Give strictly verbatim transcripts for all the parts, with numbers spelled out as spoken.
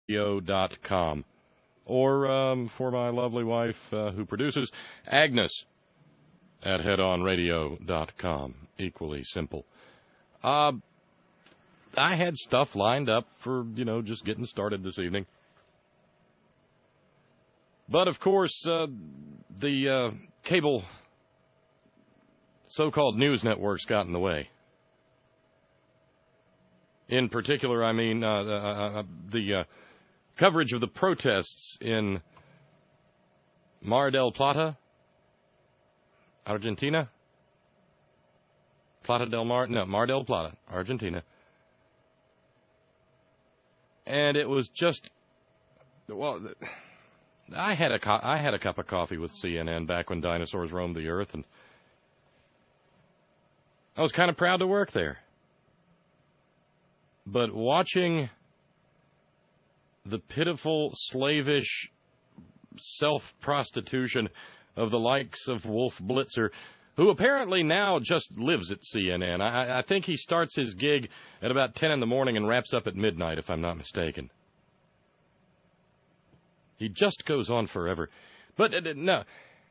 radio dot com. Or um, for my lovely wife uh, who produces, Agnes at head on radio dot com. Equally simple. Uh, I had stuff lined up for, you know, just getting started this evening. But, of course, uh, the uh, cable so-called news networks got in the way. In particular, I mean, uh, uh, uh, the uh, coverage of the protests in Mar del Plata, Argentina. Plata del Mar, no, Mar del Plata, Argentina. And it was just, well, I had a co- I had a cup of coffee with C N N back when dinosaurs roamed the earth, and I was kind of proud to work there. But watching the pitiful, slavish self-prostitution of the likes of Wolf Blitzer, who apparently now just lives at C N N. I, I think he starts his gig at about ten in the morning and wraps up at midnight, if I'm not mistaken. He just goes on forever. But, uh, no.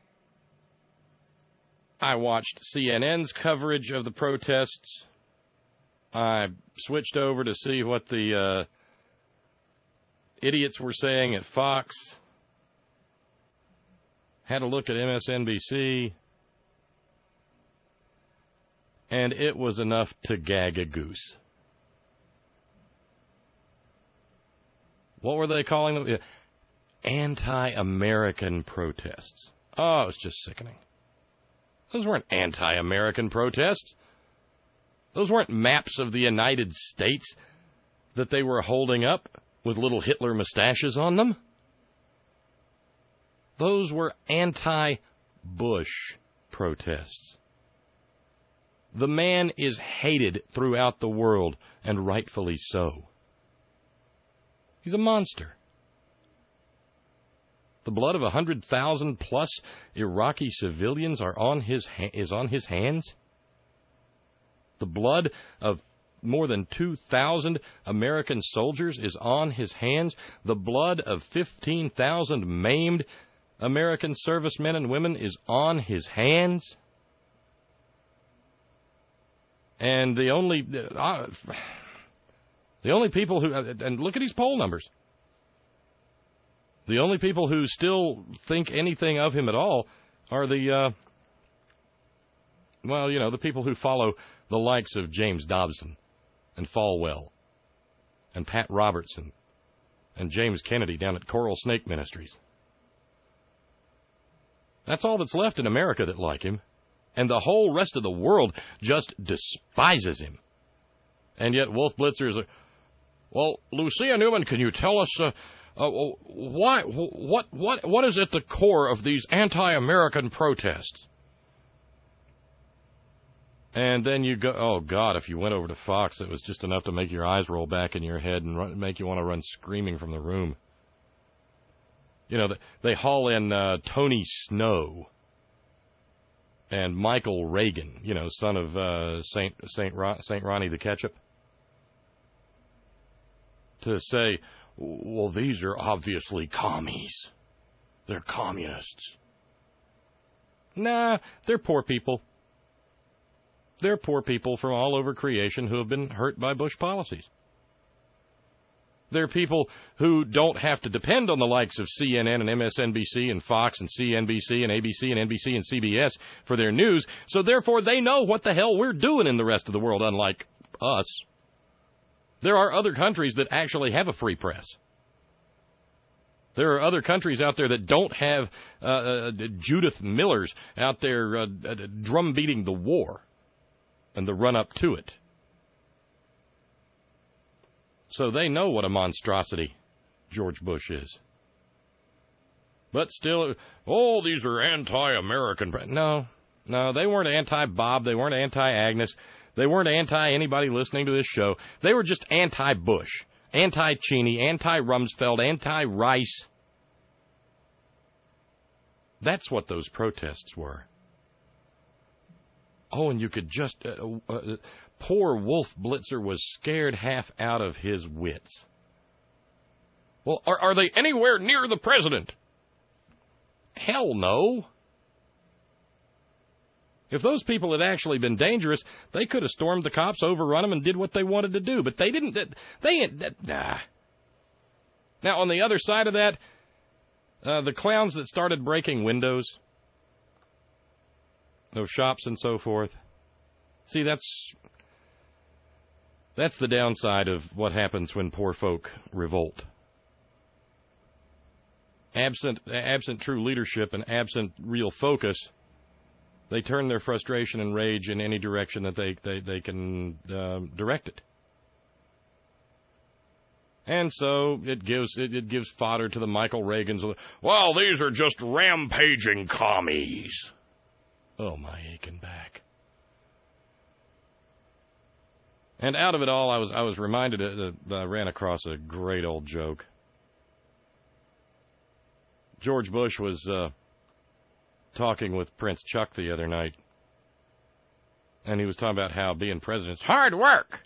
I watched C N N's coverage of the protests. I switched over to see what the uh, idiots were saying at Fox. Had a look at M S N B C. And it was enough to gag a goose. What were they calling them? Anti-American protests. Oh, it was just sickening. Those weren't anti-American protests. Those weren't maps of the United States that they were holding up with little Hitler mustaches on them. Those were anti-Bush protests. The man is hated throughout the world, and rightfully so. He's a monster. The blood of one hundred thousand plus Iraqi civilians are on his ha- is on his hands. The blood of more than two thousand American soldiers is on his hands. The blood of fifteen thousand maimed American servicemen and women is on his hands. And the only uh, the only people who and look at his poll numbers. The only people who still think anything of him at all are the uh, well, you know, the people who follow the likes of James Dobson and Falwell and Pat Robertson and James Kennedy down at Coral Snake Ministries. That's all that's left in America that like him. And the whole rest of the world just despises him. And yet Wolf Blitzer is a... Well, Lucia Newman, can you tell us uh, uh, why, what, what, what is at the core of these anti-American protests? And then you go, oh, God, if you went over to Fox, it was just enough to make your eyes roll back in your head and run, make you want to run screaming from the room. You know, they haul in uh, Tony Snow and Michael Reagan, you know, son of uh, Saint Saint Ron, Saint Ronnie the Ketchup, to say, well, these are obviously commies. They're communists. Nah, they're poor people. They're poor people from all over creation who have been hurt by Bush policies. They're people who don't have to depend on the likes of C N N and M S N B C and Fox and C N B C and A B C and N B C and C B S for their news, so therefore they know what the hell we're doing in the rest of the world, unlike us. There are other countries that actually have a free press. There are other countries out there that don't have uh, uh, Judith Millers out there uh, uh, drum-beating the war and the run-up to it. So they know what a monstrosity George Bush is. But still, oh, these are anti-American. No, no, they weren't anti-Bob. They weren't anti-Agnes. They weren't anti-anybody listening to this show. They were just anti-Bush, anti-Cheney, anti-Rumsfeld, anti-Rice. That's what those protests were. Oh, and you could just... Uh, uh, poor Wolf Blitzer was scared half out of his wits. Well, are, are they anywhere near the president? Hell no. If those people had actually been dangerous, they could have stormed the cops, overrun them, and did what they wanted to do. But they didn't. They nah. Now, on the other side of that, uh, the clowns that started breaking windows, those shops and so forth. See, that's that's the downside of what happens when poor folk revolt. Absent absent true leadership and absent real focus, they turn their frustration and rage in any direction that they, they, they can uh, direct it. And so it gives it, it gives fodder to the Michael Reagans. Well, these are just rampaging commies. Oh, my aching back. And out of it all, I was I was reminded that I ran across a great old joke. George Bush was uh, talking with Prince Chuck the other night, and he was talking about how being president's hard work.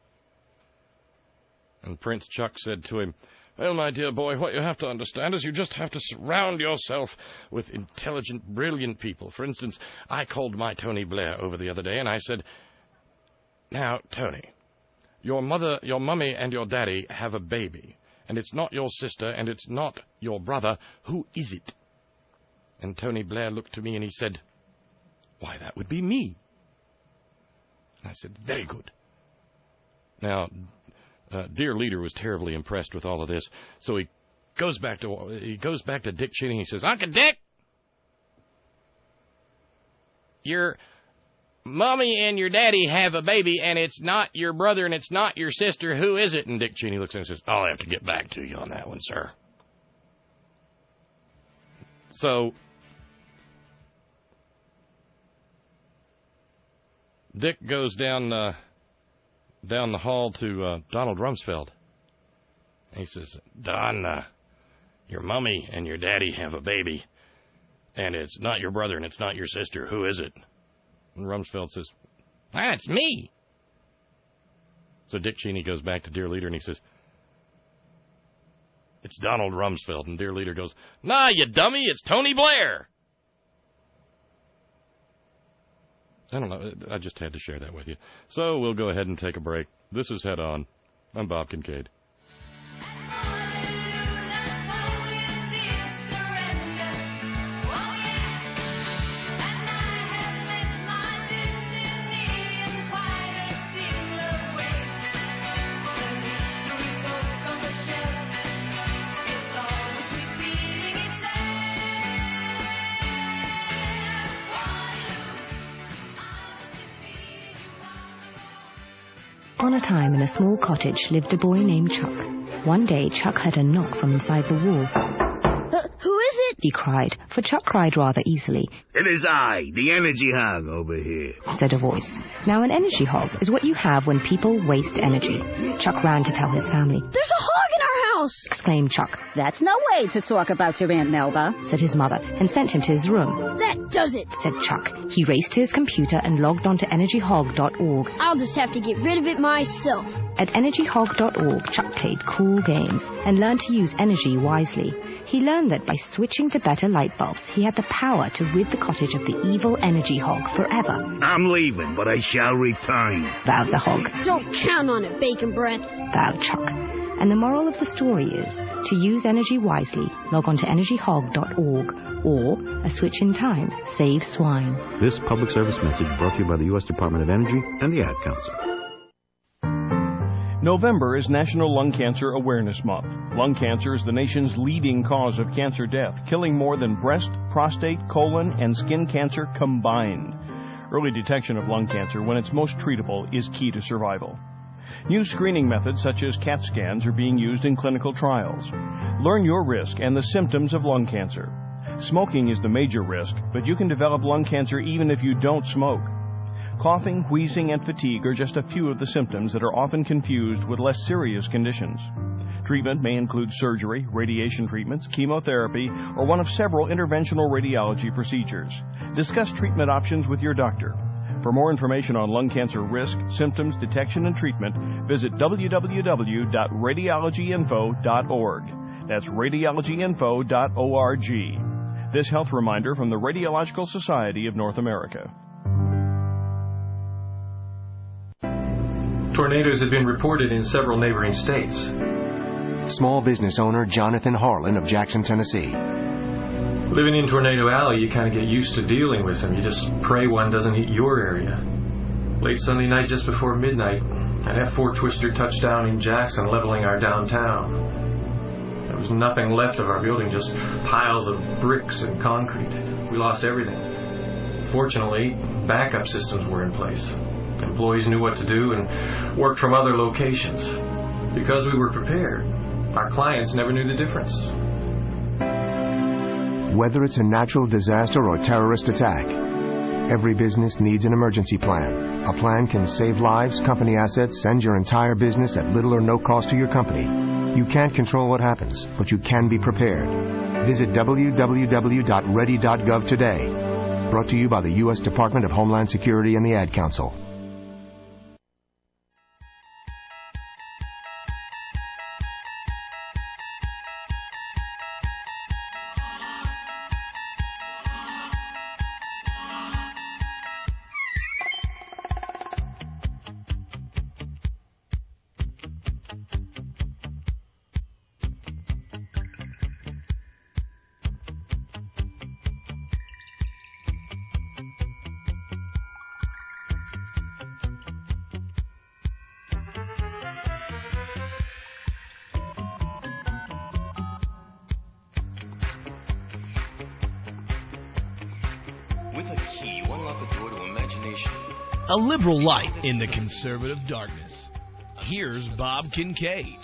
And Prince Chuck said to him, well, my dear boy, what you have to understand is you just have to surround yourself with intelligent, brilliant people. For instance, I called my Tony Blair over the other day, and I said, now, Tony, your mother, your mummy, and your daddy have a baby, and it's not your sister, and it's not your brother. Who is it? And Tony Blair looked to me, and he said, why, that would be me. And I said, very good. Now, uh, dear leader was terribly impressed with all of this, so he goes back to he goes back to Dick Cheney. He says, Uncle Dick, your mommy and your daddy have a baby, and it's not your brother, and it's not your sister. Who is it? And Dick Cheney looks at him and says, I'll have to get back to you on that one, sir. So Dick goes down uh, down the hall to uh, Donald Rumsfeld. He says, Don, uh, your mommy and your daddy have a baby, and it's not your brother and it's not your sister. Who is it? And Rumsfeld says, ah, it's me. So Dick Cheney goes back to Dear Leader and he says, it's Donald Rumsfeld. And Dear Leader goes, nah, you dummy, it's Tony Blair. I don't know. I just had to share that with you. So we'll go ahead and take a break. This is Head On. I'm Bob Kincaid. On a time in a small cottage lived a boy named Chuck. One day Chuck heard a knock from inside the wall. Uh, who is it? He cried, for Chuck cried rather easily. It is I, the energy hog over here, said a voice. Now an energy hog is what you have when people waste energy. Chuck ran to tell his family. There's a hog in our house, exclaimed Chuck. That's no way to talk about your Aunt Melba, said his mother, and sent him to his room. That does it, said Chuck. He raced to his computer and logged on to energy hog dot org. I'll just have to get rid of it myself. At energy hog dot org, Chuck played cool games and learned to use energy wisely. He learned that by switching to better light bulbs, he had the power to rid the cottage of the evil energy hog forever. I'm leaving, but I shall return, vowed the hog. Don't count on it, Bacon Breath, vowed Chuck. And the moral of the story is, to use energy wisely, log on to energy hog dot org, or a switch in time saves swine. This public service message brought to you by the U S Department of Energy and the Ad Council. November is National Lung Cancer Awareness Month. Lung cancer is the nation's leading cause of cancer death, killing more than breast, prostate, colon, and skin cancer combined. Early detection of lung cancer, when it's most treatable, is key to survival. New screening methods such as CAT scans are being used in clinical trials. Learn your risk and the symptoms of lung cancer. Smoking is the major risk, but you can develop lung cancer even if you don't smoke. Coughing, wheezing, and fatigue are just a few of the symptoms that are often confused with less serious conditions. Treatment may include surgery, radiation treatments, chemotherapy, or one of several interventional radiology procedures. Discuss treatment options with your doctor. For more information on lung cancer risk, symptoms, detection, and treatment, visit w w w dot radiology info dot org. That's radiology info dot org. This health reminder from the Radiological Society of North America. Tornadoes have been reported in several neighboring states. Small business owner Jonathan Harlan of Jackson, Tennessee. Living in Tornado Alley, you kind of get used to dealing with them. You just pray one doesn't hit your area. Late Sunday night, just before midnight, an F four Twister touched down in Jackson, leveling our downtown. There was nothing left of our building, just piles of bricks and concrete. We lost everything. Fortunately, backup systems were in place. Employees knew what to do and worked from other locations. Because we were prepared, our clients never knew the difference. Whether it's a natural disaster or terrorist attack, every business needs an emergency plan. A plan can save lives, company assets, and your entire business at little or no cost to your company. You can't control what happens, but you can be prepared. Visit w w w dot ready dot gov today. Brought to you by the U S Department of Homeland Security and the Ad Council. A liberal light in the conservative darkness. Here's Bob Kincaid.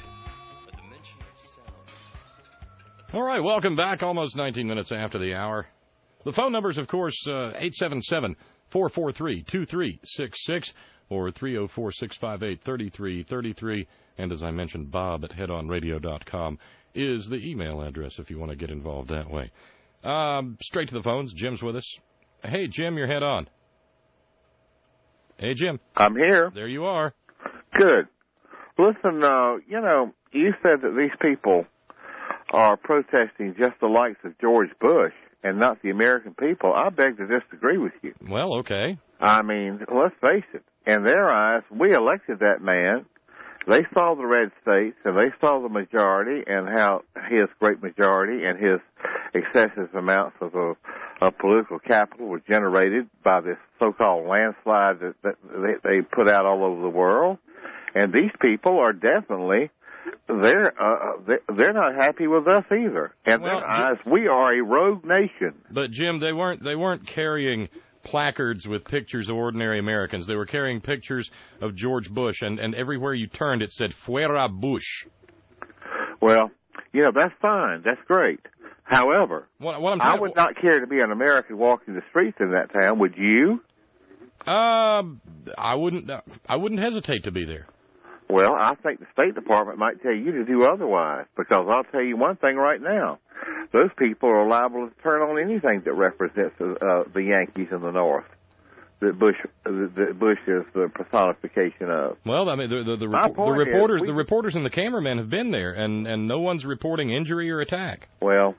All right, welcome back. Almost nineteen minutes after the hour. The phone numbers, of course, uh, eight seven seven, four four three, two three six six or three oh four, six five eight, three three three three. And as I mentioned, Bob at head on radio dot com is the email address if you want to get involved that way. Um, straight to the phones. Jim's with us. Hey, Jim, you're head on. Hey, Jim. I'm here. There you are. Good. Listen, uh, you know, you said that these people are protesting just the likes of George Bush and not the American people. I beg to disagree with you. Well, okay. I mean, let's face it. In their eyes, we elected that man. They saw the red states, and they saw the majority and how his great majority and his excessive amounts of, of, of political capital were generated by this so-called landslide that, that they, they put out all over the world. And these people are definitely, they're, uh, they're not happy with us either. In well, their eyes, we are a rogue nation. But, Jim, they weren't, they weren't carrying placards with pictures of ordinary Americans. They were carrying pictures of George Bush, and, and everywhere you turned it said, Fuera Bush. Well, you know, that's fine. That's great. However, what, what I'm I would not care to be an American walking the streets in that town. Would you? Uh, I wouldn't. Uh, I wouldn't hesitate to be there. Well, I think the State Department might tell you to do otherwise, because I'll tell you one thing right now. Those people are liable to turn on anything that represents uh, the Yankees in the North, that Bush, that Bush is the personification of. Well, I mean, the the, the, rep- the reporters, is, we, the reporters and the cameramen have been there, and, and no one's reporting injury or attack. Well,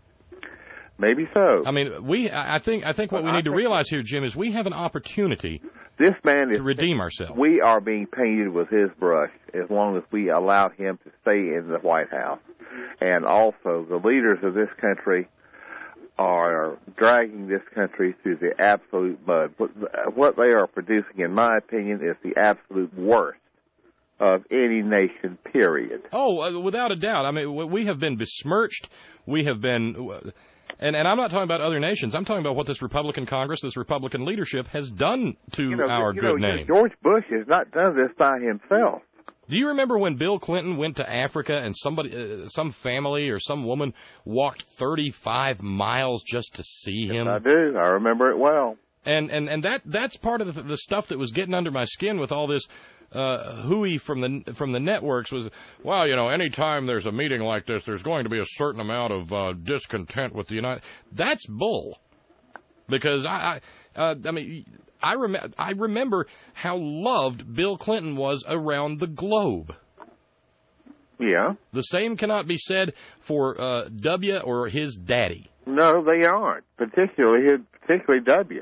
maybe so. I mean, we. I think. I think what well, we need to realize here, Jim, is we have an opportunity. This man is to redeem ourselves. We are being painted with his brush as long as we allow him to stay in the White House. And also, the leaders of this country are dragging this country through the absolute mud. What they are producing, in my opinion, is the absolute worst of any nation, period. Oh, uh, without a doubt. I mean, we have been besmirched. We have been... And, and I'm not talking about other nations. I'm talking about what this Republican Congress, this Republican leadership has done to you know, our you good know, name. George Bush has not done this by himself. Do you remember when Bill Clinton went to Africa and somebody, uh, some family or some woman walked thirty-five miles just to see him? Yes, I do. I remember it well. And and and that that's part of the, the stuff that was getting under my skin with all this uh, hooey from the from the networks was, well, you know, anytime there's a meeting like this, there's going to be a certain amount of uh, discontent with the United. That's bull, because I I, uh, I mean I rem- I remember how loved Bill Clinton was around the globe. Yeah. The same cannot be said for uh, W or his daddy. No, they aren't, particularly his, particularly W.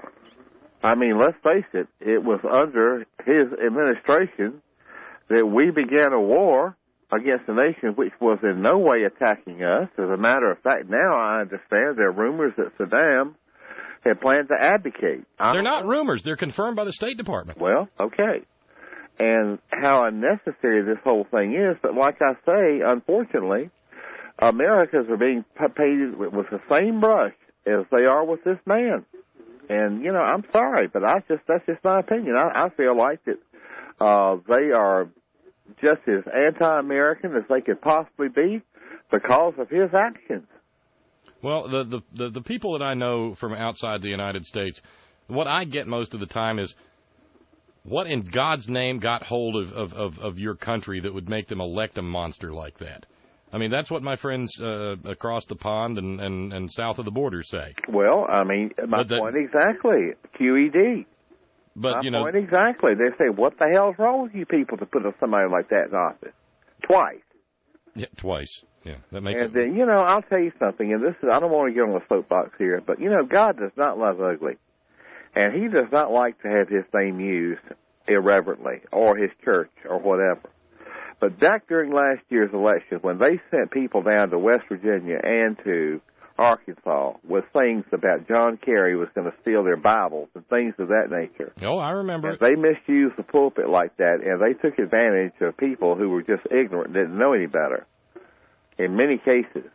I mean, let's face it, it was under his administration that we began a war against a nation which was in no way attacking us. As a matter of fact, now I understand there are rumors that Saddam had planned to abdicate. They're not rumors. They're confirmed by the State Department. Well, okay. And how unnecessary this whole thing is, but like I say, unfortunately, Americans are being painted with the same brush as they are with this man. And, you know, I'm sorry, but I just that's just my opinion. I, I feel like that uh, they are just as anti-American as they could possibly be because of his actions. Well, the, the, the, the people that I know from outside the United States, what I get most of the time is, what in God's name got hold of, of, of, of your country that would make them elect a monster like that? I mean, that's what my friends uh, across the pond and, and, and south of the border say. Well, I mean, my that, point exactly, Q E D. But, my you know, point exactly. They say, what the hell's wrong with you people to put somebody like that in office? Twice. Yeah, twice. Yeah, that makes and it. then, you know, I'll tell you something, and this is, I don't want to get on the soapbox here, but, you know, God does not love ugly. And he does not like to have his name used irreverently, or his church, or whatever. But back during last year's election, when they sent people down to West Virginia and to Arkansas with things about John Kerry was going to steal their Bibles and things of that nature. Oh, I remember. And they misused the pulpit like that, and they took advantage of people who were just ignorant and didn't know any better. In many cases,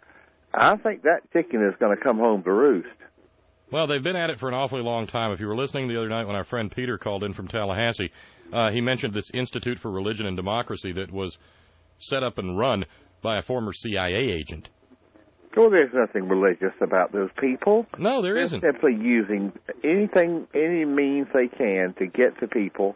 I think that chicken is going to come home to roost. Well, they've been at it for an awfully long time. If you were listening the other night when our friend Peter called in from Tallahassee, uh, he mentioned this Institute for Religion and Democracy that was set up and run by a former C I A agent. Well, there's nothing religious about those people. No, there They're isn't. Simply using anything, any means they can to get to people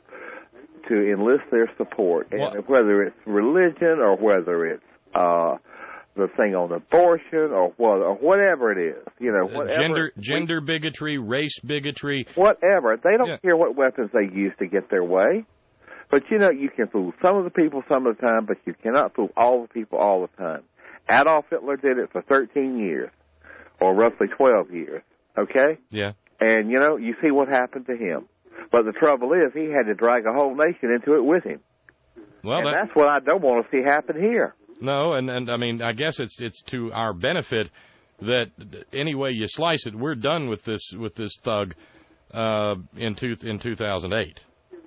to enlist their support, and well, whether it's religion or whether it's uh, the thing on abortion or, what, or whatever it is, you know, whatever. Gender, gender bigotry, race bigotry. Whatever. They don't yeah. care what weapons they use to get their way. But, you know, you can fool some of the people some of the time, but you cannot fool all the people all the time. Adolf Hitler did it for thirteen years, or roughly twelve years, okay? Yeah. And, you know, you see what happened to him. But the trouble is he had to drag a whole nation into it with him. Well, and that, that's what I don't want to see happen here. No, and, and I mean, I guess it's it's to our benefit that any way you slice it, we're done with this with this thug uh, in two, in two thousand eight.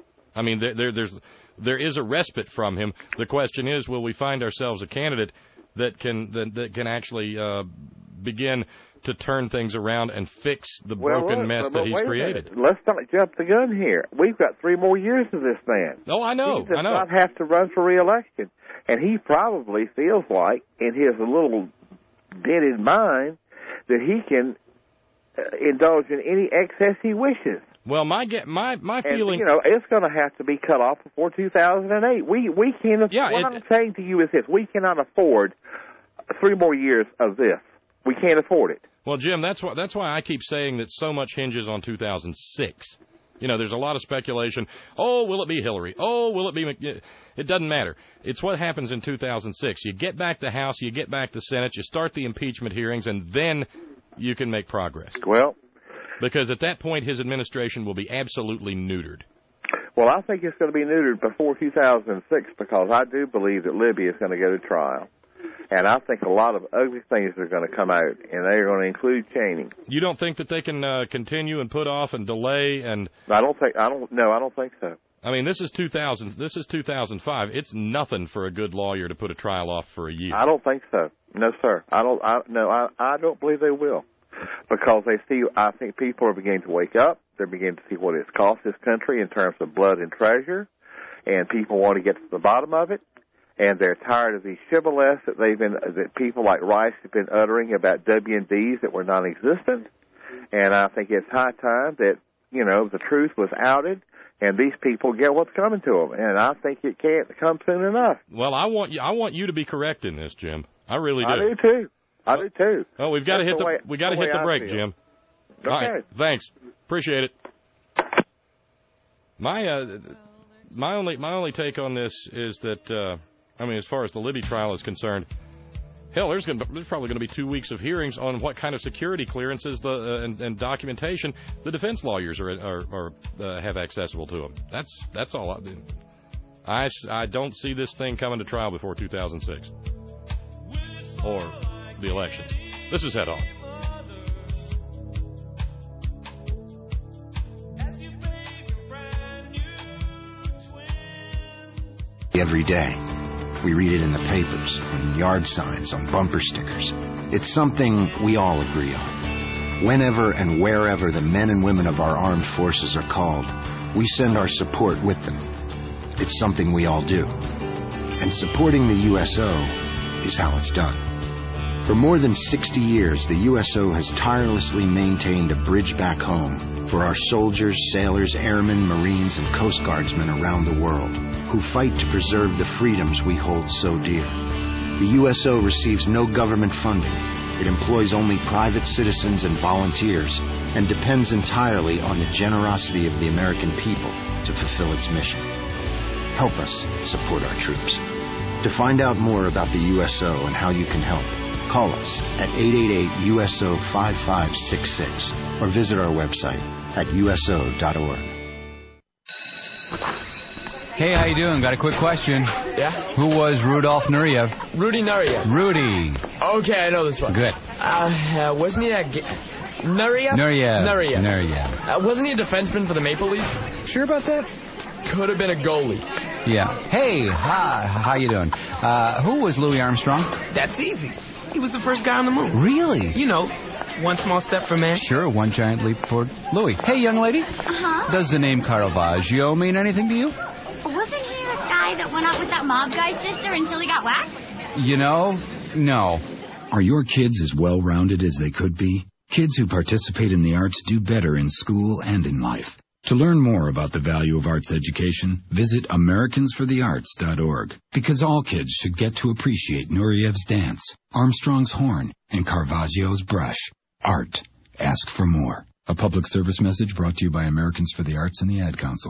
I mean, there, there there's there is a respite from him. The question is, will we find ourselves a candidate that can that, that can actually uh, begin to turn things around and fix the well, broken look, mess but that he's wait a created? minute. Let's not jump the gun here. We've got three more years of this man. Oh, I know. He does I know. not have to run for re-election. And he probably feels like, in his little dented mind, that he can uh, indulge in any excess he wishes. Well, my get my my and, feeling, you know, it's going to have to be cut off before two thousand eight. We we can't. Yeah, what it, I'm saying to you is this: we cannot afford three more years of this. We can't afford it. Well, Jim, that's why that's why I keep saying that so much hinges on two thousand six. You know, there's a lot of speculation. Oh, will it be Hillary? Oh, will it be Mc... It doesn't matter. It's what happens in two thousand six. You get back the House, you get back the Senate, you start the impeachment hearings, and then you can make progress. Well, because at that point, his administration will be absolutely neutered. Well, I think it's going to be neutered before two thousand six because I do believe that Libya is going to go to trial. And I think a lot of ugly things are going to come out, and they are going to include Cheney. You don't think that they can uh, continue and put off and delay and? I don't think. I don't. No, I don't think so. I mean, this is two thousand. This is two thousand five. It's nothing for a good lawyer to put a trial off for a year. I don't think so. No, sir. I don't. I, no, I. I don't believe they will, because they see. I think people are beginning to wake up. They're beginning to see what it's cost this country in terms of blood and treasure, and people want to get to the bottom of it. And they're tired of these shibboleths that they've been, that people like Rice have been uttering about W and Ds that were non-existent. And I think it's high time that, you know, the truth was outed and these people get what's coming to them. And I think it can't come soon enough. Well, I want you, I want you to be correct in this, Jim. I really do. I do too. I do too. Oh, we've got That's to hit the, the way, we got to hit the break, Jim. Okay. All right. Thanks. Appreciate it. My uh, my only my only take on this is that. Uh, I mean, as far as the Libby trial is concerned, hell, there's, gonna, there's probably going to be two weeks of hearings on what kind of security clearances the uh, and, and documentation the defense lawyers are, are, are uh, have accessible to them. That's that's all. I, I, I don't see this thing coming to trial before two thousand six or the elections. This is Head On. Every day. We read it in the papers, in yard signs, on bumper stickers. It's something we all agree on. Whenever and wherever the men and women of our armed forces are called, we send our support with them. It's something we all do. And supporting the U S O is how it's done. For more than sixty years, the U S O has tirelessly maintained a bridge back home for our soldiers, sailors, airmen, Marines, and Coast Guardsmen around the world who fight to preserve the freedoms we hold so dear. The U S O receives no government funding. It employs only private citizens and volunteers and depends entirely on the generosity of the American people to fulfill its mission. Help us support our troops. To find out more about the U S O and how you can help, call us at eight eight eight U S O five five six six or visit our website at U S O dot org. Hey, how you doing? Got a quick question. Yeah? Who was Rudolf Nureyev? Rudy Nureyev. Rudy. Okay, I know this one. Good. Uh, uh wasn't he a... Ga- Nureyev? Nureyev. Nureyev. Nureyev. Uh, wasn't he a defenseman for the Maple Leafs? Sure about that? Could have been a goalie. Yeah. Hey, hi, how you doing? Uh, who was Louis Armstrong? That's easy. He was the first guy on the moon. Really? You know, one small step for man. Sure, one giant leap for Louis. Hey, young lady. Uh-huh. Does the name Caravaggio mean anything to you? Wasn't he the guy that went out with that mob guy's sister until he got whacked? You know, no. Are your kids as well-rounded as they could be? Kids who participate in the arts do better in school and in life. To learn more about the value of arts education, visit Americans for the Arts dot org. Because all kids should get to appreciate Nureyev's dance, Armstrong's horn, and Caravaggio's brush. Art. Ask for more. A public service message brought to you by Americans for the Arts and the Ad Council.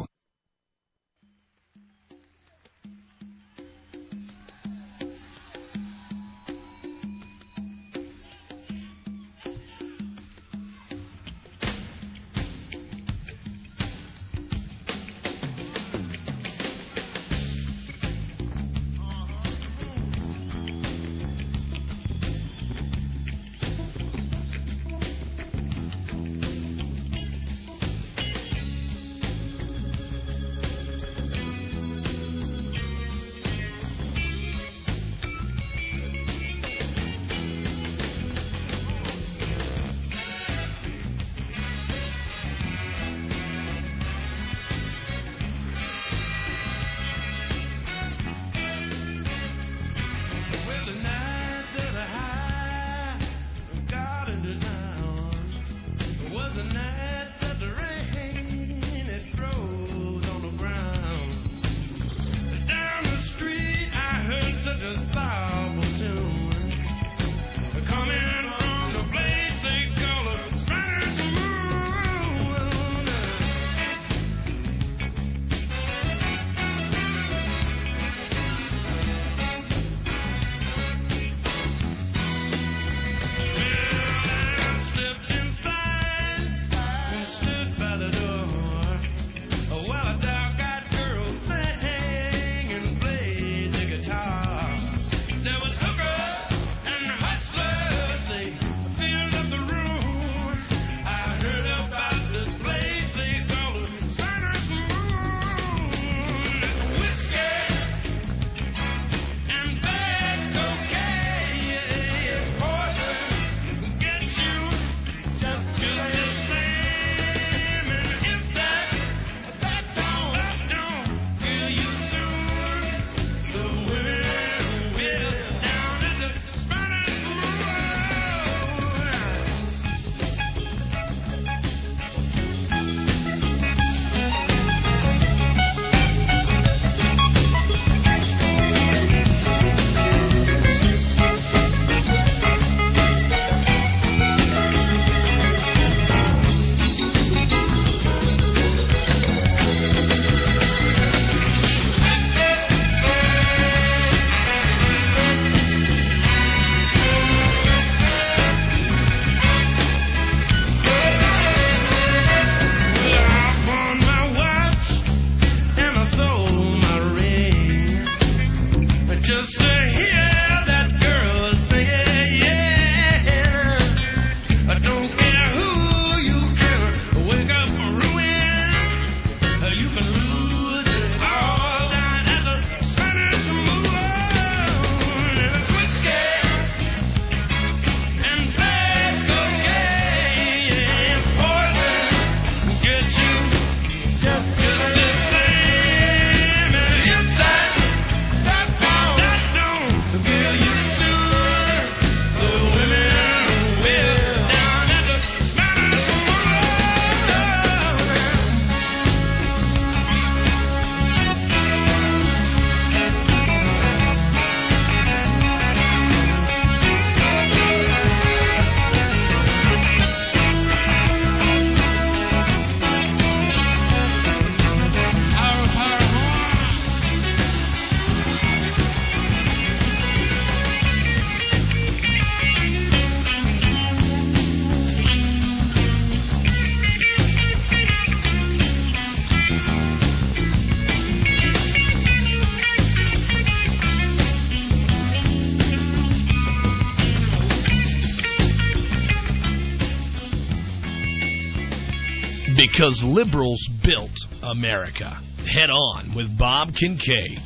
Because liberals built America. Head On with Bob Kincaid.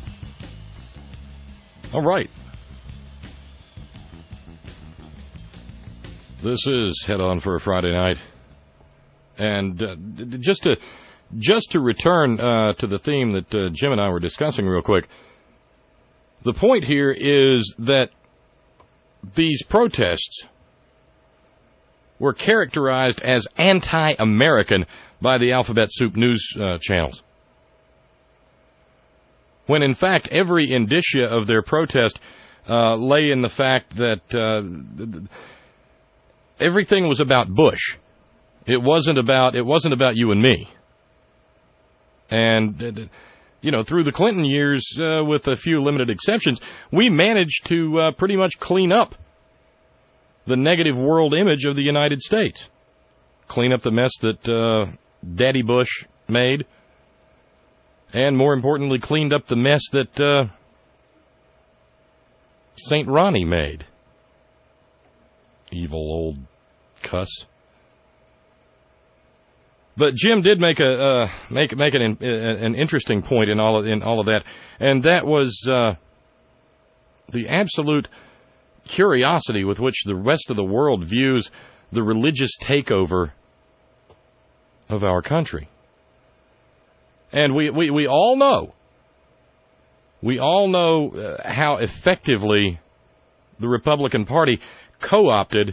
All right. This is Head On for a Friday night. And uh, just to just to return uh, to the theme that uh, Jim and I were discussing real quick, the point here is that these protests were characterized as anti-American by the Alphabet Soup news uh, channels, when in fact every indicia of their protest uh, lay in the fact that uh, everything was about Bush. It wasn't about it wasn't about you and me. And you know, through the Clinton years, uh, with a few limited exceptions, we managed to uh, pretty much clean up the negative world image of the United States. Clean up the mess that uh, Daddy Bush made. And more importantly, cleaned up the mess that uh, Saint Ronnie made. Evil old cuss. But Jim did make a uh, make make an an interesting point in all of, in all of that, and that was uh, the absolute curiosity with which the rest of the world views the religious takeover of our country. And we, we, we all know, we all know uh, how effectively the Republican Party co-opted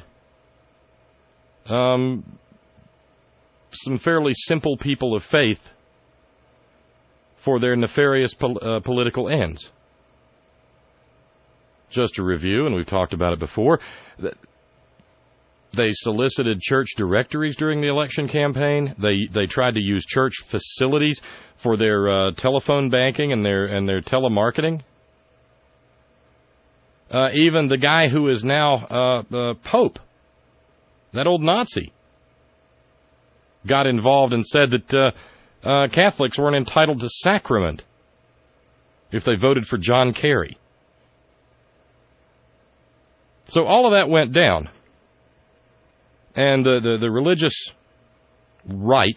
um, some fairly simple people of faith for their nefarious pol- uh, political ends. Just a review, and we've talked about it before, they solicited church directories during the election campaign. They they tried to use church facilities for their uh, telephone banking and their and their telemarketing. Uh, even the guy who is now uh, uh, Pope, that old Nazi, got involved and said that uh, uh, Catholics weren't entitled to sacrament if they voted for John Kerry. So all of that went down. And the, the, the religious right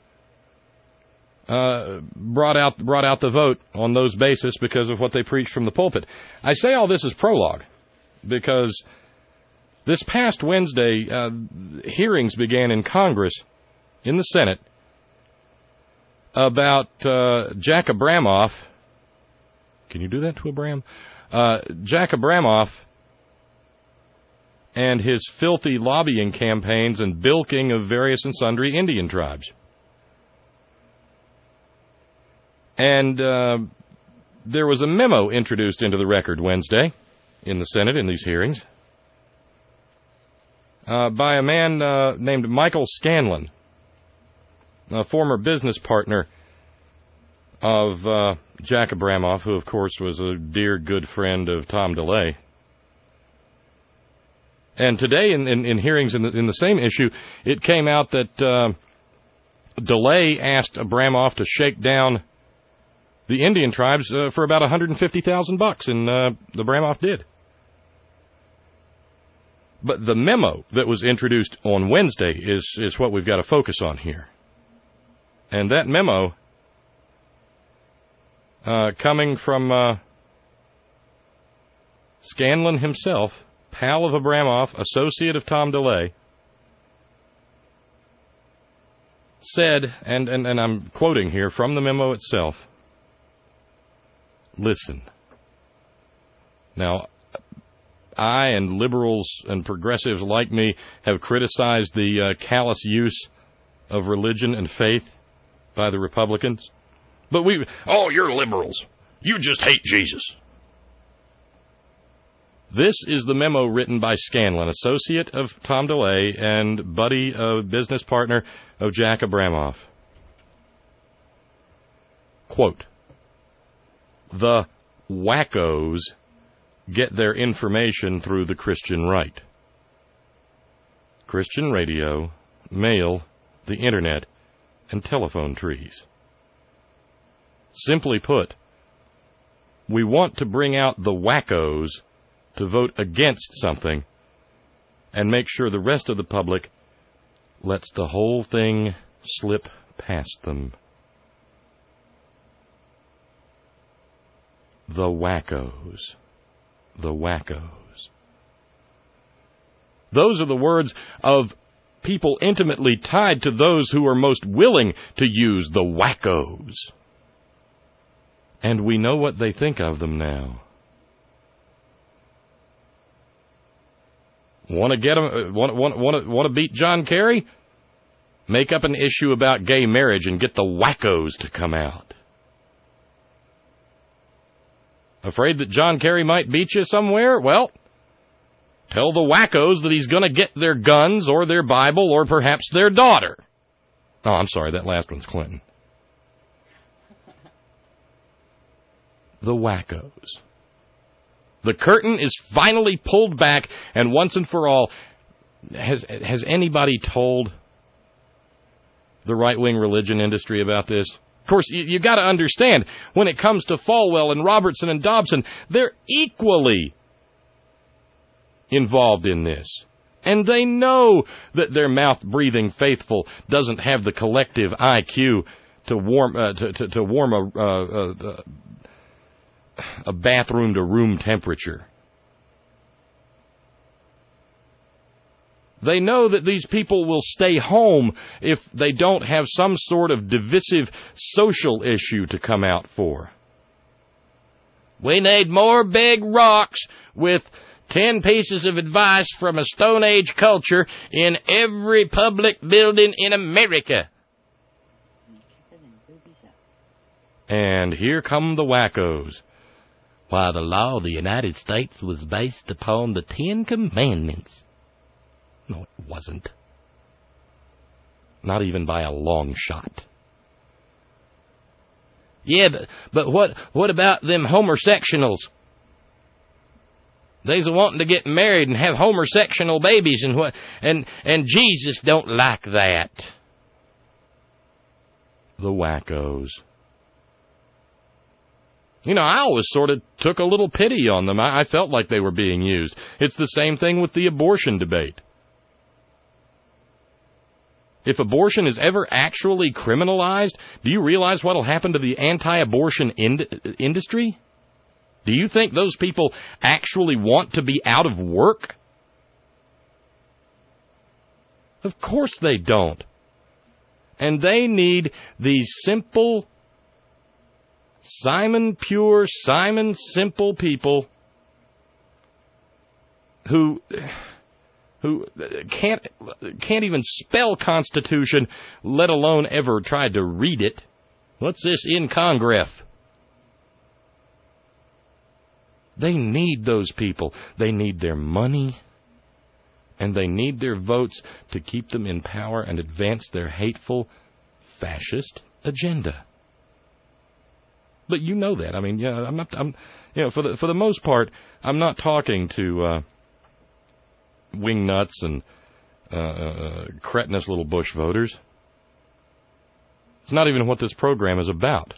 uh, brought out brought out the vote on those bases because of what they preached from the pulpit. I say all this as prologue because this past Wednesday, uh, hearings began in Congress, in the Senate, about uh, Jack Abramoff. Can you do that to Abram? Uh, Jack Abramoff and his filthy lobbying campaigns and bilking of various and sundry Indian tribes. And uh, there was a memo introduced into the record Wednesday in the Senate in these hearings uh, by a man uh, named Michael Scanlon, a former business partner of uh, Jack Abramoff, who, of course, was a dear good friend of Tom DeLay. And today, in, in, in hearings in the, in the same issue, it came out that uh, DeLay asked Abramoff to shake down the Indian tribes uh, for about one hundred fifty thousand bucks, and uh, Abramoff did. But the memo that was introduced on Wednesday is is what we've got to focus on here. And that memo, uh, coming from uh, Scanlon himself, pal of Abramoff, associate of Tom DeLay, said, and, and, and I'm quoting here from the memo itself, listen. Now, I and liberals and progressives like me have criticized the uh, callous use of religion and faith by the Republicans. But we, oh, you're liberals. You just hate Jesus. This is the memo written by Scanlon, associate of Tom DeLay and buddy, uh, business partner of Jack Abramoff. Quote, the wackos get their information through the Christian right. Christian radio, mail, the internet, and telephone trees. Simply put, we want to bring out the wackos to vote against something and make sure the rest of the public lets the whole thing slip past them. The wackos. The wackos. Those are the words of people intimately tied to those who are most willing to use the wackos. And we know what they think of them now. Want to get them? Want want want to want to beat John Kerry? Make up an issue about gay marriage and get the wackos to come out. Afraid that John Kerry might beat you somewhere? Well, tell the wackos that he's going to get their guns or their Bible or perhaps their daughter. Oh, I'm sorry, that last one's Clinton. The wackos. The curtain is finally pulled back, and once and for all, has has anybody told the right-wing religion industry about this? Of course, you, you got to understand, when it comes to Falwell and Robertson and Dobson, they're equally involved in this. And they know that their mouth-breathing faithful doesn't have the collective I Q to warm uh, to, to, to warm a, uh, uh, a bathroom to room temperature. They know that these people will stay home if they don't have some sort of divisive social issue to come out for. We need more big rocks with ten pieces of advice from a Stone Age culture in every public building in America. And here come the wackos. Why, the law of the United States was based upon the Ten Commandments. No, it wasn't. Not even by a long shot. Yeah, but, but what what about them homosexuals? They's a wanting to get married and have homosexual babies, and what? And and Jesus don't like that. The wackos. You know, I always sort of took a little pity on them. I, I felt like they were being used. It's the same thing with the abortion debate. If abortion is ever actually criminalized, do you realize what will happen to the anti-abortion ind- industry? Do you think those people actually want to be out of work? Of course they don't. And they need these simple, Simon Pure, Simon Simple people who... who can't can't even spell Constitution, let alone ever tried to read it. What's this in Congress? They need those people. They need their money, and they need their votes to keep them in power and advance their hateful, fascist agenda. But you know that. I mean, yeah, I'm not. I'm, you know, for the for the most part, I'm not talking to Uh, wingnuts and uh, uh, cretinous little Bush voters. It's not even what this program is about.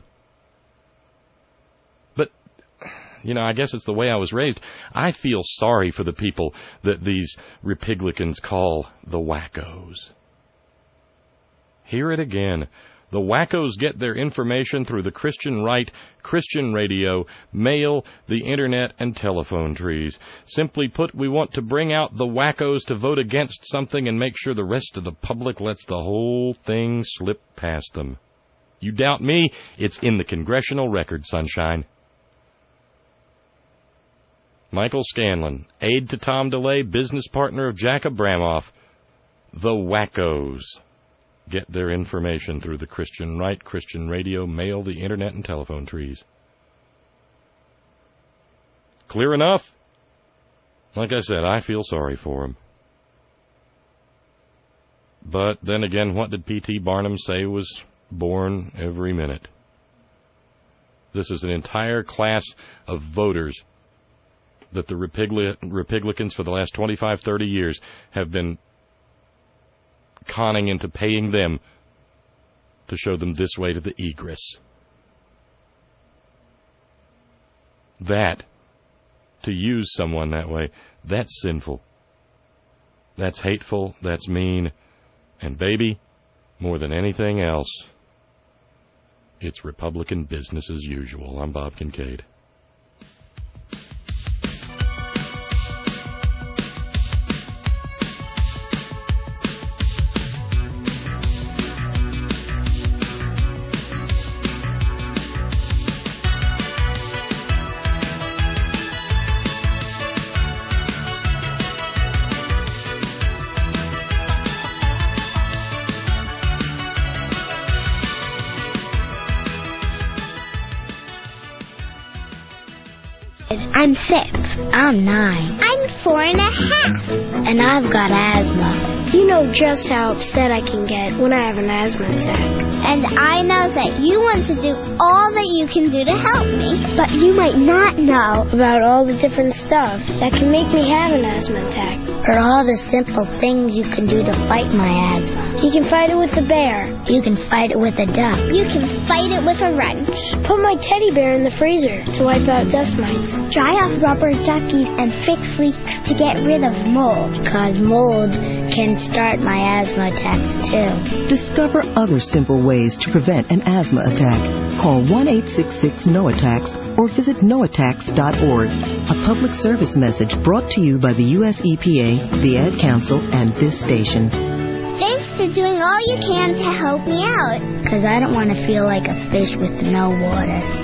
But, you know, I guess it's the way I was raised. I feel sorry for the people that these Republicans call the wackos. Hear it again. The wackos get their information through the Christian right, Christian radio, mail, the internet, and telephone trees. Simply put, we want to bring out the wackos to vote against something and make sure the rest of the public lets the whole thing slip past them. You doubt me? It's in the congressional record, sunshine. Michael Scanlon, aide to Tom DeLay, business partner of Jack Abramoff. The wackos get their information through the Christian right, Christian radio, mail, the internet, and telephone trees. Clear enough? Like I said, I feel sorry for them. But then again, what did P T Barnum say was born every minute? This is an entire class of voters that the Repigli- Republicans for the last twenty-five, thirty years have been conning into paying them to show them this way to the egress. That, to use someone that way, that's sinful. That's hateful, that's mean, and baby, More than anything else, it's Republican business as usual. I'm Bob Kincaid. I'm six. I'm nine. I'm four and a half. And I've got asthma. You know just how upset I can get when I have an asthma attack. And I know that you want to do all that you can do to help me. But you might not know about all the different stuff that can make me have an asthma attack. Or all the simple things you can do to fight my asthma. You can fight it with a bear. You can fight it with a duck. You can fight it with a wrench. Put my teddy bear in the freezer to wipe out dust mites. Dry off rubber duckies and fix leaks to get rid of mold. Because mold can start my asthma attacks too. Discover other simple ways to prevent an asthma attack. Call one eight six six N O attacks or visit no attacks dot org. A public service message brought to you by the U S E P A, the Ad Council, and this station. Thanks for doing all you can to help me out. Because I don't want to feel like a fish with no water.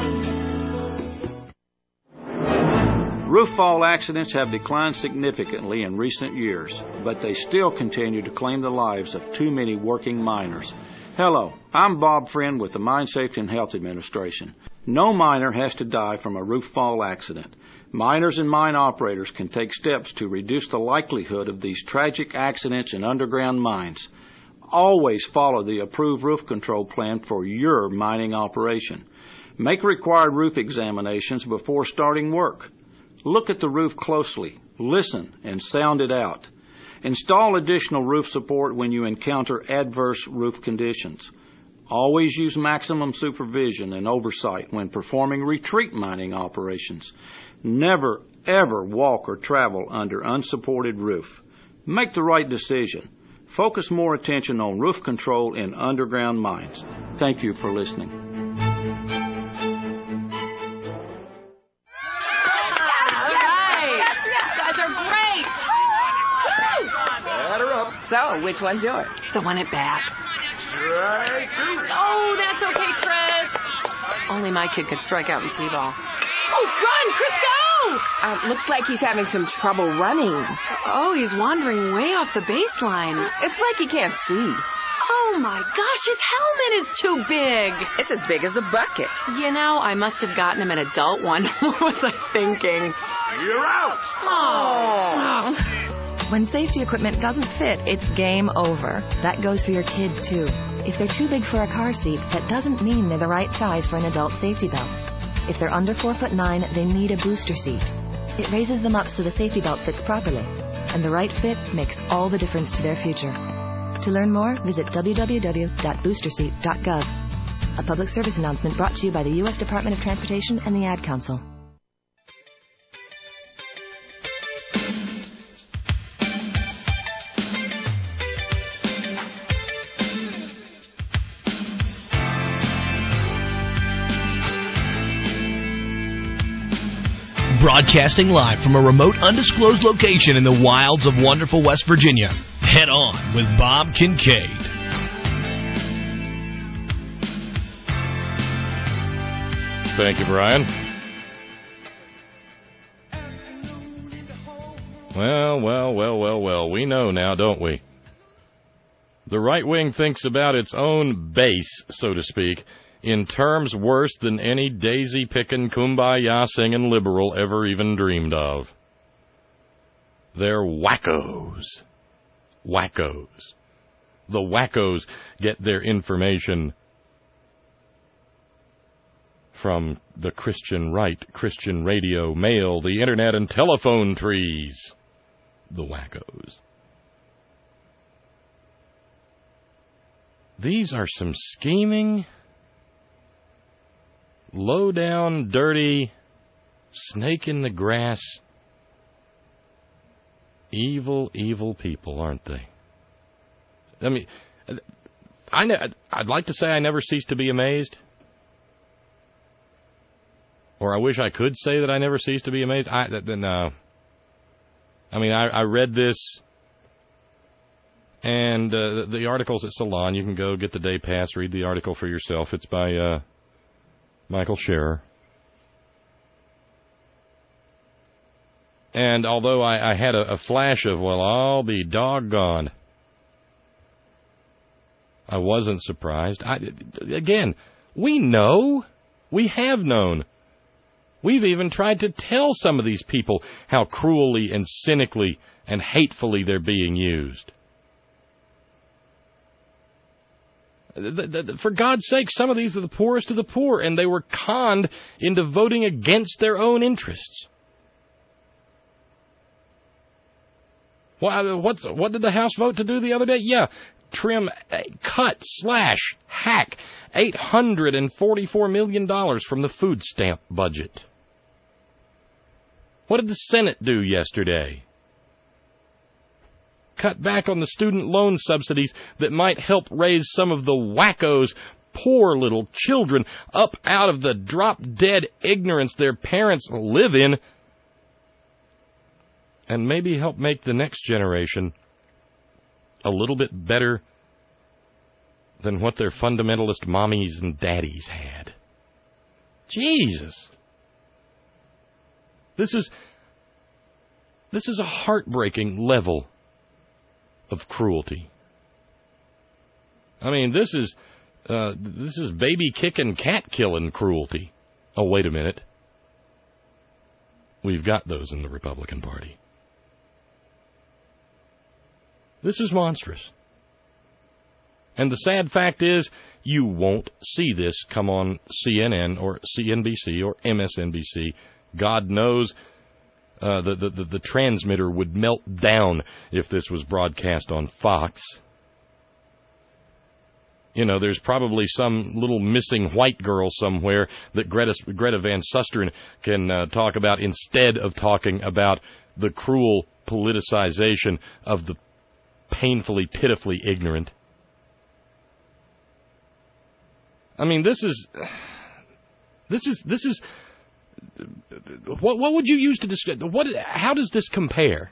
Roof fall accidents have declined significantly in recent years, but they still continue to claim the lives of too many working miners. Hello, I'm Bob Friend with the Mine Safety and Health Administration. No miner has to die from a roof fall accident. Miners and mine operators can take steps to reduce the likelihood of these tragic accidents in underground mines. Always follow the approved roof control plan for your mining operation. Make required roof examinations before starting work. Look at the roof closely, listen, and sound it out. Install additional roof support when you encounter adverse roof conditions. Always use maximum supervision and oversight when performing retreat mining operations. Never, ever walk or travel under unsupported roof. Make the right decision. Focus more attention on roof control in underground mines. Thank you for listening. So, which one's yours? The one at bat. Strike two. Oh, that's okay, Chris. Only my kid could strike out in T-ball. Oh, run, Chris, go! Uh, looks like he's having some trouble running. Oh, he's wandering way off the baseline. It's like he can't see. Oh, my gosh, his helmet is too big. It's as big as a bucket. You know, I must have gotten him an adult one. What was I thinking? You're out! Oh. oh. When safety equipment doesn't fit, it's game over. That goes for your kid, too. If they're too big for a car seat, that doesn't mean they're the right size for an adult safety belt. If they're under four foot nine, they need a booster seat. It raises them up so the safety belt fits properly. And the right fit makes all the difference to their future. To learn more, visit w w w dot booster seat dot gov. A public service announcement brought to you by the U S Department of Transportation and the Ad Council. Broadcasting live from a remote, undisclosed location in the wilds of wonderful West Virginia. Head On with Bob Kincaid. Thank you, Brian. Well, well, well, well, well. We know now, don't we? The right wing thinks about its own base, so to speak, in terms worse than any daisy-picking, kumbaya-singing liberal ever even dreamed of. They're wackos. Wackos. The wackos get their information from the Christian right, Christian radio, mail, the internet, and telephone trees. The wackos. These are some scheming, low-down, dirty, snake-in-the-grass, evil, evil people, aren't they? I mean, I ne- I'd like to say I never cease to be amazed. Or I wish I could say that I never cease to be amazed. I, no. I mean, I, I read this, and uh, the article's at Salon. You can go get the day pass, read the article for yourself. It's by uh, Michael Scherer. And although I, I had a, a flash of, well, I'll be doggone, I wasn't surprised. I, again, we know. We have known. We've even tried to tell some of these people how cruelly and cynically and hatefully they're being used. For God's sake, some of these are the poorest of the poor, and they were conned into voting against their own interests. Well, what's, what did the House vote to do the other day? Yeah, trim, cut, slash, hack eight hundred forty-four million dollars from the food stamp budget. What did the Senate do yesterday? Cut back on the student loan subsidies that might help raise some of the wackos, poor little children up out of the drop-dead ignorance their parents live in, and maybe help make the next generation a little bit better than what their fundamentalist mommies and daddies had. Jesus. This is this is a heartbreaking level of cruelty. I mean, this is uh, this is baby kicking, cat killing cruelty. Oh, wait a minute. We've got those in the Republican Party. This is monstrous. And the sad fact is, you won't see this come on C N N or C N B C or M S N B C. God knows uh, the, the, the, the transmitter would melt down if this was broadcast on Fox. You know, there's probably some little missing white girl somewhere that Greta, Greta Van Susteren can uh, talk about instead of talking about the cruel politicization of the painfully, pitifully ignorant. I mean, this is, this is, this is, what, what would you use to describe, what, how does this compare?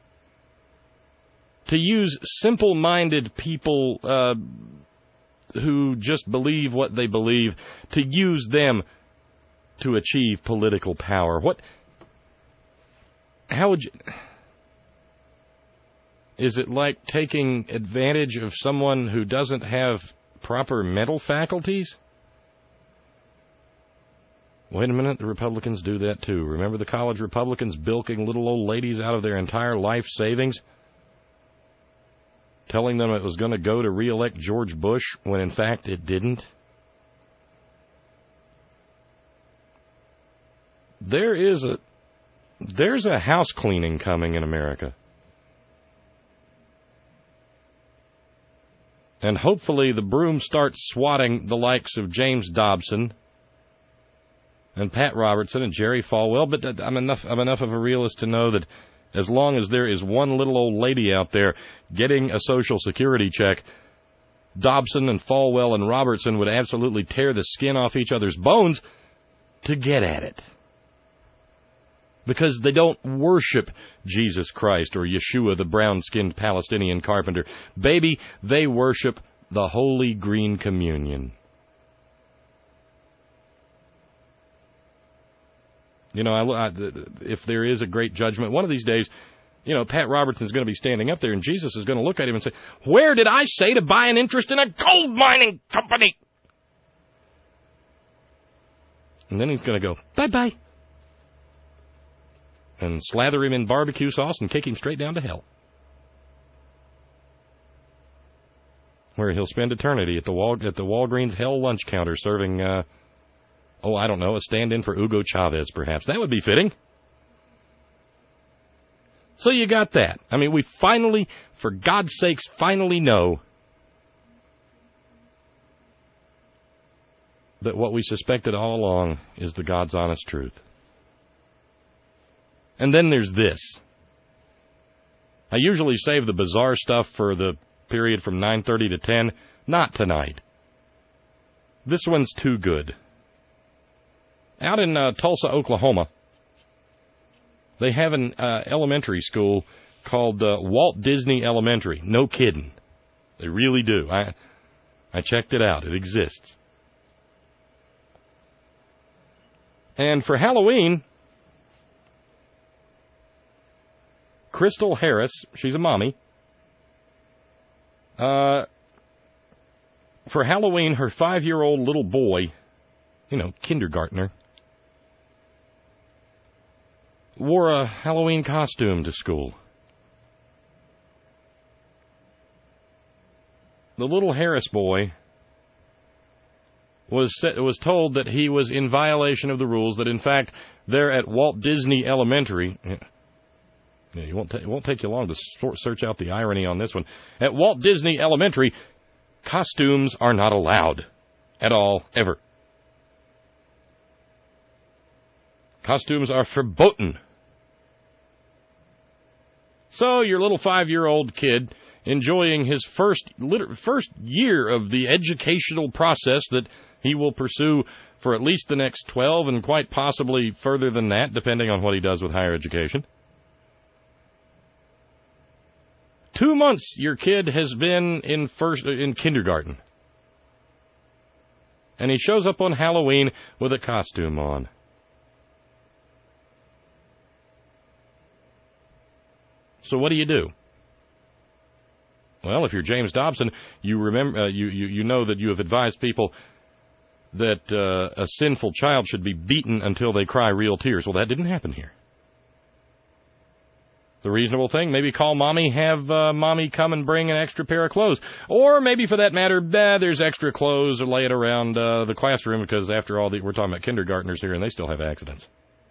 To use simple-minded people, uh, who just believe what they believe, to use them to achieve political power. What, how would you, is it like taking advantage of someone who doesn't have proper mental faculties? Wait a minute, the Republicans do that too. Remember the college Republicans bilking little old ladies out of their entire life savings? Telling them it was going to go to re-elect George Bush, when in fact it didn't? There is a, there's a house cleaning coming in America. And hopefully the broom starts swatting the likes of James Dobson and Pat Robertson and Jerry Falwell. But I'm enough, I'm enough of a realist to know that as long as there is one little old lady out there getting a Social Security check, Dobson and Falwell and Robertson would absolutely tear the skin off each other's bones to get at it. Because they don't worship Jesus Christ or Yeshua, the brown-skinned Palestinian carpenter. Baby, they worship the Holy Green Communion. You know, I, I, if there is a great judgment, one of these days, you know, Pat Robertson's going to be standing up there, and Jesus is going to look at him and say, "Where did I say to buy an interest in a gold mining company?" And then he's going to go, "Bye-bye," and slather him in barbecue sauce and kick him straight down to hell, where he'll spend eternity at the Wal- at the Walgreens hell lunch counter serving, uh, oh, I don't know, a stand-in for Hugo Chavez, perhaps. That would be fitting. So you got that. I mean, we finally, for God's sakes, finally know that what we suspected all along is the God's honest truth. And then there's this. I usually save the bizarre stuff for the period from nine thirty to ten. Not tonight. This one's too good. Out in uh, Tulsa, Oklahoma, they have an uh, elementary school called uh, Walt Disney Elementary. No kidding. They really do. I I checked it out. It exists. And for Halloween, Crystal Harris, she's a mommy, uh, for Halloween, her five-year-old little boy, you know, kindergartner, wore a Halloween costume to school. The little Harris boy was set, was told that he was in violation of the rules, that in fact they're at Walt Disney Elementary. Yeah, it won't, ta- it won't take you long to sort, search out the irony on this one. At Walt Disney Elementary, costumes are not allowed at all, ever. Costumes are verboten. So your little five-year-old kid enjoying his first first year of the educational process that he will pursue for at least the next twelve and quite possibly further than that, depending on what he does with higher education. Two months your kid has been in first in kindergarten. And he shows up on Halloween with a costume on. So what do you do? Well, if you're James Dobson, you remember uh, you, you you know that you have advised people that uh, a sinful child should be beaten until they cry real tears. Well, that didn't happen here. The reasonable thing, maybe call mommy, have uh, mommy come and bring an extra pair of clothes. Or maybe, for that matter, bah, there's extra clothes laying around uh, the classroom, because after all, the, we're talking about kindergartners here, and they still have accidents.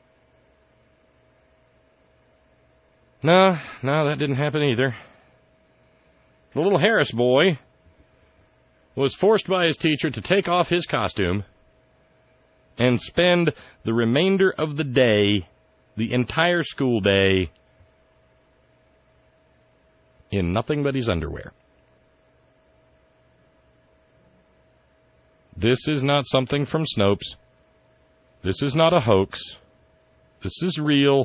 No, no, that didn't happen either. The little Harris boy was forced by his teacher to take off his costume and spend the remainder of the day, the entire school day, in nothing but his underwear. This is not something from Snopes. This is not a hoax. This is real.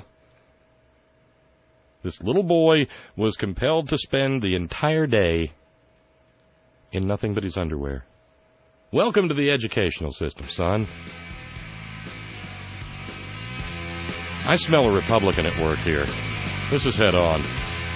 This little boy was compelled to spend the entire day in nothing but his underwear. Welcome to the educational system, son. I smell a Republican at work here. This is Head On.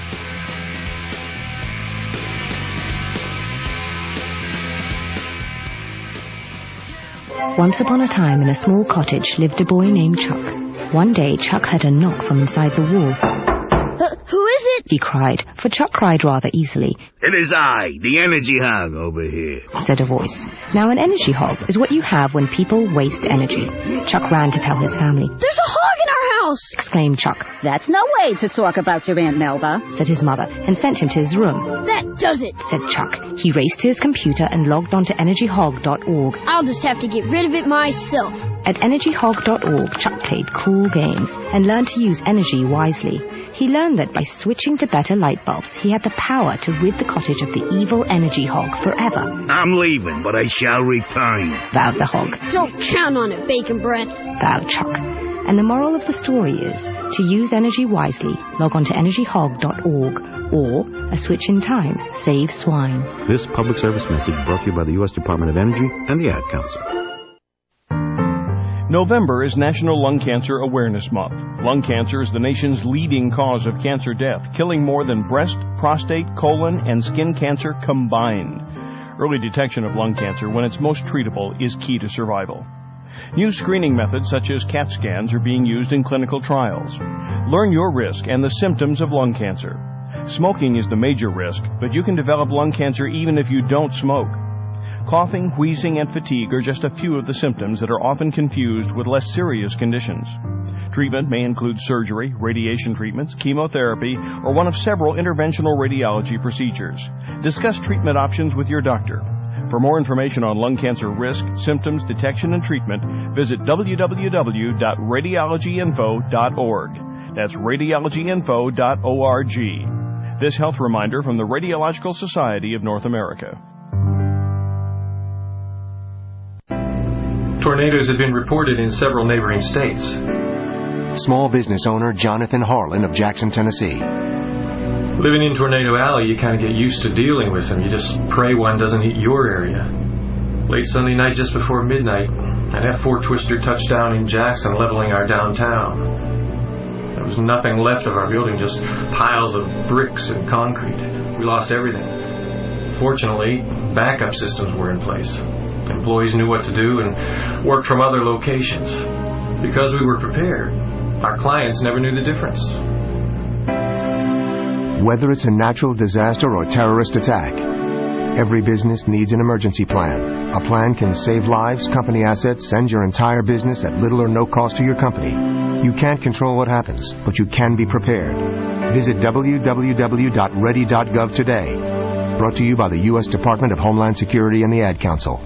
Once upon a time, in a small cottage, lived a boy named Chuck. One day, Chuck heard a knock from inside the wall. Uh, who is it? He cried, for Chuck cried rather easily. It is I, the energy hog over here, said a voice. Now, an energy hog is what you have when people waste energy. Chuck ran to tell his family. There's a hog in our house, exclaimed Chuck. That's no way to talk about your Aunt Melba, said his mother, and sent him to his room. That does it, said Chuck. He raced to his computer and logged on to energy hog dot org. I'll just have to get rid of it myself. At energy hog dot org, Chuck played cool games and learned to use energy wisely. He learned that by switching to better light bulbs, he had the power to rid the cottage of the evil energy hog forever. I'm leaving, but I shall return, vowed the hog. Don't count on it, Bacon Breath, vowed Chuck. And the moral of the story is, to use energy wisely, log on to energy hog dot org, or a switch in time saves swine. This public service message brought to you by the U S Department of Energy and the Ad Council. November is National Lung Cancer Awareness Month. Lung cancer is the nation's leading cause of cancer death, killing more than breast, prostate, colon, and skin cancer combined. Early detection of lung cancer, when it's most treatable, is key to survival. New screening methods such as CAT scans are being used in clinical trials. Learn your risk and the symptoms of lung cancer. Smoking is the major risk, but you can develop lung cancer even if you don't smoke. Coughing, wheezing, and fatigue are just a few of the symptoms that are often confused with less serious conditions. Treatment may include surgery, radiation treatments, chemotherapy, or one of several interventional radiology procedures. Discuss treatment options with your doctor. For more information on lung cancer risk, symptoms, detection, and treatment, visit w w w dot radiology info dot org. That's radiology info dot org. This health reminder from the Radiological Society of North America. Tornadoes have been reported in several neighboring states. Small business owner Jonathan Harlan of Jackson, Tennessee. Living in Tornado Alley, you kind of get used to dealing with them. You just pray one doesn't hit your area. Late Sunday night, just before midnight, an F four Twister touched down in Jackson, leveling our downtown. There was nothing left of our building, just piles of bricks and concrete. We lost everything. Fortunately, backup systems were in place. Employees knew what to do and worked from other locations. Because we were prepared, our clients never knew the difference. Whether it's a natural disaster or terrorist attack, every business needs an emergency plan. A plan can save lives, company assets, and your entire business at little or no cost to your company. You can't control what happens, but you can be prepared. Visit w w w dot ready dot gov today. Brought to you by the U S Department of Homeland Security and the Ad Council.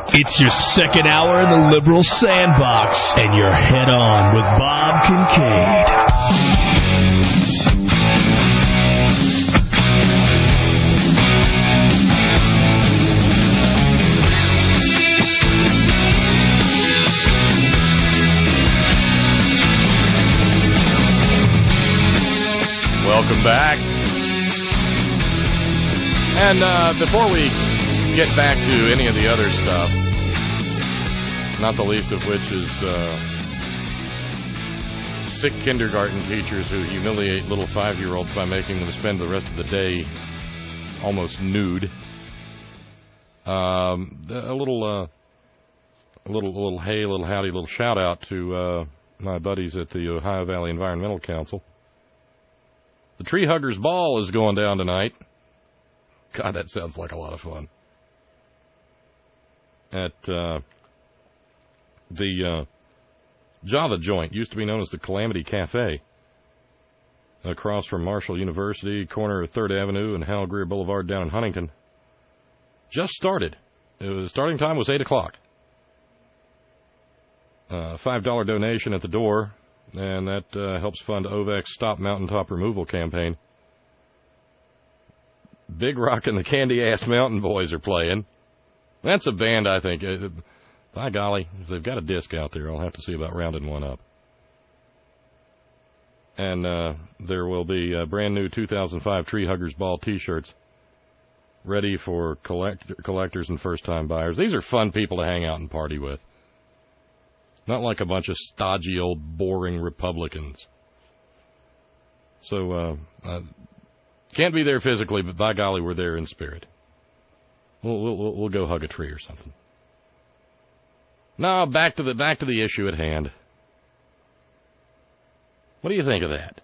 It's your second hour in the Liberal Sandbox, and you're head on with Bob Kincaid. Welcome back. And uh, before we get back to any of the other stuff, not the least of which is uh, sick kindergarten teachers who humiliate little five-year-olds by making them spend the rest of the day almost nude. Um, a little, uh, a little, a little hey, a little howdy, a little shout-out to uh, my buddies at the Ohio Valley Environmental Council. The Tree Huggers Ball is going down tonight. God, that sounds like a lot of fun. At uh, the uh, Java Joint, used to be known as the Calamity Cafe, across from Marshall University, corner of third Avenue and Hal Greer Boulevard down in Huntington. Just started. It was, starting time was eight o'clock. Uh, five dollar donation at the door, and that uh, helps fund O V A C's Stop Mountaintop Removal campaign. Big Rock and the Candy Ass Mountain Boys are playing. That's a band, I think. Uh, by golly, if they've got a disc out there, I'll have to see about rounding one up. And uh, there will be uh, brand new two thousand five Tree Huggers Ball T-shirts ready for collect- collectors and first-time buyers. These are fun people to hang out and party with. Not like a bunch of stodgy, old, boring Republicans. So, uh, uh, can't be there physically, but by golly, we're there in spirit. We'll, we'll, we'll go hug a tree or something. Now, back to the back to the issue at hand. What do you think of that?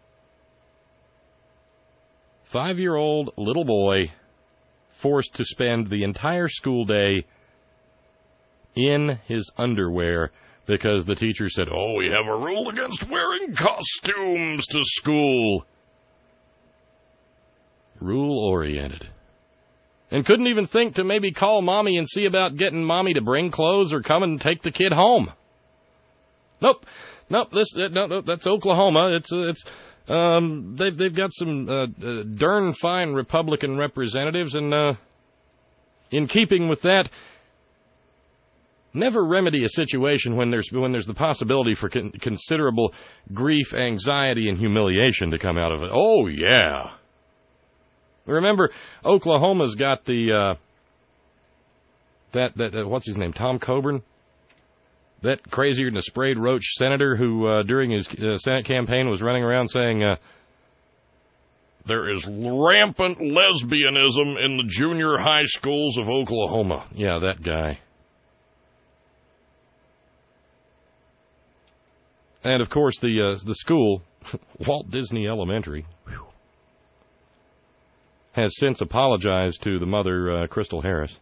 Five-year-old little boy forced to spend the entire school day in his underwear because the teacher said, oh, we have a rule against wearing costumes to school. Rule-oriented. And couldn't even think to maybe call Mommy and see about getting Mommy to bring clothes or come and take the kid home. Nope. Nope, this, uh, no, no, that's Oklahoma. It's, uh, it's, um, they've, they've got some, uh, uh, darn fine Republican representatives, and, uh, in keeping with that, never remedy a situation when there's, when there's the possibility for con- considerable grief, anxiety, and humiliation to come out of it. Oh, yeah. Remember, Oklahoma's got the, uh, that, that, uh, what's his name, Tom Coburn? That crazier than a sprayed roach senator who, uh, during his uh, Senate campaign was running around saying, uh, there is rampant lesbianism in the junior high schools of Oklahoma. Yeah, that guy. And, of course, the, uh, the school, Walt Disney Elementary, whew, has since apologized to the mother, uh, Crystal Harris.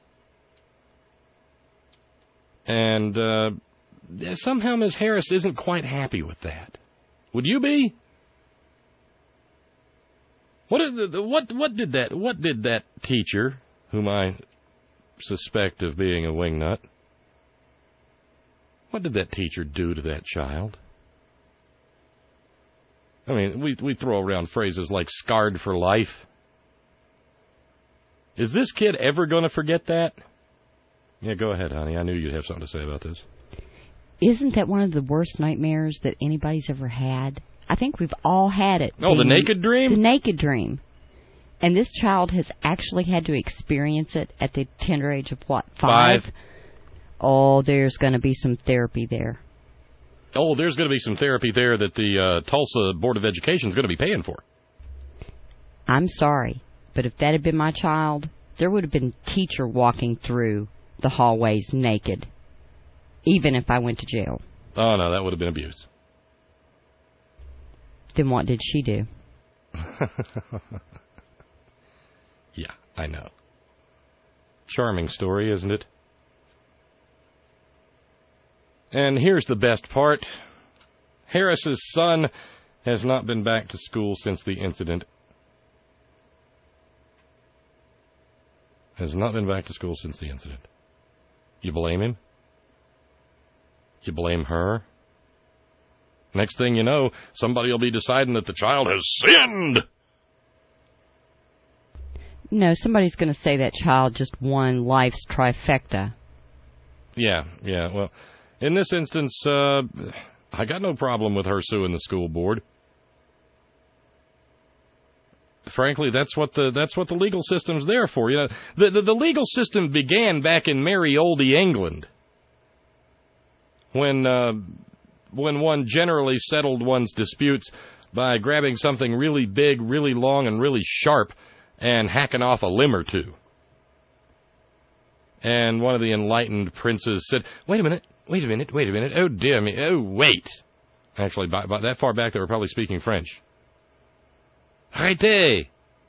And uh, somehow Miz Harris isn't quite happy with that. Would you be? What is the, what what did that what did that teacher, whom I suspect of being a wingnut, what did that teacher do to that child? I mean, we we throw around phrases like scarred for life. Is this kid ever going to forget that? Yeah, go ahead, honey. I knew you'd have something to say about this. Isn't that one of the worst nightmares that anybody's ever had? I think we've all had it. Oh, the, the naked dream? The naked dream. And this child has actually had to experience it at the tender age of, what, five? Five. Oh, there's going to be some therapy there. Oh, there's going to be some therapy there that the uh, Tulsa Board of Education is going to be paying for. I'm sorry, but if that had been my child, there would have been a teacher walking through the hallways naked, even if I went to jail. Oh, no, that would have been abuse. Then what did she do? Yeah, I know. Charming story, isn't it? And here's the best part. Harris's son has not been back to school since the incident. Has not been back to school since the incident. You blame him? You blame her? Next thing you know, somebody will be deciding that the child has sinned. No, somebody's going to say that child just won life's trifecta. Yeah, yeah. Well, in this instance, uh, I got no problem with her suing the school board. Frankly, that's what the that's what the legal system's there for. You know, the the, the legal system began back in merry oldie England, when uh, when one generally settled one's disputes by grabbing something really big, really long, and really sharp, and hacking off a limb or two. And one of the enlightened princes said, "Wait a minute, wait a minute, wait a minute. Oh dear me, oh wait." Actually, by, by that far back, they were probably speaking French. Arrêtez!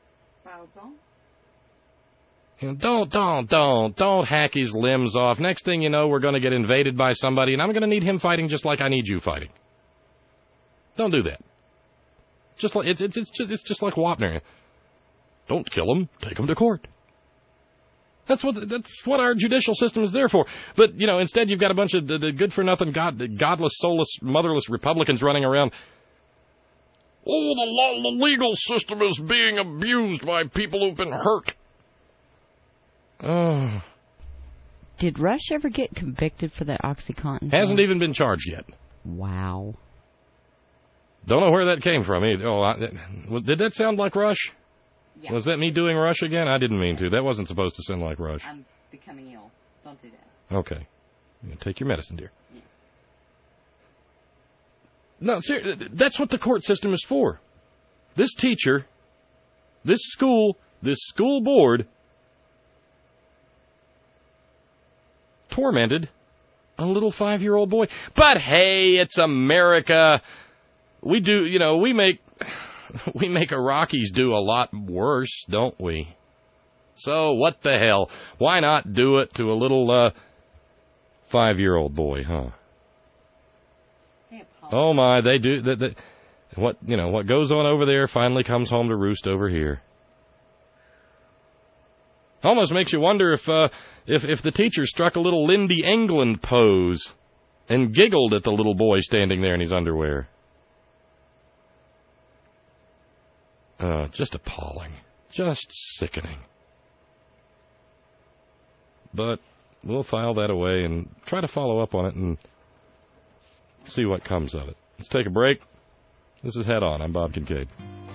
Don't, don't, don't, don't hack his limbs off. Next thing you know, we're going to get invaded by somebody, and I'm going to need him fighting just like I need you fighting. Don't do that. Just like it's it's it's just, it's just like Wapner. Don't kill him. Take him to court. That's what that's what our judicial system is there for. But you know, instead you've got a bunch of the, the good-for-nothing, god, godless, soulless, motherless Republicans running around. Oh, the, law, the legal system is being abused by people who've been hurt. Oh. Did Rush ever get convicted for that OxyContin? Hasn't even been charged yet. Wow. Don't know where that came from either. Oh, I, did that sound like Rush? Yeah. Was that me doing Rush again? I didn't mean to. That wasn't supposed to sound like Rush. I'm becoming ill. Don't do that. Okay. Yeah, take your medicine, dear. Yeah. No, seriously, that's what the court system is for. This teacher, this school, this school board tormented a little five-year-old boy. But hey, it's America. We do, you know, we make we make Iraqis do a lot worse, don't we? So what the hell? Why not do it to a little uh, five-year-old boy, huh? Oh my, they do. They, they, what you know? What goes on over there finally comes home to roost over here. Almost makes you wonder if uh, if if the teacher struck a little Lindy England pose and giggled at the little boy standing there in his underwear. Uh, just appalling, just sickening. But we'll file that away and try to follow up on it and see what comes of it. Let's take a break. This is Head On. I'm Bob Kincaid.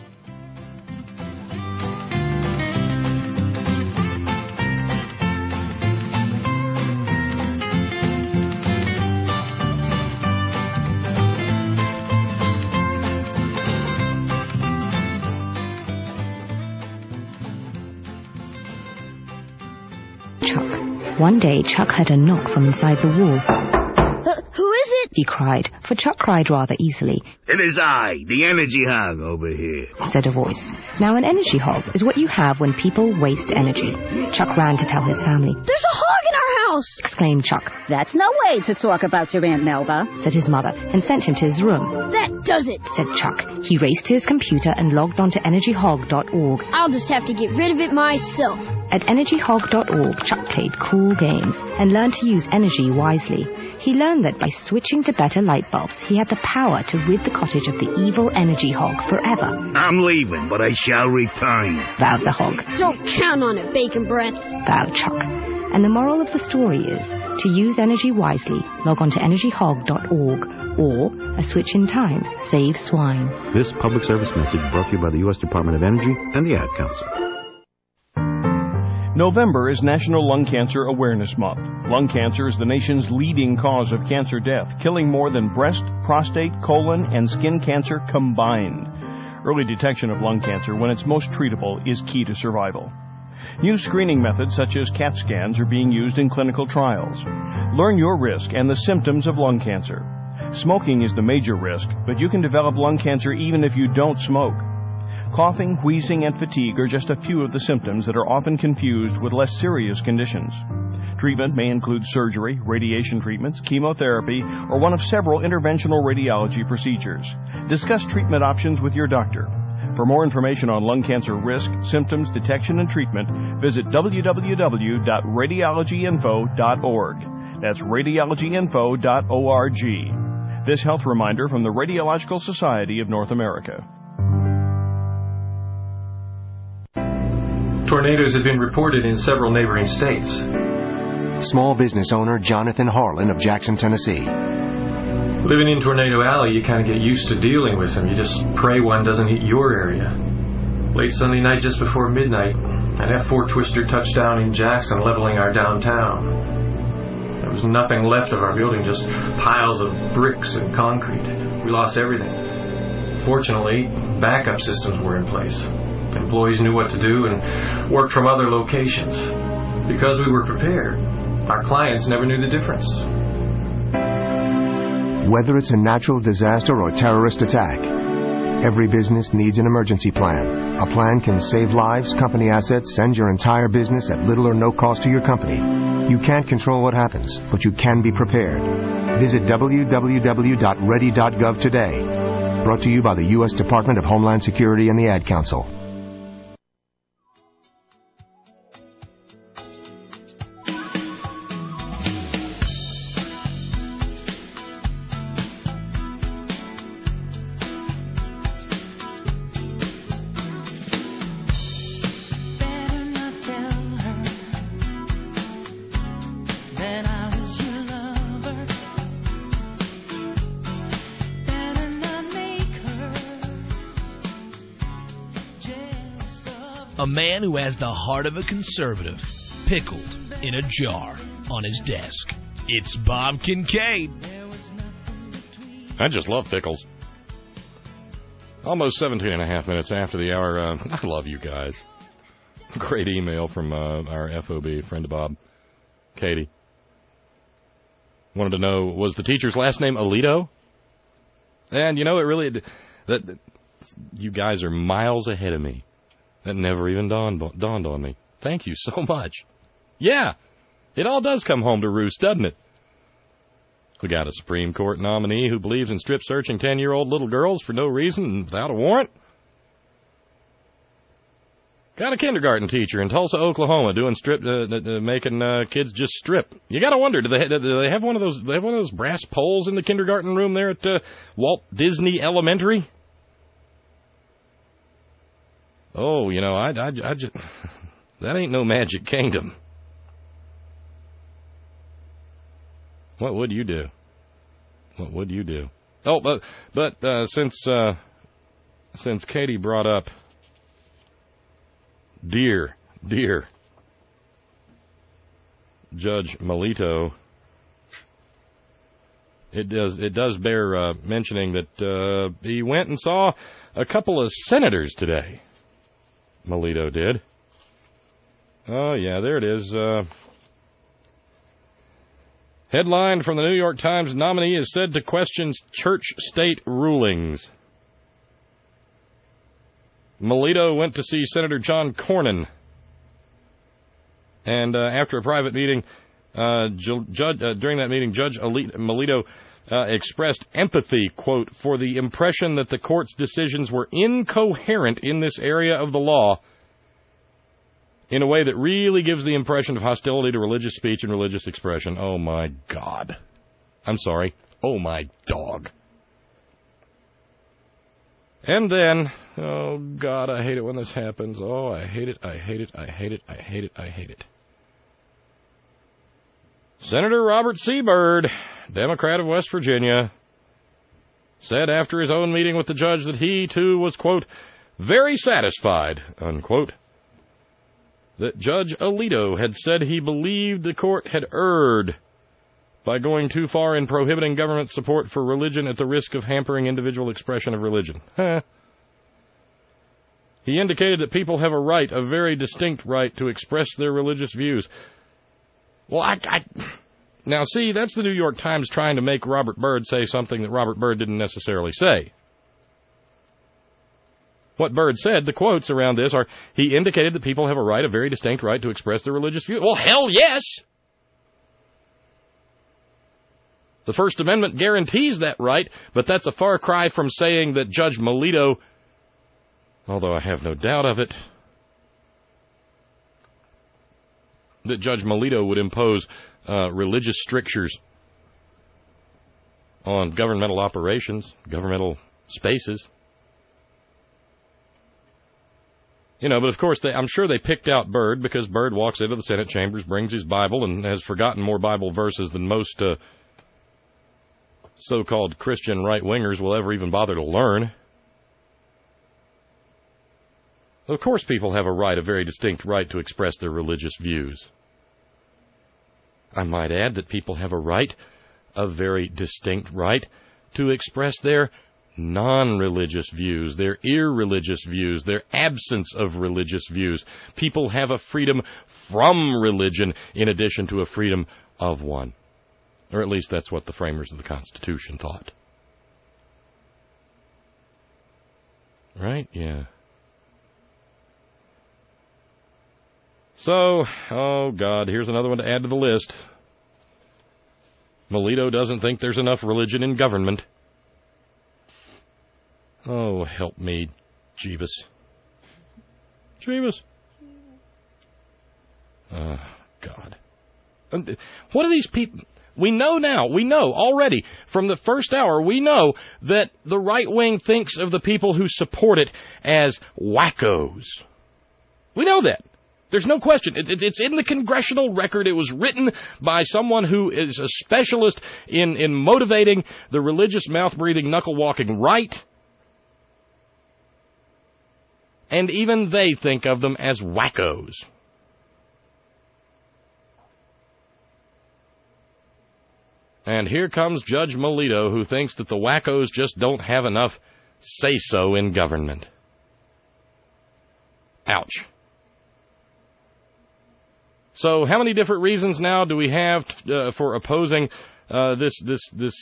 Chuck. One day, Chuck heard a knock from inside the wall. Uh, who is it? He cried, for Chuck cried rather easily. It is I, the energy hog over here, said a voice. Now, an energy hog is what you have when people waste energy. Chuck ran to tell his family. There's a hog in our house! Exclaimed Chuck. That's no way to talk about your Aunt Melba, said his mother, and sent him to his room. That does it, said Chuck. He raced to his computer and logged on to energy hog dot org. I'll just have to get rid of it myself. At energy hog dot org, Chuck played cool games and learned to use energy wisely. He learned that by switching to better light bulbs, he had the power to rid the cottage of the evil energy hog forever. I'm leaving, but I shall return, vowed the hog. Don't count on it, Bacon Breath, vowed Chuck. And the moral of the story is, to use energy wisely, log on to energy hog dot org, or a switch in time saves swine. This public service message brought to you by the U S Department of Energy and the Ad Council. November is National Lung Cancer Awareness Month. Lung cancer is the nation's leading cause of cancer death, killing more than breast, prostate, colon, and skin cancer combined. Early detection of lung cancer, when it's most treatable, is key to survival. New screening methods such as CAT scans are being used in clinical trials. Learn your risk and the symptoms of lung cancer. Smoking is the major risk, but you can develop lung cancer even if you don't smoke. Coughing, wheezing, and fatigue are just a few of the symptoms that are often confused with less serious conditions. Treatment may include surgery, radiation treatments, chemotherapy, or one of several interventional radiology procedures. Discuss treatment options with your doctor. For more information on lung cancer risk, symptoms, detection, and treatment, visit w w w dot radiology info dot org. That's radiology info dot org. This health reminder from the Radiological Society of North America. Tornadoes have been reported in several neighboring states. Small business owner Jonathan Harlan of Jackson, Tennessee. Living in Tornado Alley, you kind of get used to dealing with them. You just pray one doesn't hit your area. Late Sunday night, just before midnight, an F four Twister touched down in Jackson, leveling our downtown. There was nothing left of our building, just piles of bricks and concrete. We lost everything. Fortunately, backup systems were in place. Employees knew what to do and worked from other locations. Because we were prepared, our clients never knew the difference. Whether it's a natural disaster or terrorist attack, every business needs an emergency plan. A plan can save lives, company assets, and your entire business at little or no cost to your company. You can't control what happens, but you can be prepared. Visit w w w dot ready dot gov today. Brought to you by the U S Department of Homeland Security and the Ad Council. A man who has the heart of a conservative, pickled in a jar on his desk. It's Bob Kincaid. I just love pickles. Almost seventeen and a half minutes after the hour. Uh, I love you guys. Great email from uh, our F O B friend of Bob, Katie. Wanted to know, was the teacher's last name Alito? And, you know, it really... that, that you guys are miles ahead of me. That never even dawned, dawned on me. Thank you so much. Yeah, it all does come home to roost, doesn't it? We got a Supreme Court nominee who believes in strip-searching ten-year-old little girls for no reason and without a warrant. Got a kindergarten teacher in Tulsa, Oklahoma, doing strip, uh, uh, making uh, kids just strip. You got to wonder, do they do they have one of those? Do they have one of those brass poles in the kindergarten room there at uh, Walt Disney Elementary? Oh, you know, I, I, I just, that ain't no Magic Kingdom. What would you do? What would you do? Oh, but but uh, since uh, since Katie brought up dear, dear Judge Melito, it does it does bear uh, mentioning that uh, he went and saw a couple of senators today. Melito did. Oh, yeah, there it is. Uh, headline from the New York Times, nominee is said to question church-state rulings. Melito went to see Senator John Cornyn. And uh, after a private meeting, uh, ju- judge, uh, during that meeting, Judge Melito uh, expressed empathy, quote, for the impression that the court's decisions were incoherent in this area of the law in a way that really gives the impression of hostility to religious speech and religious expression. Oh, my God. I'm sorry. Oh, my dog. And then, oh, God, I hate it when this happens. Oh, I hate it, I hate it, I hate it, I hate it, I hate it. Senator Robert C. Byrd, Democrat of West Virginia, said after his own meeting with the judge that he, too, was, quote, very satisfied, unquote, that Judge Alito had said he believed the court had erred by going too far in prohibiting government support for religion at the risk of hampering individual expression of religion. Huh. He indicated that people have a right, a very distinct right, to express their religious views. Well, I, I... Now, see, that's the New York Times trying to make Robert Byrd say something that Robert Byrd didn't necessarily say. What Byrd said, the quotes around this are, he indicated that people have a right, a very distinct right, to express their religious views. Well, hell yes! The First Amendment guarantees that right, but that's a far cry from saying that Judge Melito although I have no doubt of it, that Judge Melito would impose uh, religious strictures on governmental operations, governmental spaces. You know, but of course, they, I'm sure they picked out Byrd because Byrd walks into the Senate chambers, brings his Bible, and has forgotten more Bible verses than most uh, so-called Christian right-wingers will ever even bother to learn. Of course people have a right, a very distinct right, to express their religious views. I might add that people have a right, a very distinct right, to express their non-religious views, their irreligious views, their absence of religious views. People have a freedom from religion in addition to a freedom of one. Or at least that's what the framers of the Constitution thought. Right? Yeah. So, oh God, here's another one to add to the list. Melito doesn't think there's enough religion in government. Oh, help me, Jeebus. Jeebus. Oh, God. What are these people... We know now, we know already, from the first hour, we know that the right wing thinks of the people who support it as wackos. We know that. There's no question. It, it, it's in the congressional record. It was written by someone who is a specialist in, in motivating the religious, mouth-breathing, knuckle-walking right. And even they think of them as wackos. And here comes Judge Melito, who thinks that the wackos just don't have enough say-so in government. Ouch. So how many different reasons now do we have uh, for opposing uh, this, this, this...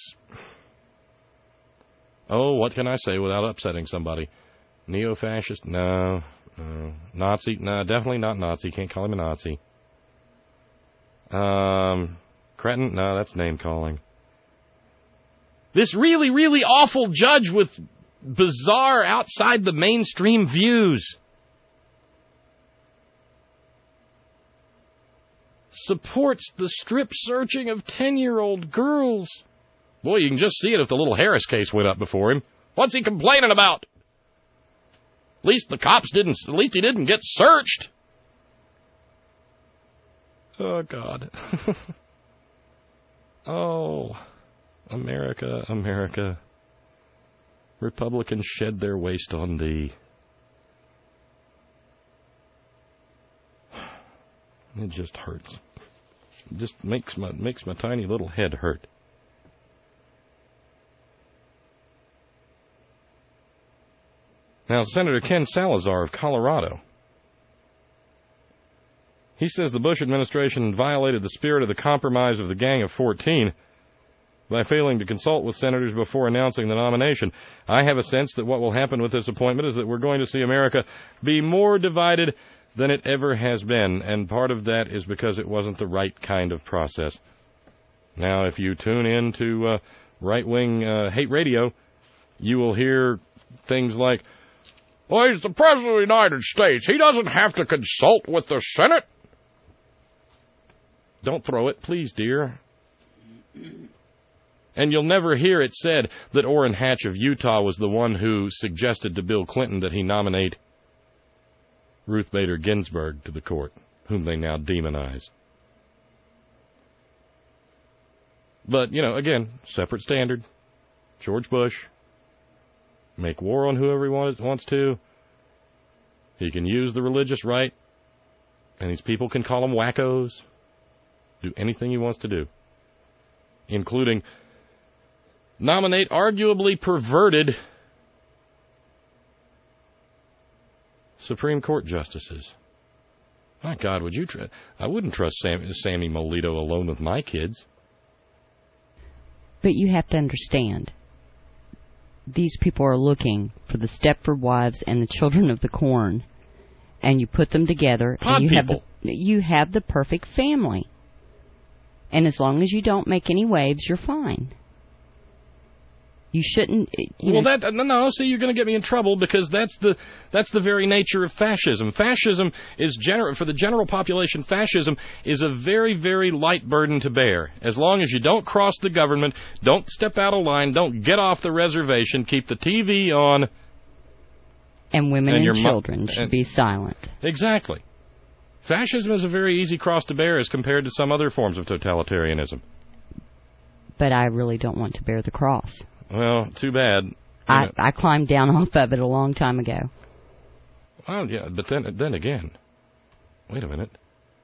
Oh, what can I say without upsetting somebody? Neo-fascist? No. no. Nazi? No, definitely not Nazi. Can't call him a Nazi. Um... Cretin? No, that's name-calling. This really, really awful judge with bizarre, outside-the-mainstream views. Supports the strip-searching of ten-year-old girls. Boy, you can just see it if the little Harris case went up before him. What's he complaining about? At least the cops didn't, at least he didn't get searched. Oh, God. Oh, America, America, Republicans shed their waste on thee. It just hurts. It just makes my, makes my tiny little head hurt. Now, Senator Ken Salazar of Colorado. He says the Bush administration violated the spirit of the compromise of the Gang of fourteen by failing to consult with senators before announcing the nomination. I have a sense that what will happen with this appointment is that we're going to see America be more divided than it ever has been, and part of that is because it wasn't the right kind of process. Now, if you tune in to uh, right-wing uh, hate radio, you will hear things like, well, he's the President of the United States. He doesn't have to consult with the Senate. Don't throw it, please, dear. And you'll never hear it said that Orrin Hatch of Utah was the one who suggested to Bill Clinton that he nominate Ruth Bader Ginsburg to the court, whom they now demonize. But, you know, again, separate standard. George Bush. Make war on whoever he wants to. He can use the religious right. And these people can call them wackos. Do anything he wants to do. Including nominate arguably perverted Supreme Court justices. My God, would you tr- I wouldn't trust Sam- Sammy Melito alone with my kids. But you have to understand, these people are looking for the Stepford Wives and the Children of the Corn, and you put them together, Pod and you people. have the, you have the perfect family. And as long as you don't make any waves, you're fine. You shouldn't. You well, know, that no, no. See, you're going to get me in trouble because that's the that's the very nature of fascism. Fascism is general for the general population. Fascism is a very, very light burden to bear. As long as you don't cross the government, don't step out of line, don't get off the reservation, keep the T V on, and women and, and your children mo- should and, be silent. Exactly. Fascism is a very easy cross to bear as compared to some other forms of totalitarianism. But I really don't want to bear the cross. Well, too bad. I, I climbed down off of it a long time ago. Well, yeah, but then then again, wait a minute.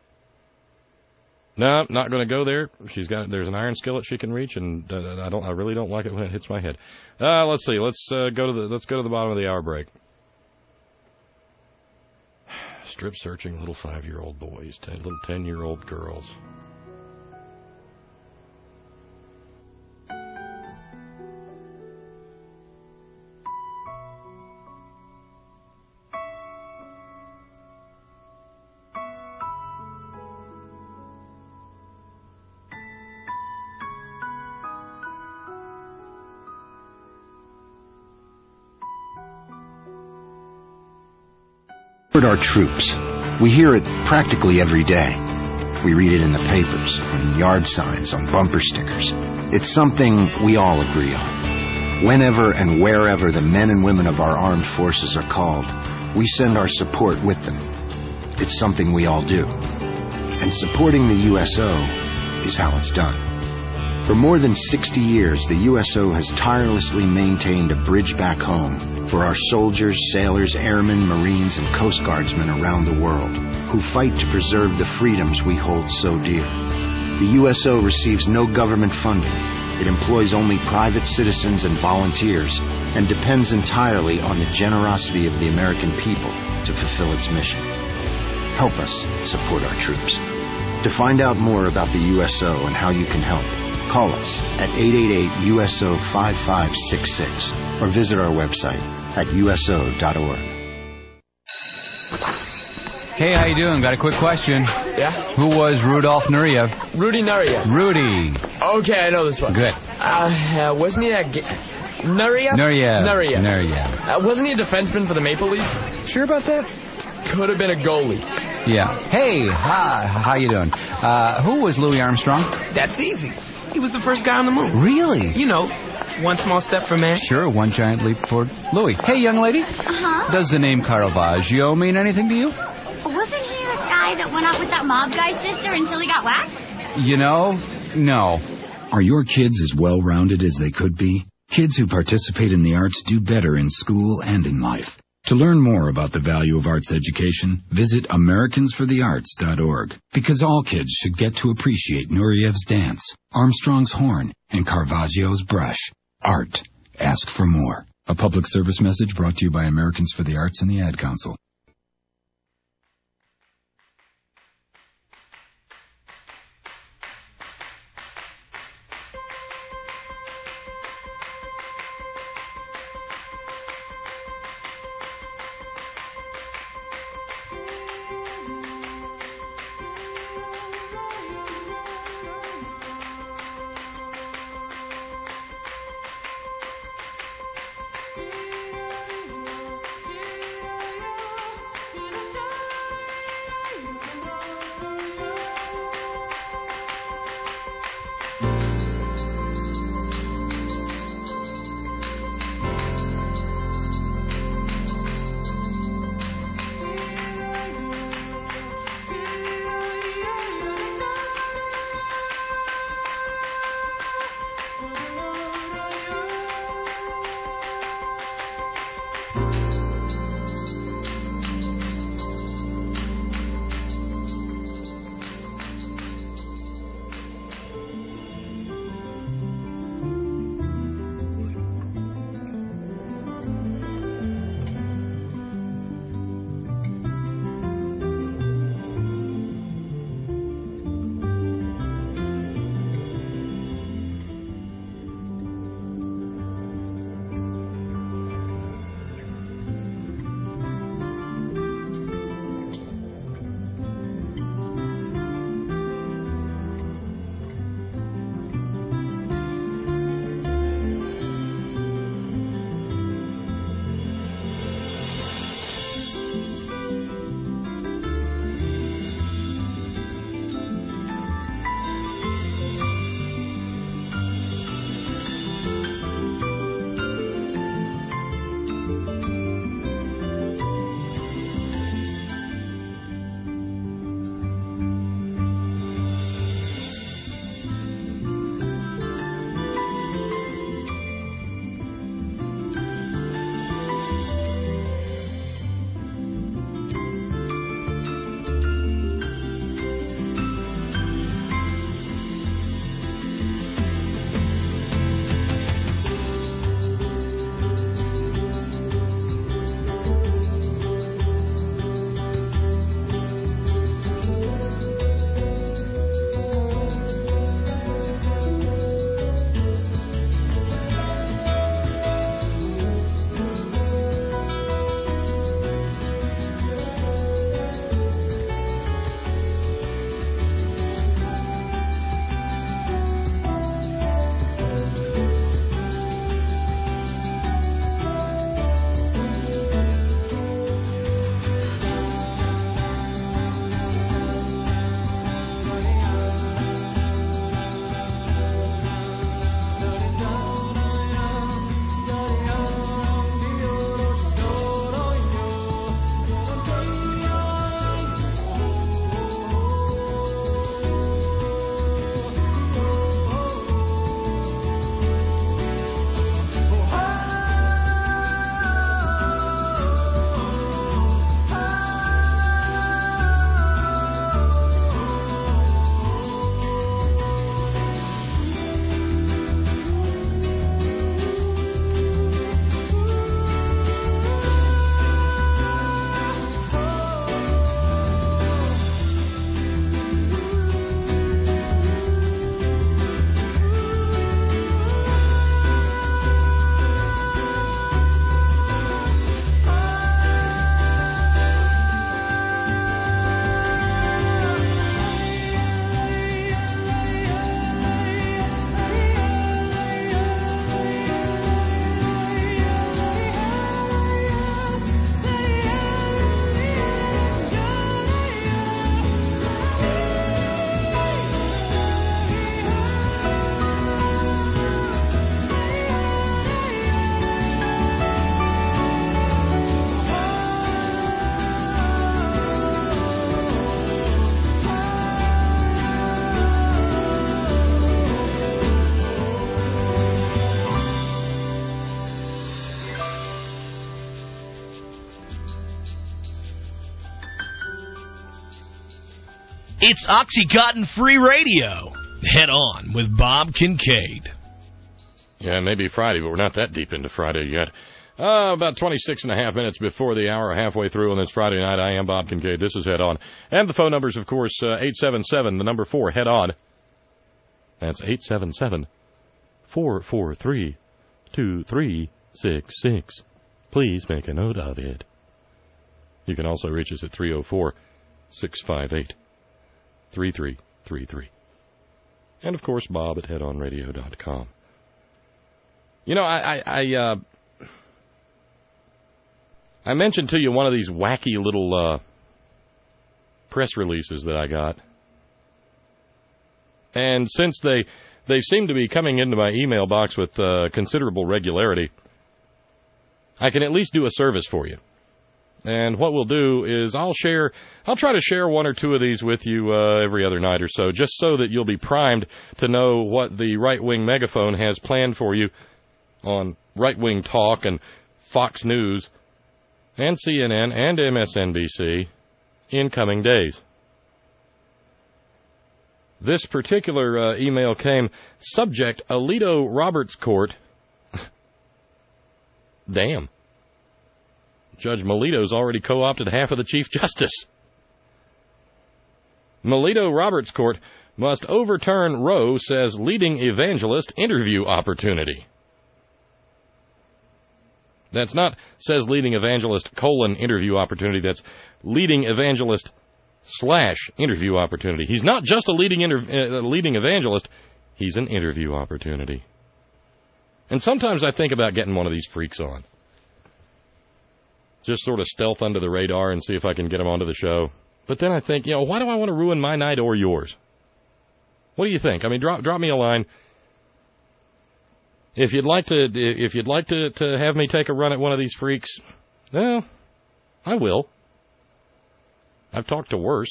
No, not going to go there. She's got there's an iron skillet she can reach, and uh, I don't. I really don't like it when it hits my head. Uh, let's see. Let's uh, go to the let's go to the bottom of the hour break. Strip searching little five-year-old boys, ten, little ten-year-old girls. Our troops. We hear it practically every day. We read it in the papers, on yard signs, on bumper stickers. It's something we all agree on. Whenever and wherever the men and women of our armed forces are called, we send our support with them. It's something we all do. And supporting the U S O is how it's done. For more than sixty years, the U S O has tirelessly maintained a bridge back home for our soldiers, sailors, airmen, Marines, and Coast Guardsmen around the world who fight to preserve the freedoms we hold so dear. The U S O receives no government funding. It employs only private citizens and volunteers and depends entirely on the generosity of the American people to fulfill its mission. Help us support our troops. To find out more about the U S O and how you can help, call us at eight eight eight U S O five five six six or visit our website at U S O dot org. Hey, how you doing? Got a quick question. Yeah? Who was Rudolf Nureyev? Rudy Nureyev. Rudy. Okay, I know this one. Good. Uh, uh wasn't he a... Ga- Nureyev? Nureyev. Nureyev. Nureyev. Uh, wasn't he a defenseman for the Maple Leafs? Sure about that? Could have been a goalie. Yeah. Hey, hi, how you doing? Uh, who was Louis Armstrong? That's easy. He was the first guy on the moon. Really? You know, one small step for man. Sure, one giant leap for Louis. Hey, young lady. Uh-huh. Does the name Caravaggio mean anything to you? Wasn't he the guy that went out with that mob guy's sister until he got whacked? You know, no. Are your kids as well-rounded as they could be? Kids who participate in the arts do better in school and in life. To learn more about the value of arts education, visit Americans for the Arts dot org. Because all kids should get to appreciate Nureyev's dance, Armstrong's horn, and Caravaggio's brush. Art. Ask for more. A public service message brought to you by Americans for the Arts and the Ad Council. It's Oxycontin-free radio. Head On with Bob Kincaid. Yeah, maybe Friday, but we're not that deep into Friday yet. Uh, about twenty-six and a half minutes before the hour, halfway through on this Friday night. I am Bob Kincaid. This is Head On. And the phone number's, of course, uh, eight seven seven, the number four, Head On. That's eight seven seven, four four three, two three six six. Please make a note of it. You can also reach us at three oh four, six five eight, three three three three. And, of course, Bob at head on radio dot com. You know, I... I, I uh, I mentioned to you one of these wacky little uh, press releases that I got. And since they they seem to be coming into my email box with uh, considerable regularity, I can at least do a service for you. And what we'll do is I'll share, I'll try to share one or two of these with you uh, every other night or so, just so that you'll be primed to know what the right-wing megaphone has planned for you on right-wing talk and Fox News and C N N and M S N B C in coming days. This particular uh, email came, subject, Alito Roberts Court. Damn. Judge Melito's already co-opted half of the Chief Justice. Melito Roberts Court must overturn Roe, says leading evangelist interview opportunity. That's not, says leading evangelist, colon, interview opportunity. That's leading evangelist slash interview opportunity. He's not just a leading inter- uh, leading evangelist. He's an interview opportunity. And sometimes I think about getting one of these freaks on. Just sort of stealth under the radar and see if I can get him onto the show. But then I think, you know, why do I want to ruin my night or yours? What do you think? I mean, drop drop me a line. If you'd like to, if you'd like to, to have me take a run at one of these freaks, well, I will. I've talked to worse.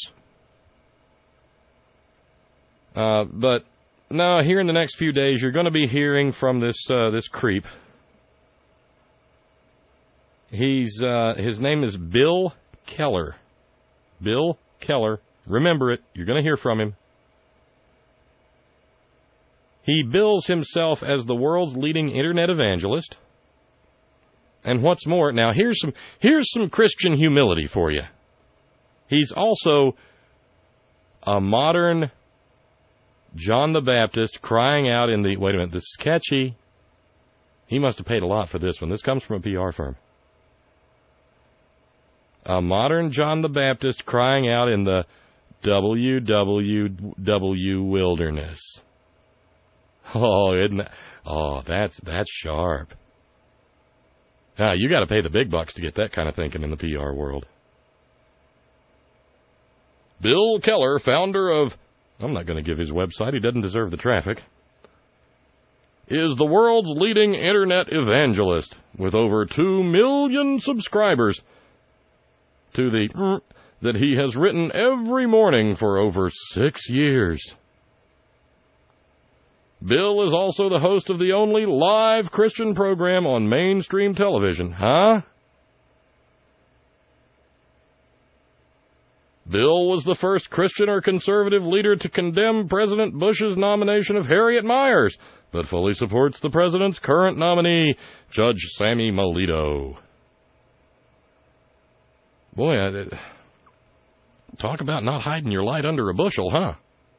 Uh, but no, here in the next few days, you're going to be hearing from this uh, this creep. He's uh, his name is Bill Keller. Bill Keller. Remember it. You're going to hear from him. He bills himself as the world's leading internet evangelist. And what's more, now here's some here's some Christian humility for you. He's also a modern John the Baptist crying out in the... Wait a minute, this is catchy. He must have paid a lot for this one. This comes from a P R firm. A modern John the Baptist crying out in the W W W wilderness. Oh, isn't that, oh, that's that's sharp. Now, you got to pay the big bucks to get that kind of thinking in the P R world. Bill Keller, founder of, I'm not going to give his website, he doesn't deserve the traffic, is the world's leading internet evangelist with over two million subscribers to the mm, that he has written every morning for over six years. Bill is also the host of the only live Christian program on mainstream television. Huh? Bill was the first Christian or conservative leader to condemn President Bush's nomination of Harriet Miers, but fully supports the president's current nominee, Judge Sammy Melito. Boy, I, talk about not hiding your light under a bushel, huh?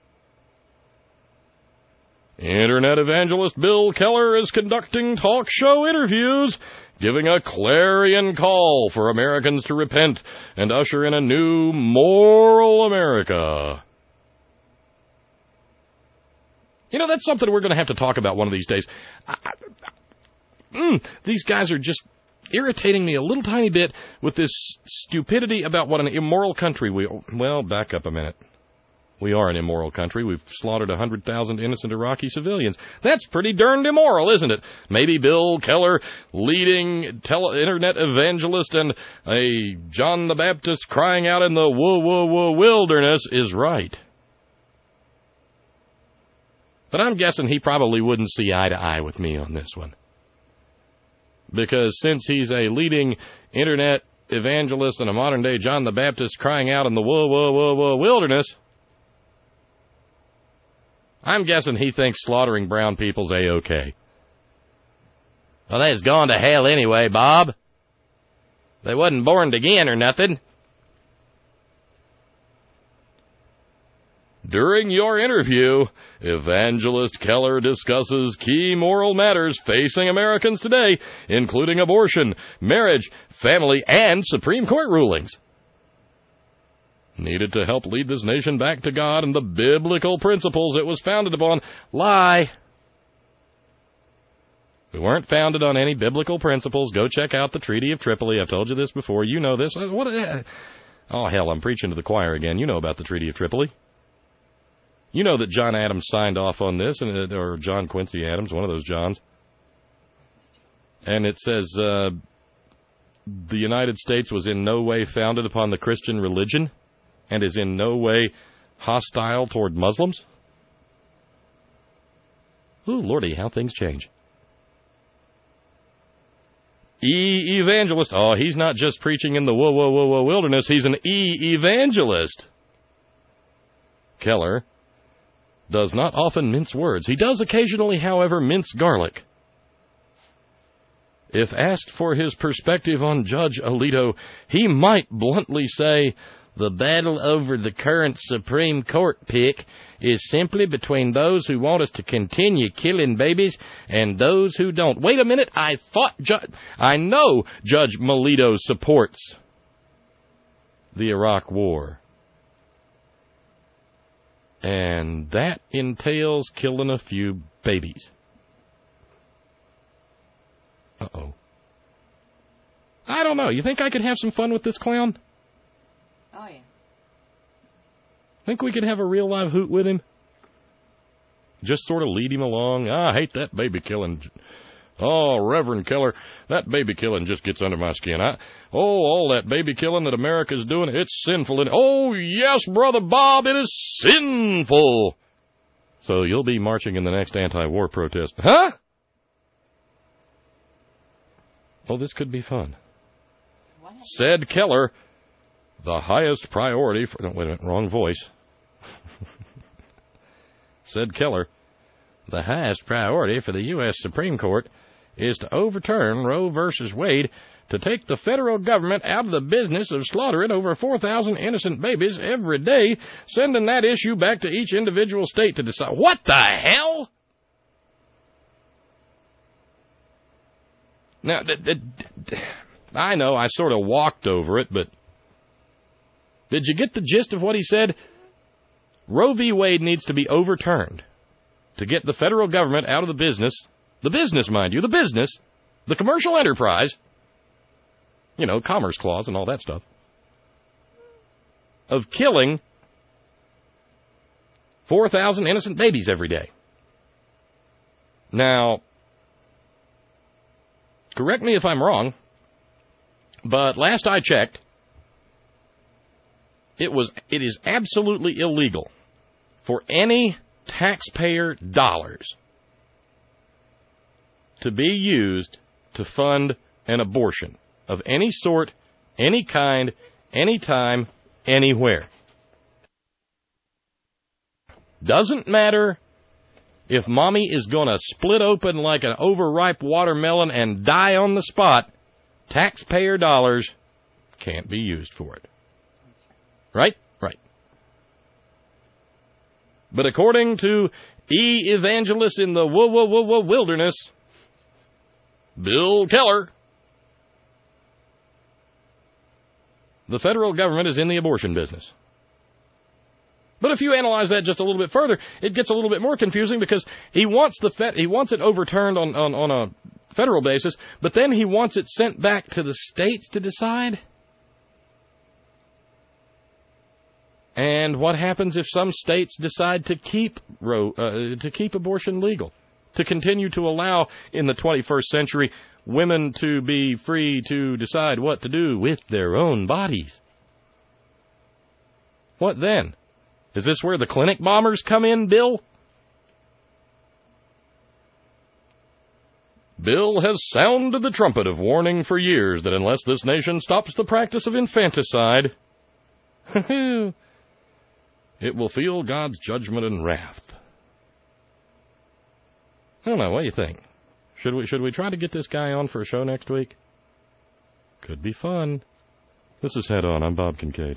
Internet evangelist Bill Keller is conducting talk show interviews, giving a clarion call for Americans to repent and usher in a new moral America. You know, that's something we're going to have to talk about one of these days. I, I, mm, these guys are just irritating me a little tiny bit with this stupidity about what an immoral country we... Well, back up a minute. We are an immoral country. We've slaughtered one hundred thousand innocent Iraqi civilians. That's pretty darned immoral, isn't it? Maybe Bill Keller, leading tele- internet evangelist and a John the Baptist crying out in the whoa, whoa, whoa wilderness is right. But I'm guessing he probably wouldn't see eye to eye with me on this one. Because since he's a leading internet evangelist and a modern-day John the Baptist crying out in the whoa, whoa, whoa, whoa wilderness... I'm guessing he thinks slaughtering brown people's A-okay. Well, they's gone to hell anyway, Bob. They wasn't born again or nothing. During your interview, Evangelist Keller discusses key moral matters facing Americans today, including abortion, marriage, family, and Supreme Court rulings. Needed to help lead this nation back to God and the biblical principles it was founded upon. Lie. We weren't founded on any biblical principles. Go check out the Treaty of Tripoli. I've told you this before. You know this. What? Oh, hell, I'm preaching to the choir again. You know about the Treaty of Tripoli. You know that John Adams signed off on this, and or John Quincy Adams, one of those Johns. And it says uh, the United States was in no way founded upon the Christian religion and is in no way hostile toward Muslims. Ooh, Lordy, how things change. E-evangelist. Oh, he's not just preaching in the whoa, whoa, whoa, whoa wilderness. He's an E-evangelist. Keller does not often mince words. He does occasionally, however, mince garlic. If asked for his perspective on Judge Alito, he might bluntly say, the battle over the current Supreme Court pick is simply between those who want us to continue killing babies and those who don't. Wait a minute, I thought, Ju- I know Judge Alito supports the Iraq War. And that entails killing a few babies. Uh-oh. I don't know. You think I could have some fun with this clown? Oh, yeah. Think we could have a real live hoot with him? Just sort of lead him along. Ah, I hate that baby killing. Oh, Reverend Keller, that baby killing just gets under my skin. I, oh, all that baby killing that America's doing, it's sinful. And oh, yes, Brother Bob, it is sinful. So you'll be marching in the next anti-war protest. Huh? Oh, this could be fun. Said Keller, the highest priority for... No, wait a minute, wrong voice. Said Keller, the highest priority for the U S Supreme Court is to overturn Roe versus Wade to take the federal government out of the business of slaughtering over four thousand innocent babies every day, sending that issue back to each individual state to decide. What the hell? Now, I know I sort of walked over it, but did you get the gist of what he said? Roe v. Wade needs to be overturned to get the federal government out of the business, the business, mind you, the business, the commercial enterprise, you know, Commerce Clause and all that stuff, of killing four thousand innocent babies every day. Now, correct me if I'm wrong, but last I checked, it was it is absolutely illegal for any taxpayer dollars to be used to fund an abortion of any sort, any kind, anytime, anywhere. Doesn't matter if mommy is going to split open like an overripe watermelon and die on the spot, taxpayer dollars can't be used for it. Right? Right. But according to E-evangelists in the whoa, whoa, whoa, whoa wilderness, Bill Keller, the federal government is in the abortion business. But if you analyze that just a little bit further, it gets a little bit more confusing because he wants the fed, he wants it overturned on, on, on a federal basis, but then he wants it sent back to the states to decide. And what happens if some states decide to keep Roe, uh, to keep abortion legal, to continue to allow in the twenty-first century women to be free to decide what to do with their own bodies? What then? Is this where the clinic bombers come in, Bill? Bill has sounded the trumpet of warning for years that unless this nation stops the practice of infanticide, it will feel God's judgment and wrath. I don't know. What do you think? Should we should we try to get this guy on for a show next week? Could be fun. This is Head On. I'm Bob Kincaid.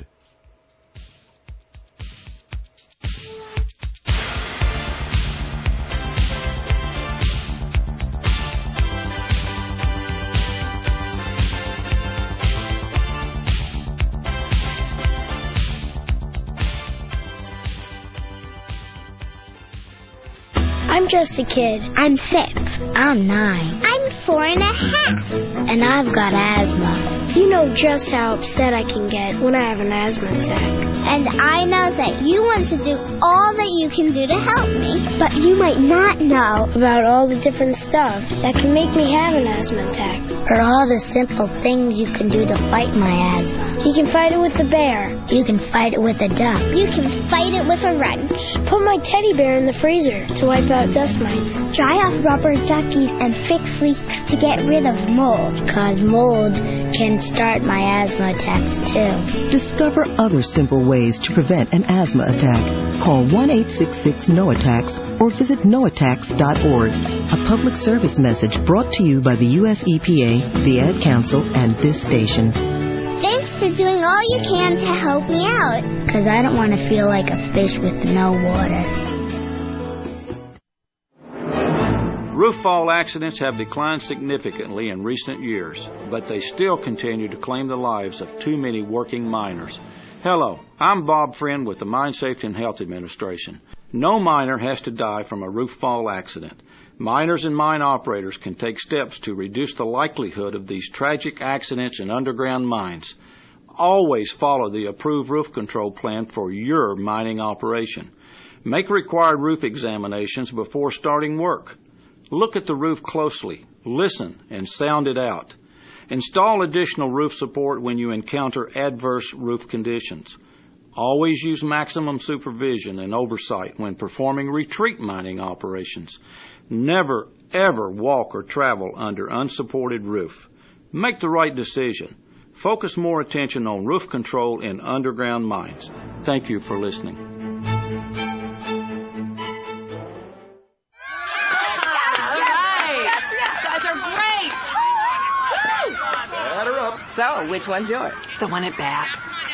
I'm just a kid. I'm six. I'm nine. I'm four and a half. And I've got asthma. You know just how upset I can get when I have an asthma attack. And I know that you want to do all that you can do to help me. But you might not know about all the different stuff that can make me have an asthma attack. Or all the simple things you can do to fight my asthma. You can fight it with the bear. You can fight it with a duck. You can fight it with a wrench. Put my teddy bear in the freezer to wipe out dust mites. Dry off rubber duckies and fix leaks to get rid of mold. Cause mold can start my asthma attacks too. Discover other simple ways to prevent an asthma attack. Call one eight six six no attacks or visit no attacks dot org. A public service message brought to you by the U S E P A, the Ad Council, and this station. Thanks for doing all you can to help me out. Because I don't want to feel like a fish with no water. Roof fall accidents have declined significantly in recent years, but they still continue to claim the lives of too many working miners. Hello, I'm Bob Friend with the Mine Safety and Health Administration. No miner has to die from a roof fall accident. Miners and mine operators can take steps to reduce the likelihood of these tragic accidents in underground mines. Always follow the approved roof control plan for your mining operation. Make required roof examinations before starting work. Look at the roof closely, listen, and sound it out. Install additional roof support when you encounter adverse roof conditions. Always use maximum supervision and oversight when performing retreat mining operations. Never, ever walk or travel under unsupported roof. Make the right decision. Focus more attention on roof control in underground mines. Thank you for listening. So, which one's yours? The one at bat.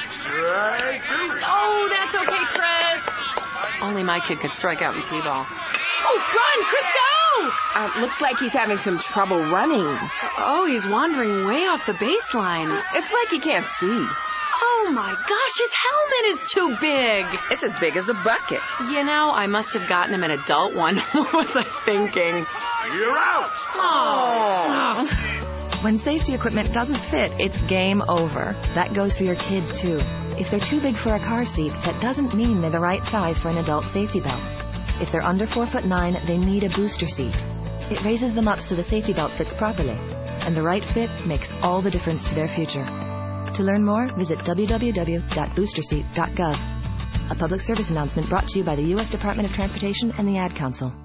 Oh, that's okay, Chris. Only my kid could strike out in T-ball. Oh, run, Chris, go! Uh, looks like he's having some trouble running. Oh, he's wandering way off the baseline. It's like he can't see. Oh, my gosh, his helmet is too big. It's as big as a bucket. You know, I must have gotten him an adult one. What was I thinking? You're out! Oh. When safety equipment doesn't fit, it's game over. That goes for your kids, too. If they're too big for a car seat, that doesn't mean they're the right size for an adult safety belt. If they're under four foot nine, they need a booster seat. It raises them up so the safety belt fits properly. And the right fit makes all the difference to their future. To learn more, visit w w w dot booster seat dot gov. A public service announcement brought to you by the U S Department of Transportation and the Ad Council.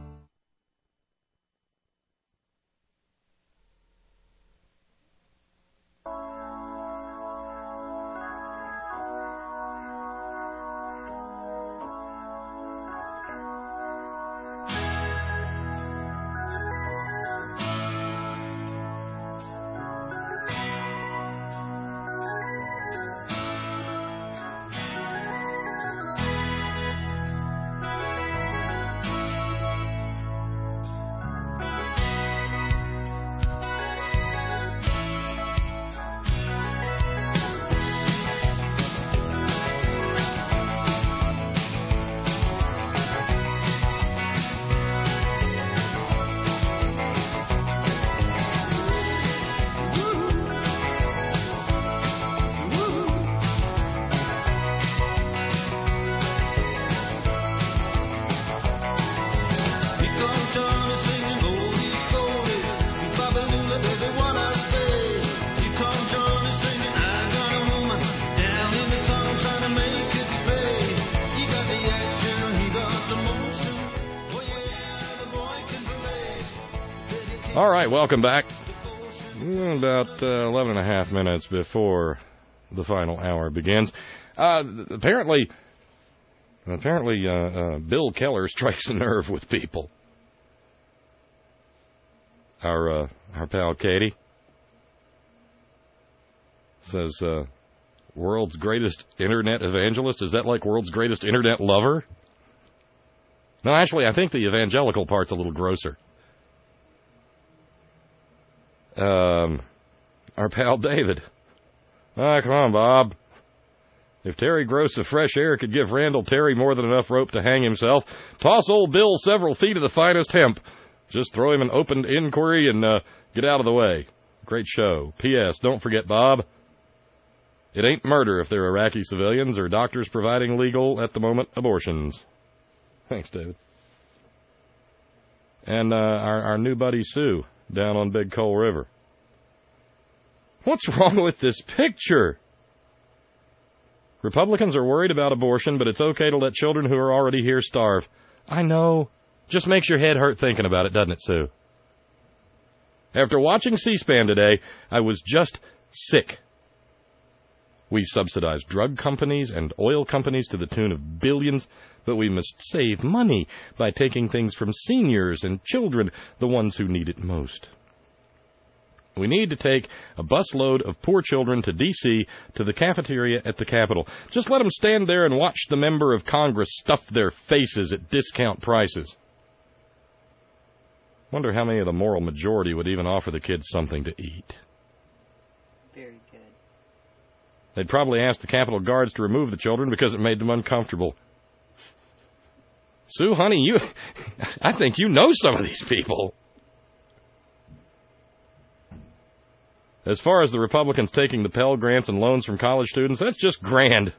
All right, welcome back. About uh, eleven and a half minutes before the final hour begins. Uh, apparently, apparently, uh, uh, Bill Keller strikes a nerve with people. Our, uh, our pal Katie says, uh, world's greatest internet evangelist. Is that like world's greatest internet lover? No, actually, I think the evangelical part's a little grosser. Um, our pal David. Ah, come on, Bob. If Terry Gross of Fresh Air could give Randall Terry more than enough rope to hang himself, toss old Bill several feet of the finest hemp. Just throw him an open inquiry and uh, get out of the way. Great show. P S. Don't forget, Bob, it ain't murder if they're Iraqi civilians or doctors providing legal, at the moment, abortions. Thanks, David. And uh, our, our new buddy Sue down on Big Coal River. What's wrong with this picture? Republicans are worried about abortion, but it's okay to let children who are already here starve. I know. Just makes your head hurt thinking about it, doesn't it, Sue? After watching C-SPAN today, I was just sick. We subsidize drug companies and oil companies to the tune of billions, but we must save money by taking things from seniors and children, the ones who need it most. We need to take a busload of poor children to D C to the cafeteria at the Capitol. Just let them stand there and watch the member of Congress stuff their faces at discount prices. Wonder how many of the moral majority would even offer the kids something to eat. Very good. They'd probably ask the Capitol Guards to remove the children because it made them uncomfortable. Sue, honey, you, I think you know some of these people. As far as the Republicans taking the Pell Grants and loans from college students, that's just grand.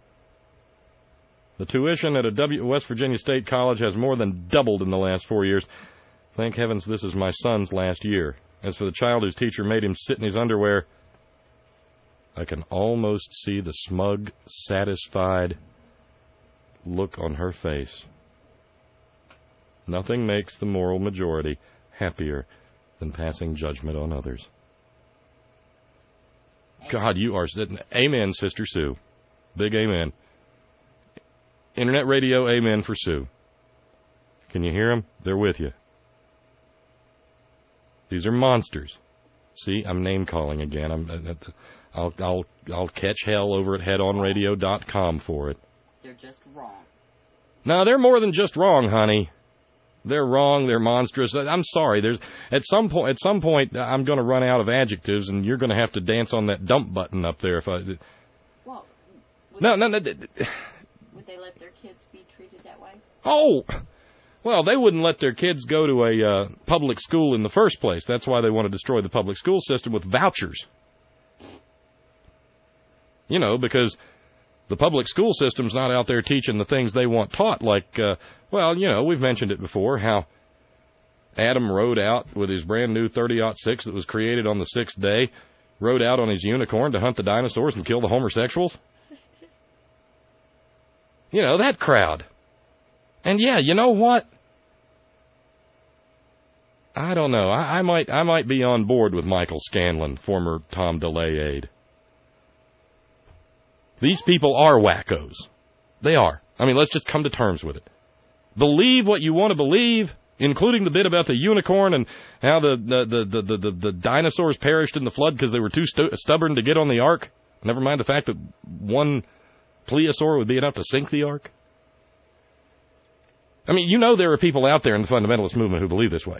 The tuition at a W West Virginia State College has more than doubled in the last four years. Thank heavens this is my son's last year. As for the child whose teacher made him sit in his underwear, I can almost see the smug, satisfied look on her face. Nothing makes the moral majority happier than passing judgment on others. God, you are... Amen, Sister Sue. Big amen. Internet radio, amen for Sue. Can you hear them? They're with you. These are monsters. See, I'm name-calling again. I'm, I'll, I'll, I'll catch hell over at head on radio dot com for it. They're just wrong. No, they're more than just wrong, honey. They're wrong. They're monstrous. I'm sorry. There's at some point. At some point, I'm going to run out of adjectives, and you're going to have to dance on that dump button up there. If I. Well. No, no, no. Would they let their kids be treated that way? Oh, well, they wouldn't let their kids go to a uh, public school in the first place. That's why they want to destroy the public school system with vouchers. You know, because the public school system's not out there teaching the things they want taught, like, uh, well, you know, we've mentioned it before, how Adam rode out with his brand new thirty aught six that was created on the sixth day, rode out on his unicorn to hunt the dinosaurs and kill the homosexuals. You know, that crowd. And yeah, you know what? I don't know. I, I might I might be on board with Michael Scanlon, former Tom DeLay aide. These people are wackos. They are. I mean, let's just come to terms with it. Believe what you want to believe, including the bit about the unicorn and how the the the the, the, the dinosaurs perished in the flood because they were too stu- stubborn to get on the ark. Never mind the fact that one plesiosaur would be enough to sink the ark. I mean, you know there are people out there in the fundamentalist movement who believe this way.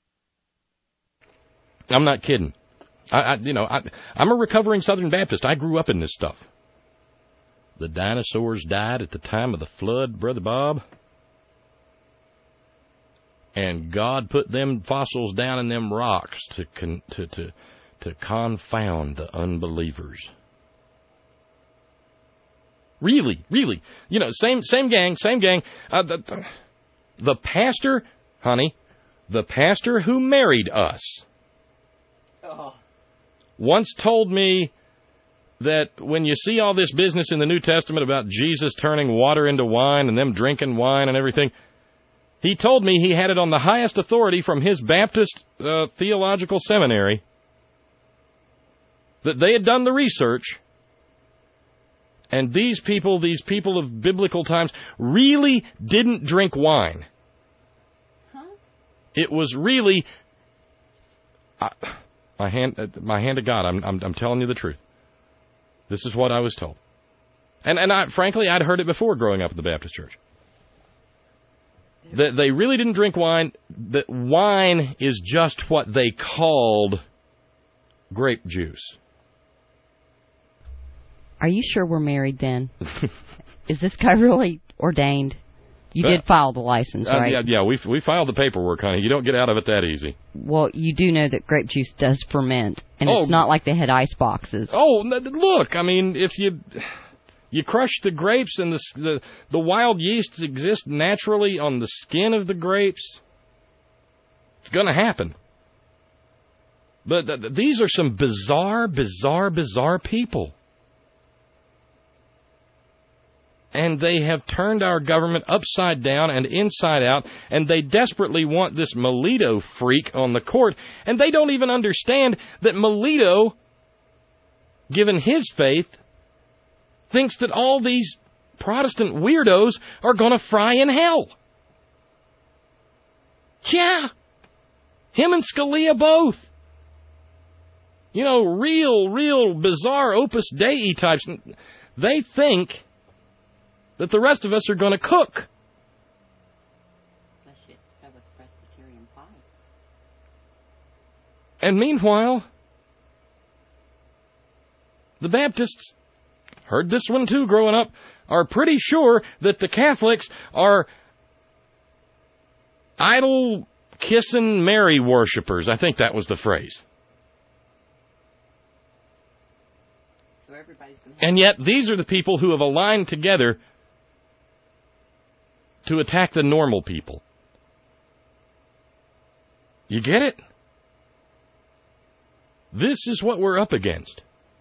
I'm not kidding. I, I you know, I, I'm a recovering Southern Baptist. I grew up in this stuff. The dinosaurs died at the time of the flood, Brother Bob. And God put them fossils down in them rocks to con, to, to to confound the unbelievers. Really, really. You know, same same gang, same gang. Uh, the, the pastor, honey, the pastor who married us oh. once told me that when you see all this business in the New Testament about Jesus turning water into wine and them drinking wine and everything, he told me he had it on the highest authority from his Baptist uh, theological seminary that they had done the research, and these people, these people of biblical times, really didn't drink wine. Huh? It was really I, my hand, my hand to God, I'm, I'm, I'm telling you the truth. This is what I was told. And, and I, frankly, I'd heard it before growing up at the Baptist church. That they really didn't drink wine. That wine is just what they called grape juice. Are you sure we're married then? Is this guy really ordained? You did file the license, right? Uh, yeah, yeah, we we filed the paperwork, honey. You don't get out of it that easy. Well, you do know that grape juice does ferment, and oh, it's not like they had ice boxes. Oh, look, I mean, if you you crush the grapes and the the, the wild yeasts exist naturally on the skin of the grapes, it's going to happen. But th- these are some bizarre, bizarre, bizarre people. And they have turned our government upside down and inside out, and they desperately want this Melito freak on the court, and they don't even understand that Melito, given his faith, thinks that all these Protestant weirdos are going to fry in hell. Yeah, him and Scalia both. You know, real, real bizarre Opus Dei types, they think that the rest of us are going to cook. And meanwhile, the Baptists, heard this one too growing up, are pretty sure that the Catholics are idol-kissing Mary worshippers. I think that was the phrase. So everybody's gonna have and yet, these are the people who have aligned together to attack the normal people. You get it? This is what we're up against.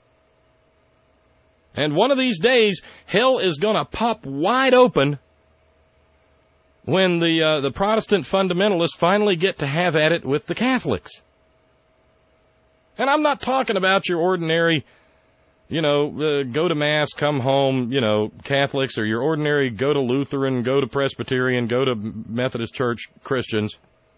And one of these days, hell is going to pop wide open when the uh, the Protestant fundamentalists finally get to have at it with the Catholics. And I'm not talking about your ordinary, you know, uh, go to Mass, come home, you know, Catholics, or your ordinary go to Lutheran, go to Presbyterian, go to Methodist Church Christians.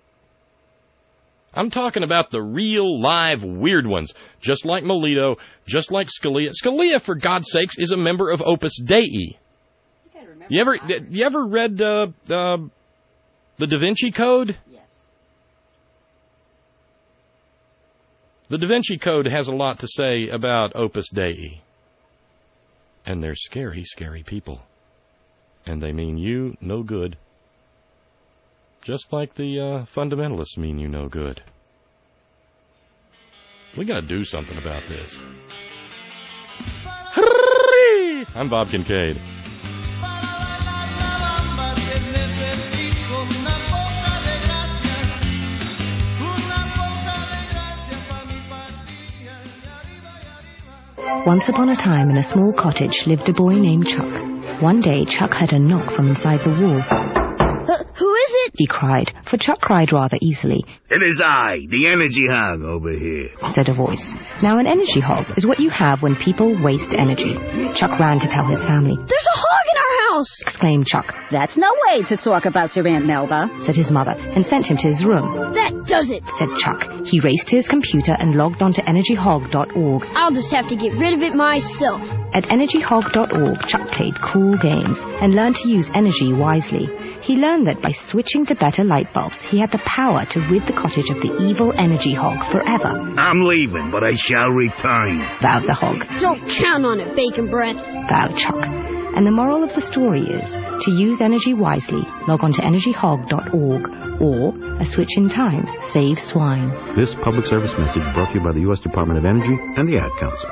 I'm talking about the real, live, weird ones, just like Melito, just like Scalia. Scalia, for God's sakes, is a member of Opus Dei. You, you ever you ever read uh, uh, the Da Vinci Code? Yes. The Da Vinci Code has a lot to say about Opus Dei. And they're scary, scary people. And they mean you no good. Just like the uh, fundamentalists mean you no good. We got to do something about this. I'm Bob Kincaid. Once upon a time, in a small cottage, lived a boy named Chuck. One day, Chuck heard a knock from inside the wall. Uh, who is it? He cried, for Chuck cried rather easily. It is I, the energy hog over here, said a voice. Now, an energy hog is what you have when people waste energy. Chuck ran to tell his family. There's a hog in our house! Exclaimed Chuck. That's no way to talk about your Aunt Melba, said his mother, and sent him to his room. That does it, said Chuck. He raced to his computer and logged on to energy hog dot org. I'll just have to get rid of it myself. At energy hog dot org, Chuck played cool games and learned to use energy wisely. He learned that by switching to better light bulbs, he had the power to rid the cottage of the evil energy hog forever. I'm leaving, but I shall return, vowed the hog. Don't count on it, bacon breath, vowed Chuck. And the moral of the story is, to use energy wisely, log on to energy hog dot org, or a switch in time saves swine. This public service message brought to you by the U S Department of Energy and the Ad Council.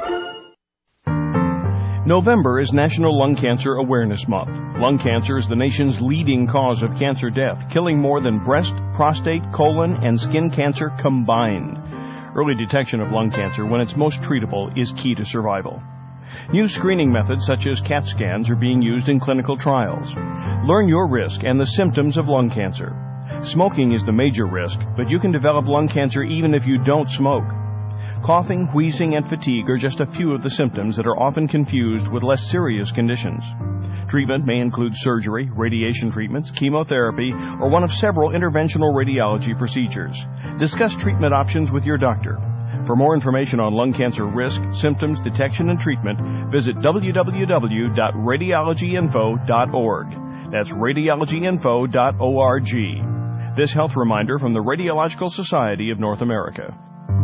November is National Lung Cancer Awareness Month. Lung cancer is the nation's leading cause of cancer death, killing more than breast, prostate, colon, and skin cancer combined. Early detection of lung cancer, when it's most treatable, is key to survival. New screening methods such as CAT scans are being used in clinical trials. Learn your risk and the symptoms of lung cancer. Smoking is the major risk, but you can develop lung cancer even if you don't smoke. Coughing, wheezing, and fatigue are just a few of the symptoms that are often confused with less serious conditions. Treatment may include surgery, radiation treatments, chemotherapy, or one of several interventional radiology procedures. Discuss treatment options with your doctor. For more information on lung cancer risk, symptoms, detection, and treatment, visit w w w dot radiology info dot org. That's radiology info dot org. This health reminder from the Radiological Society of North America.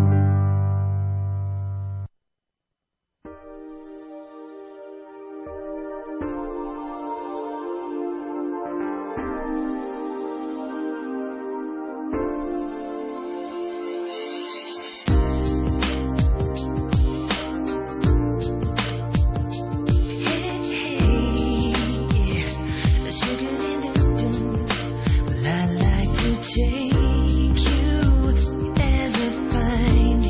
Take you as a fine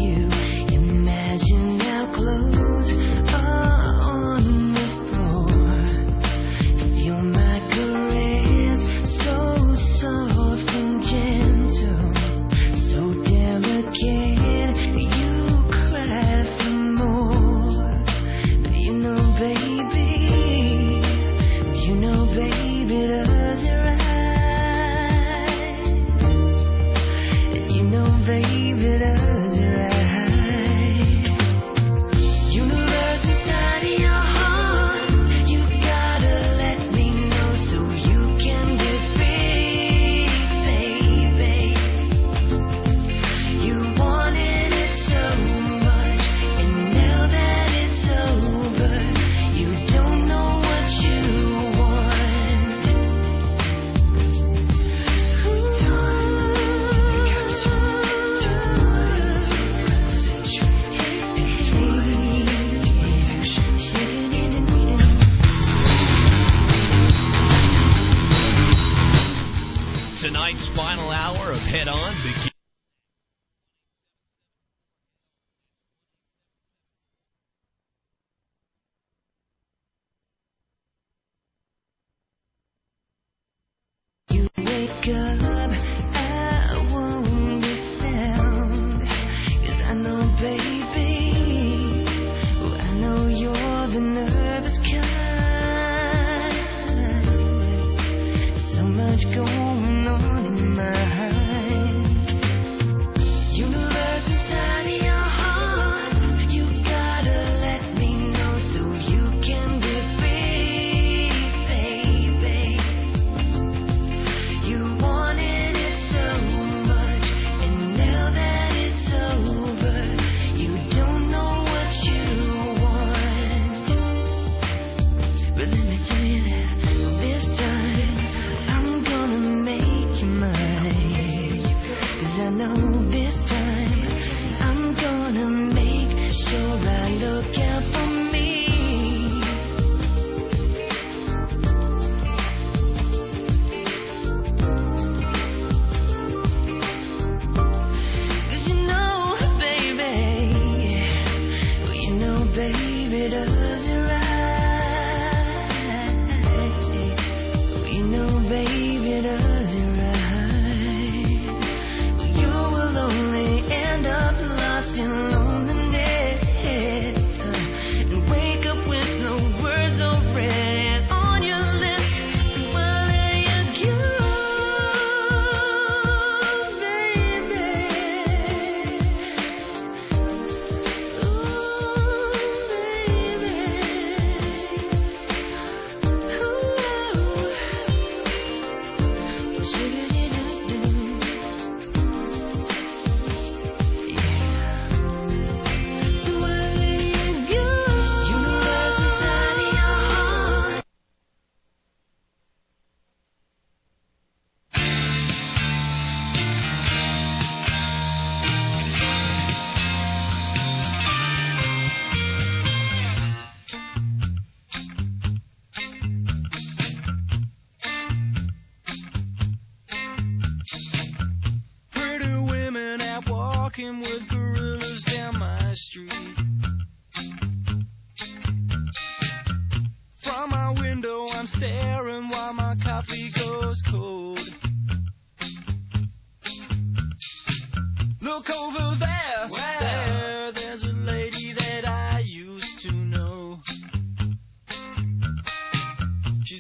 You want it.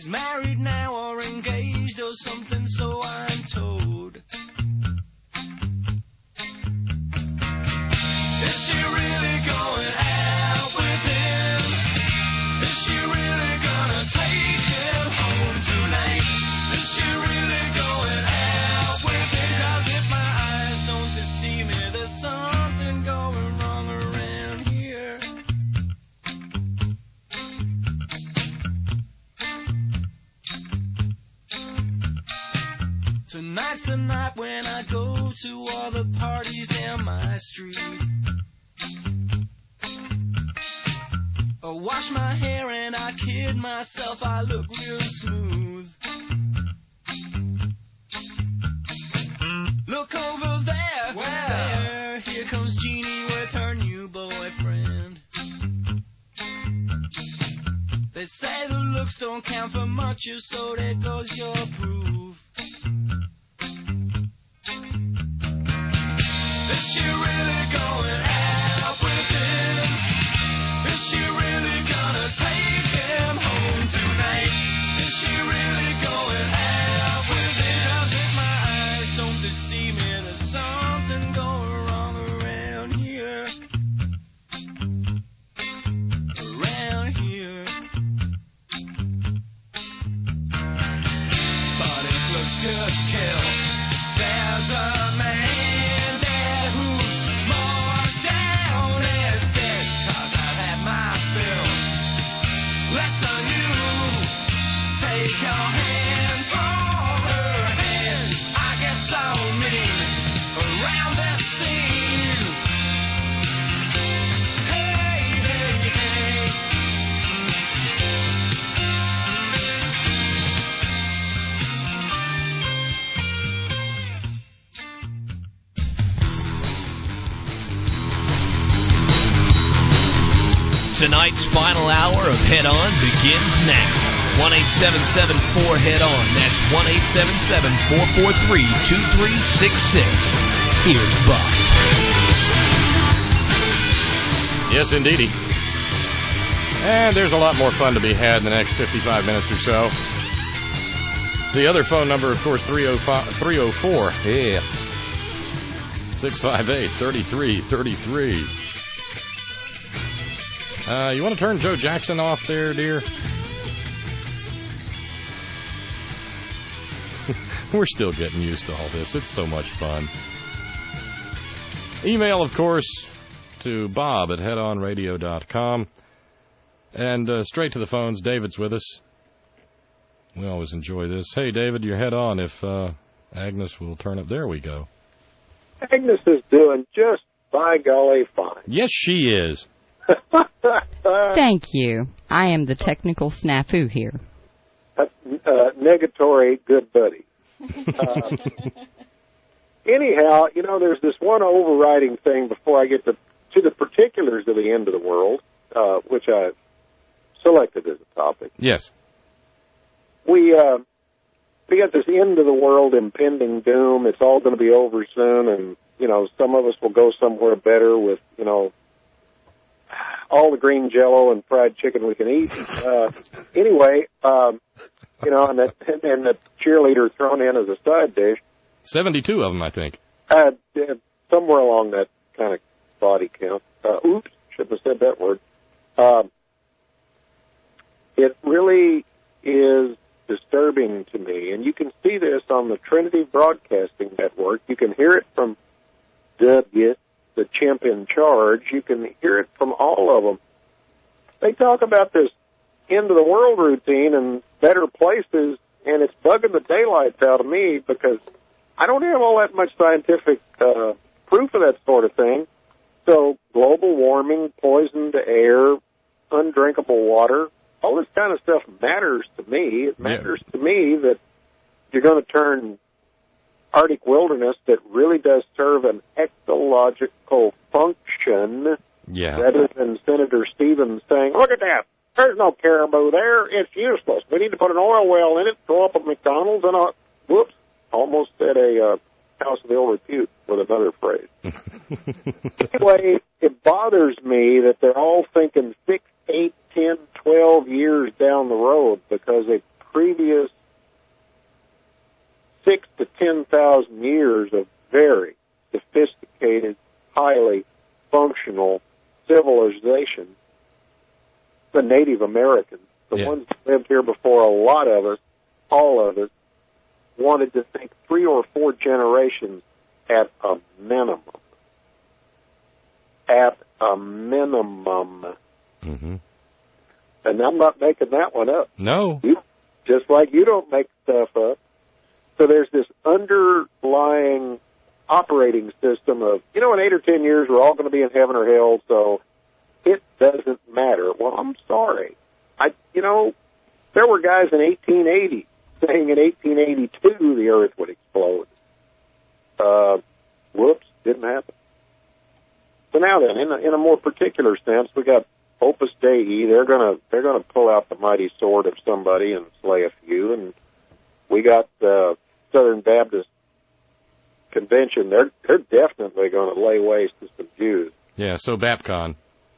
married now or engaged or something, so I'm told. Is she really going out with him? Is she really gonna take him home tonight? Is she really going out with him? 'Cause if my eyes don't deceive me, there's something going wrong around here. Tonight's the night when I go to all the parties down my street. I wash my hair and I kid myself, I look real smooth. Look over there, there, here comes Jeannie with her new boyfriend. They say the looks don't count for much, so there goes your proof. Is she really going out with him? Is she really gonna take him home tonight? Is she really going out with him? 'Cause if my eyes don't deceive me, there's something going wrong around here. Around here. But it looks good, kill. There's a man there who's more down as dead. 'Cause I've had my fill. Less than you. Take your hands from her hand. I get so mean around this scene. Hey, hey, hey. Tonight's final hour of Head On begins now. one eight seven seven four head on. That's one eight seven seven four four three two three six six. Here's Bob. Yes, indeedy. And there's a lot more fun to be had in the next fifty-five minutes or so. The other phone number, of course, three oh four, yeah, six five eight, three three three three. Uh, you want to turn Joe Jackson off there, dear? We're still getting used to all this. It's so much fun. Email, of course, to Bob at head on radio dot com. And uh, straight to the phones. David's with us. We always enjoy this. Hey, David, you're head on if uh, Agnes will turn up. There we go. Agnes is doing just by golly fine. Yes, she is. Thank you. I am the technical snafu here. Uh, uh, negatory good buddy. Uh, anyhow, you know, there's this one overriding thing before I get to, to the particulars of the end of the world, uh, which I selected as a topic. Yes. We, uh, we got this end of the world impending doom. It's all going to be over soon, and, you know, some of us will go somewhere better with, you know, all the green jello and fried chicken we can eat. Uh, anyway, um, you know, and, that, and the cheerleader thrown in as a side dish. seventy-two of them, I think. Uh, somewhere along that kind of body count. Uh, oops, shouldn't have said that word. Um, it really is disturbing to me, and you can see this on the Trinity Broadcasting Network. You can hear it from W, the chimp in charge. You can hear it from all of them. They talk about this end of the world routine and better places, and it's bugging the daylights out of me because I don't have all that much scientific uh, proof of that sort of thing. So global warming, poisoned air, undrinkable water, all this kind of stuff matters to me. It matters yeah. to me that you're going to turn Arctic wilderness that really does serve an ecological function yeah. rather than Senator Stevens saying, look at that, there's no caribou there, it's useless. We need to put an oil well in it, throw up a McDonald's, and a, whoops, almost said a uh, House of Ill Repute with another phrase. Anyway, it bothers me that they're all thinking six, eight, ten, twelve years down the road because they previous six to ten thousand years of very sophisticated, highly functional civilization, the Native Americans, the yeah. ones that lived here before a lot of us, all of us, wanted to think three or four generations at a minimum. At a minimum. Mm-hmm. And I'm not making that one up. No. You, just like you don't make stuff up. So there's this underlying operating system of, you know, in eight or ten years we're all going to be in heaven or hell, so it doesn't matter. Well, I'm sorry. I, you know, there were guys in eighteen eighty saying in eighteen eighty-two the earth would explode. Uh, whoops, didn't happen. So now then, in a, in a more particular sense, we got Opus Dei. They're gonna they're gonna pull out the mighty sword of somebody and slay a few, and we got uh, Southern Baptist Convention. They're they're definitely going to lay waste to some Jews. Yeah. So BapCon.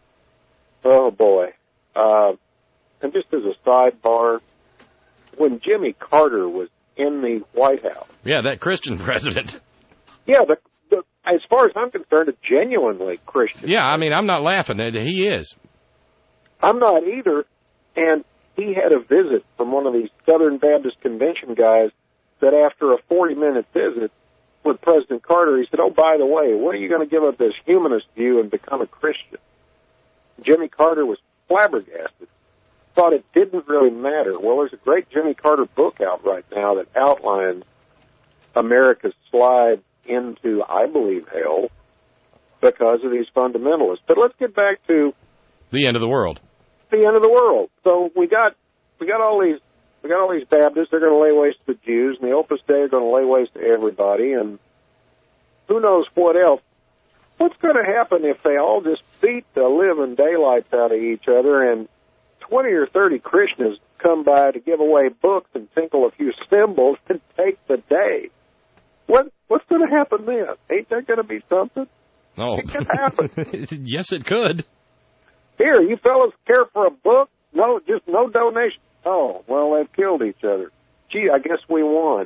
Oh boy. Uh, and just as a sidebar, when Jimmy Carter was in the White House. Yeah, that Christian president. Yeah, the, the, as far as I'm concerned, a genuinely Christian. Yeah, I mean, I'm not laughing. He is. I'm not either. And he had a visit from one of these Southern Baptist Convention guys that after a forty-minute visit with President Carter, he said, oh, by the way, when are you going to give up this humanist view and become a Christian? Jimmy Carter was flabbergasted, thought it didn't really matter. Well, there's a great Jimmy Carter book out right now that outlines America's slide into, I believe, hell because of these fundamentalists. But let's get back to the end of the world. The end of the world. So we got we got all these we got all these Baptists. They're going to lay waste to the Jews, and the Opus Dei are going to lay waste to everybody, and who knows what else. What's going to happen if they all just beat the living daylights out of each other and twenty or thirty Krishnas come by to give away books and tinkle a few cymbals and take the day? What What's going to happen then? Ain't there going to be something? Oh. It could happen. Yes, it could. Here, you fellas care for a book? No, just no donation. Oh, well, they've killed each other. Gee, I guess we won.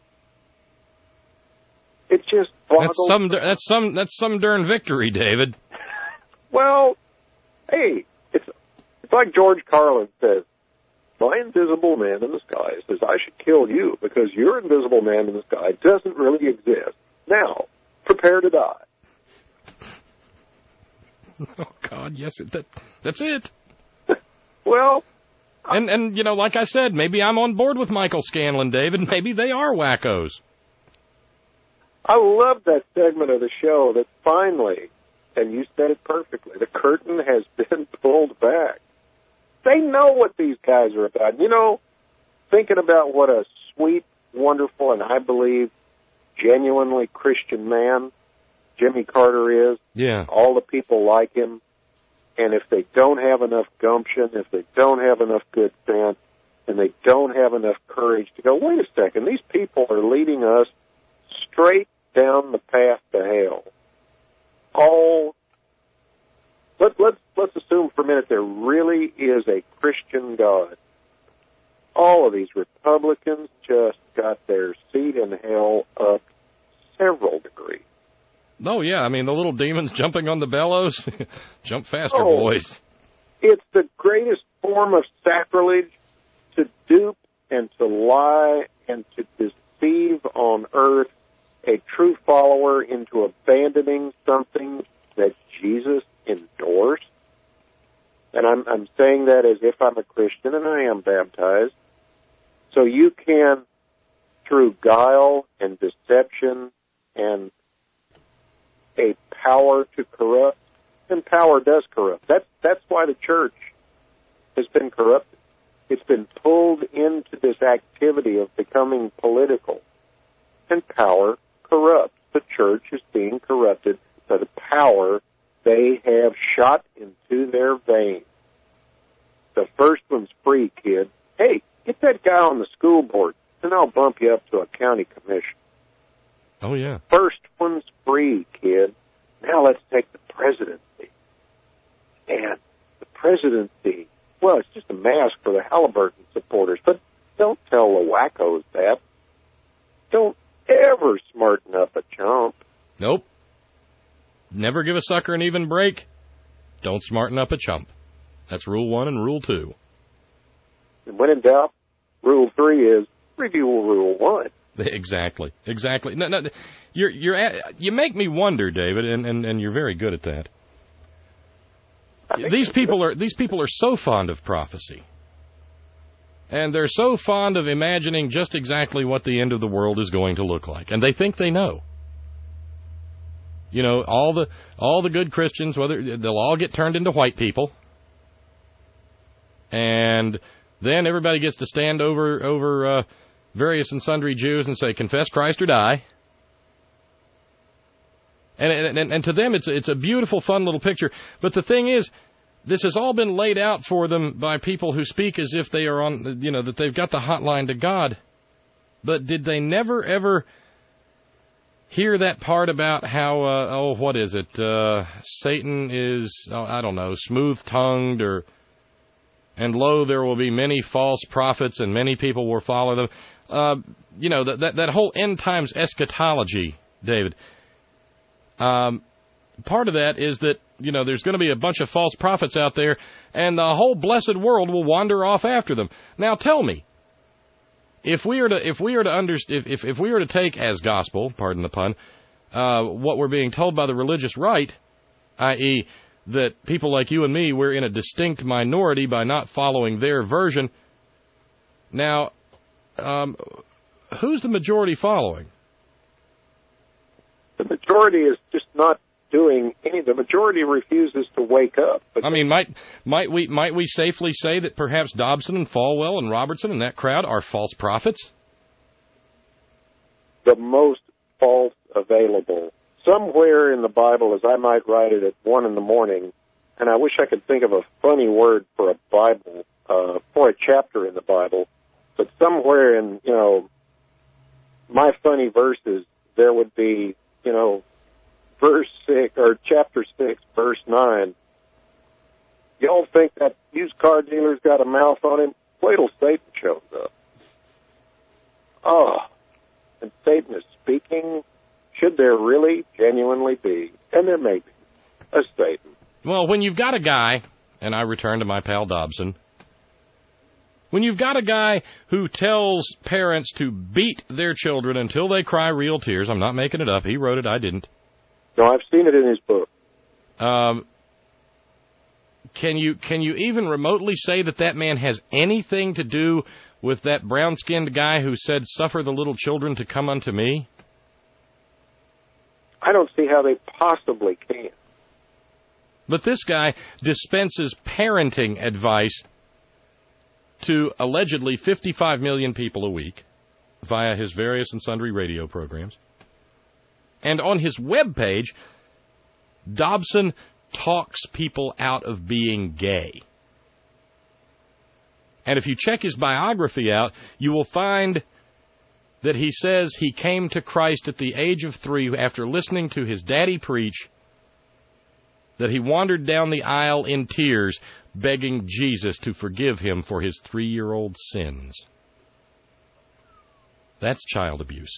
It just boggles. That's some. That's some. That's some darn victory, David. Well, hey, it's it's like George Carlin says. My invisible man in the sky says I should kill you because your invisible man in the sky doesn't really exist. Now, prepare to die. Oh God, yes, it, that that's it. Well, and and you know, like I said, maybe I'm on board with Michael Scanlon, David. Maybe they are wackos. I love that segment of the show that finally, and you said it perfectly, the curtain has been pulled back. They know what these guys are about. You know, thinking about what a sweet, wonderful, and I believe genuinely Christian man Jimmy Carter is. Yeah. All the people like him. And if they don't have enough gumption, if they don't have enough good sense, and they don't have enough courage to go, wait a second, these people are leading us straight down the path to hell. All let let's let's assume for a minute there really is a Christian God. All of these Republicans just got their seat in hell up several degrees. Oh yeah, I mean the little demons jumping on the bellows. Jump faster, oh, boys. It's the greatest form of sacrilege to dupe and to lie and to deceive on earth a true follower into abandoning something that Jesus endorsed. And I'm, I'm saying that as if I'm a Christian and I am baptized. So you can, through guile and deception and a power to corrupt, and power does corrupt. That's, that's why the church has been corrupted. It's been pulled into this activity of becoming political. And power corrupts. The church is being corrupted by the power they have shot into their veins. The first one's free, kid. Hey, get that guy on the school board, and I'll bump you up to a county commission. Oh, yeah. First one's free, kid. Now let's take the presidency. And the presidency, well, it's just a mask for the Halliburton supporters. But Don't tell the wackos that. Don't ever smarten up a chump. Nope. Never give a sucker an even break. Don't smarten up a chump. That's rule one and rule two. And when in doubt, rule three is review rule one. Exactly. Exactly. No, no, you're you're at, you make me wonder, David, and, and, and you're very good at that. These people are these people are so fond of prophecy. And they're so fond of imagining just exactly what the end of the world is going to look like. And they think they know. You know, all the all the good Christians, whether they'll all get turned into white people. And then everybody gets to stand over over uh, various and sundry Jews and say, confess Christ or die. And, and and to them, it's it's a beautiful, fun little picture. But the thing is, this has all been laid out for them by people who speak as if they are on, you know, that they've got the hotline to God. But did they never, ever hear that part about how, uh, oh, what is it? Uh, Satan is, oh, I don't know, smooth-tongued, or, and lo, there will be many false prophets, and many people will follow them. Uh, you know, that, that, that whole end times eschatology, David. Um, part of that is that, you know, there's going to be a bunch of false prophets out there, and the whole blessed world will wander off after them. Now, tell me, if we are to if we are to under, if, if if we are to take as gospel, pardon the pun, uh, what we're being told by the religious right, that is, that people like you and me, we're in a distinct minority by not following their version. Now, um, who's the majority following? The majority is just not doing any. The majority refuses to wake up. I mean, might might we might we safely say that perhaps Dobson and Falwell and Robertson and that crowd are false prophets? The most false available. Somewhere in the Bible, as I might write it at one in the morning, and I wish I could think of a funny word for a Bible, uh, for a chapter in the Bible, but somewhere in, you know, my funny verses, there would be, you know, verse six, or chapter six, verse nine. Y'all think that used car dealer's got a mouth on him? Wait till Satan shows up. Oh, and Satan is speaking. Should there really genuinely be, and there may be, a Satan? Well, when you've got a guy, and I return to my pal Dobson, when you've got a guy who tells parents to beat their children until they cry real tears, I'm not making it up, he wrote it, I didn't. No, I've seen it in his book. Um, can you can you even remotely say that that man has anything to do with that brown-skinned guy who said, suffer the little children to come unto me? I don't see how they possibly can. But this guy dispenses parenting advice to allegedly fifty-five million people a week via his various and sundry radio programs. And on his webpage, Dobson talks people out of being gay. And if you check his biography out, you will find that he says he came to Christ at the age of three after listening to his daddy preach, that he wandered down the aisle in tears, begging Jesus to forgive him for his three-year-old sins. That's child abuse.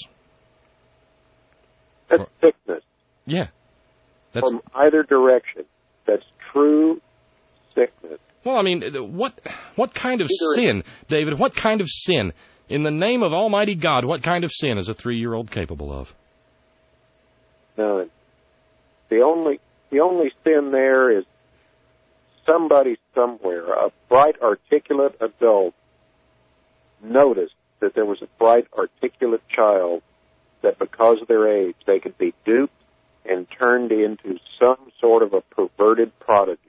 That's or, sickness. Yeah. That's, from either direction. That's true sickness. Well, I mean, what what kind of Either sin, David, what kind of sin, in the name of Almighty God, what kind of sin is a three-year-old capable of? None. The only, the only sin there is somebody somewhere, a bright, articulate adult, noticed that there was a bright, articulate child that because of their age, they could be duped and turned into some sort of a perverted prodigy.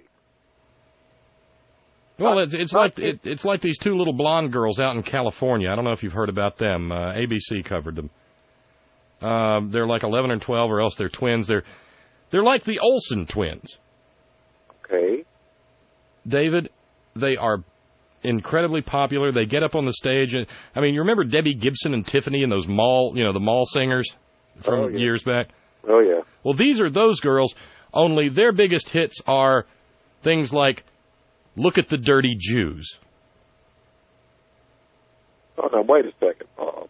Well, it's, it's like it, it's like these two little blonde girls out in California. I don't know if you've heard about them. Uh, A B C covered them. Uh, they're like eleven or twelve, or else they're twins. They're they're like the Olsen twins. Okay. David, they are incredibly popular. They get up on the stage, and I mean, you remember Debbie Gibson and Tiffany and those mall, you know, the mall singers from oh, yeah. years back? Oh, yeah. Well, these are those girls, only their biggest hits are things like, look at the dirty Jews. Oh, now, wait a second, Bob.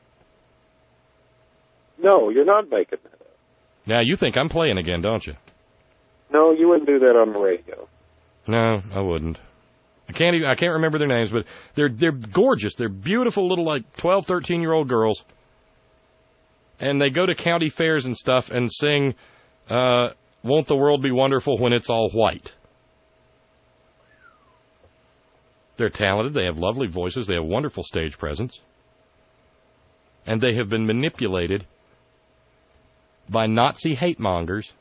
No, you're not making that up. Now, you think I'm playing again, don't you? No, you wouldn't do that on the radio. No, I wouldn't. I can't even, I can't remember their names, but they're they're gorgeous. They're beautiful little, like, twelve, thirteen-year-old girls. And they go to county fairs and stuff and sing, uh, Won't the World Be Wonderful When It's All White? They're talented. They have lovely voices. They have wonderful stage presence. And they have been manipulated by Nazi hate mongers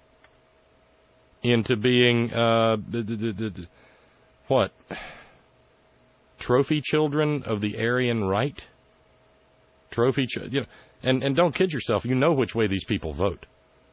into being, uh, d- d- d- d- what? Trophy children of the Aryan right? Trophy, ch- you know, and, and don't kid yourself, you know which way these people vote.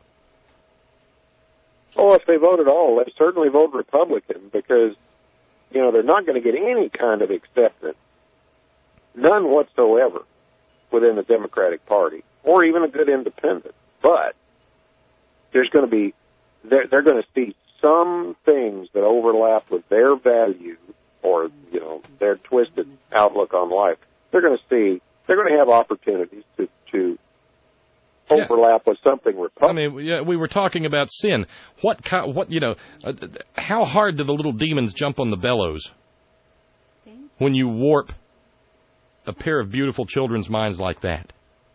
Oh, if they vote at all, they certainly vote Republican because, you know, they're not going to get any kind of acceptance, none whatsoever, within the Democratic Party, or even a good independent. But there's going to be, they're, they're going to see some things that overlap with their value or, you know, their twisted outlook on life. They're going to see, they're going to have opportunities to, to overlap yeah. with something Republican. I mean, yeah, we were talking about sin. What, kind, what you know, uh, how hard do the little demons jump on the bellows when you warp a pair of beautiful children's minds like that?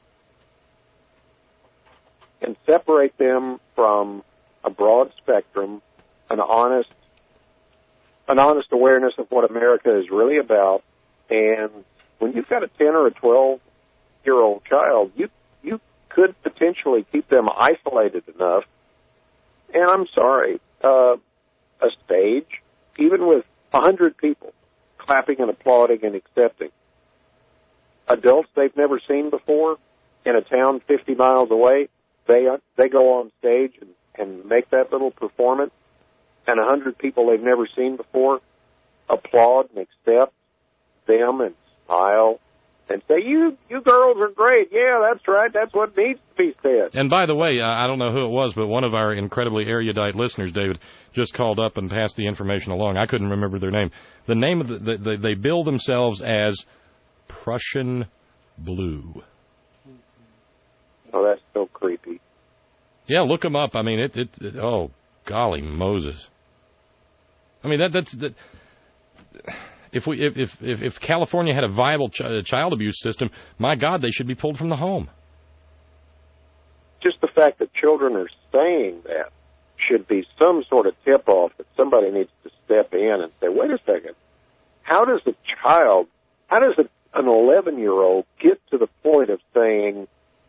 And separate them from a broad spectrum, an honest, an honest awareness of what America is really about. And when you've got a ten or a twelve-year-old child, you you could potentially keep them isolated enough. And I'm sorry, uh, a stage, even with a hundred people clapping and applauding and accepting, adults they've never seen before in a town fifty miles away, they they go on stage and, and make that little performance, and a hundred people they've never seen before applaud and accept them and smile and say, you you girls are great. Yeah, that's right. That's what needs to be said. And by the way, I don't know who it was, but one of our incredibly erudite listeners, David, just called up and passed the information along. I couldn't remember their name. The name of the, the, the they bill themselves as Prussian Blue. Oh, that's so creepy. Yeah, look them up. I mean, it, it, it oh, golly Moses. I mean, that that's that. If we if if if California had a viable ch- child abuse system, my God, they should be pulled from the home. Just the fact that children are saying that should be some sort of tip-off that somebody needs to step in and say, wait a second, how does a child, how does a, an eleven-year-old get to the point of saying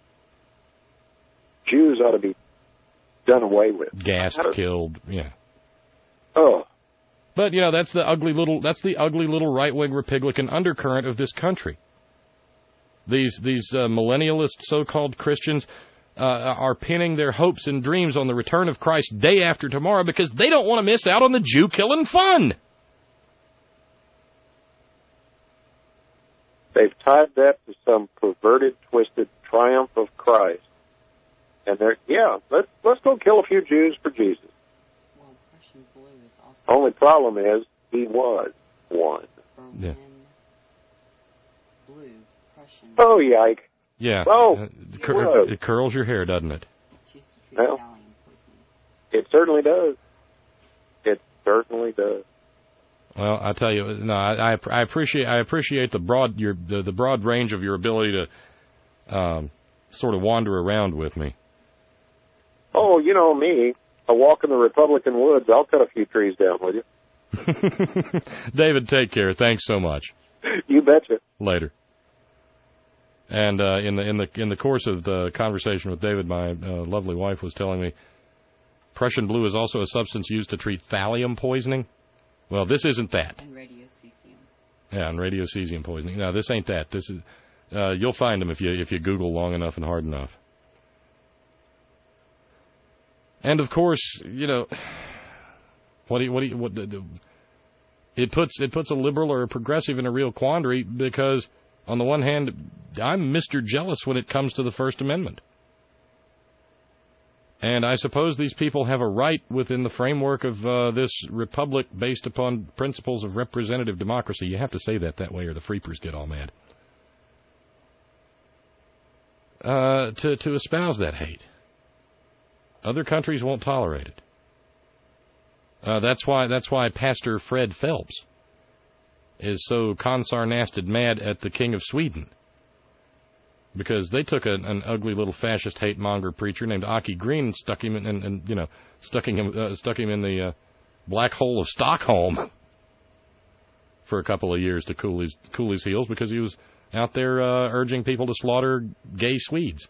Jews ought to be done away with? Gassed, does, killed, yeah. Oh. But, you know, that's the ugly little that's the ugly little right-wing Republican undercurrent of this country. These these uh, millennialist so-called Christians uh, are pinning their hopes and dreams on the return of Christ day after tomorrow because they don't want to miss out on the Jew-killing fun. They've tied that to some perverted, twisted triumph of Christ. And they're, yeah, let's, let's go kill a few Jews for Jesus. Only problem is, he was one. Yeah. Blue, Prussian. Oh, yike. Yeah. Oh, uh, it, cur- it curls your hair, doesn't it? Well, it certainly does. It certainly does. Well, I tell you, no, I, I appreciate I appreciate the broad your the, the broad range of your ability to um, sort of wander around with me. Oh, you know me. A walk in the Republican woods, I'll cut a few trees down with you. David, take care. Thanks so much. You betcha. Later. And uh, in the in the in the course of the conversation with David, my uh, lovely wife was telling me Prussian blue is also a substance used to treat thallium poisoning. Well, this isn't that. And radiocesium. Yeah, and radiocesium poisoning. No, this ain't that. This is uh, you'll find them if you if you Google long enough and hard enough. And of course, you know, what do you, what do you, what it puts it puts a liberal or a progressive in a real quandary because on the one hand, I'm Mister Jealous when it comes to the First Amendment. And I suppose these people have a right within the framework of uh, this republic based upon principles of representative democracy. You have to say that that way or the freepers get all mad. uh, to, to espouse that hate. Other countries won't tolerate it. Uh, that's why that's why Pastor Fred Phelps is so consarnasted mad at the King of Sweden. Because they took a, an ugly little fascist hate monger preacher named Aki Green and stuck him in, and, and you know, stuck him uh, stuck him in the uh, black hole of Stockholm for a couple of years to cool his cool his heels because he was out there uh, urging people to slaughter gay Swedes.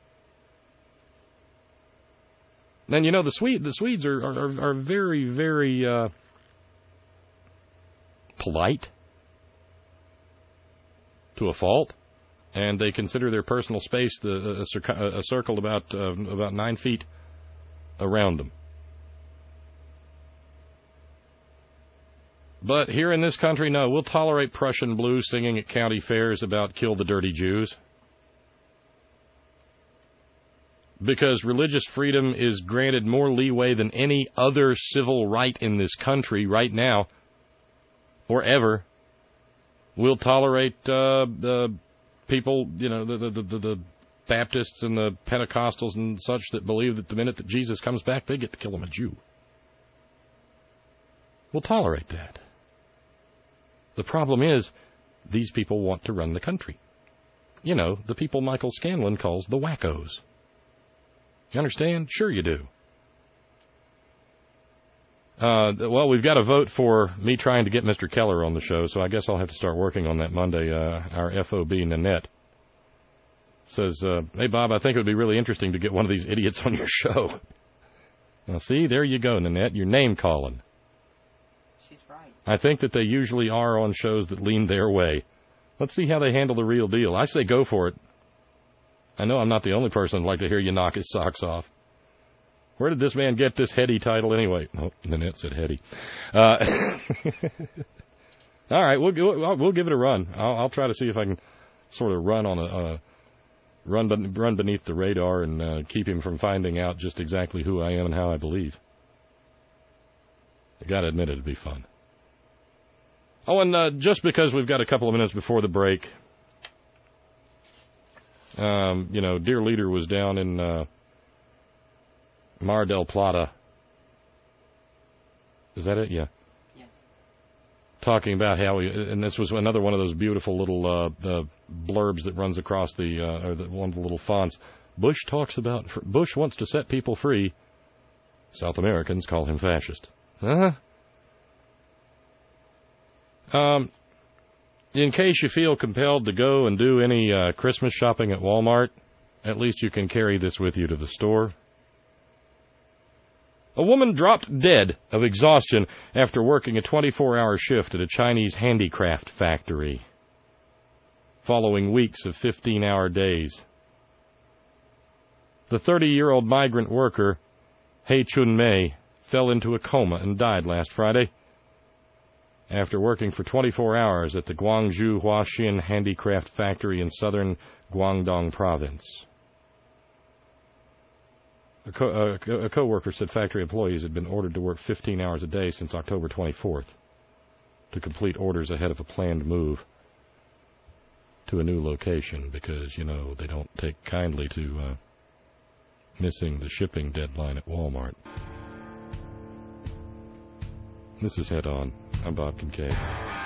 Then you know the Swede the Swedes are are, are very very uh, polite to a fault. And they consider their personal space the, a, a circle about uh, about nine feet around them. But here in this country, no, we'll tolerate Prussian blues singing at county fairs about kill the dirty Jews. Because religious freedom is granted more leeway than any other civil right in this country right now, or ever. We'll tolerate uh, uh, people, you know, the, the, the, the Baptists and the Pentecostals and such that believe that the minute that Jesus comes back, they get to kill him a Jew. We'll tolerate that. The problem is, these people want to run the country. You know, the people Michael Scanlon calls the wackos. You understand? Sure you do. Uh, well, we've got a vote for me trying to get Mister Keller on the show, so I guess I'll have to start working on that Monday. Uh, our F O B, Nanette, says, uh, hey, Bob, I think it would be really interesting to get one of these idiots on your show. Now, see, there you go, Nanette, you're name-calling. She's right. I think that they usually are on shows that lean their way. Let's see how they handle the real deal. I say go for it. I know I'm not the only person who'd like to hear you knock his socks off. Where did this man get this heady title anyway? Oh, Nanette said heady. Uh, all right, we'll we'll give it a run. I'll, I'll try to see if I can sort of run on a uh, run run beneath the radar and uh, keep him from finding out just exactly who I am and how I believe. I got to admit it'd be fun. Oh, and uh, just because we've got a couple of minutes before the break, um, you know, Dear Leader was down in. Uh, Mar del Plata. Is that it? Yeah. Yes. Talking about how we, and this was another one of those beautiful little uh, uh, blurbs that runs across the, uh, or the, one of the little fonts. Bush talks about, Bush wants to set people free. South Americans call him fascist. Huh? Um, in case you feel compelled to go and do any uh, Christmas shopping at Walmart, at least you can carry this with you to the store. A woman dropped dead of exhaustion after working a twenty-four hour shift at a Chinese handicraft factory, following weeks of fifteen hour days. The thirty-year-old migrant worker, Hei Chun Mei, fell into a coma and died last Friday after working for twenty-four hours at the Guangzhou Huaxin handicraft factory in southern Guangdong province. A, co- uh, a co-worker said factory employees had been ordered to work fifteen hours a day since October twenty-fourth to complete orders ahead of a planned move to a new location because, you know, they don't take kindly to uh, missing the shipping deadline at Walmart. This is Head On. I'm Bob Kincaid.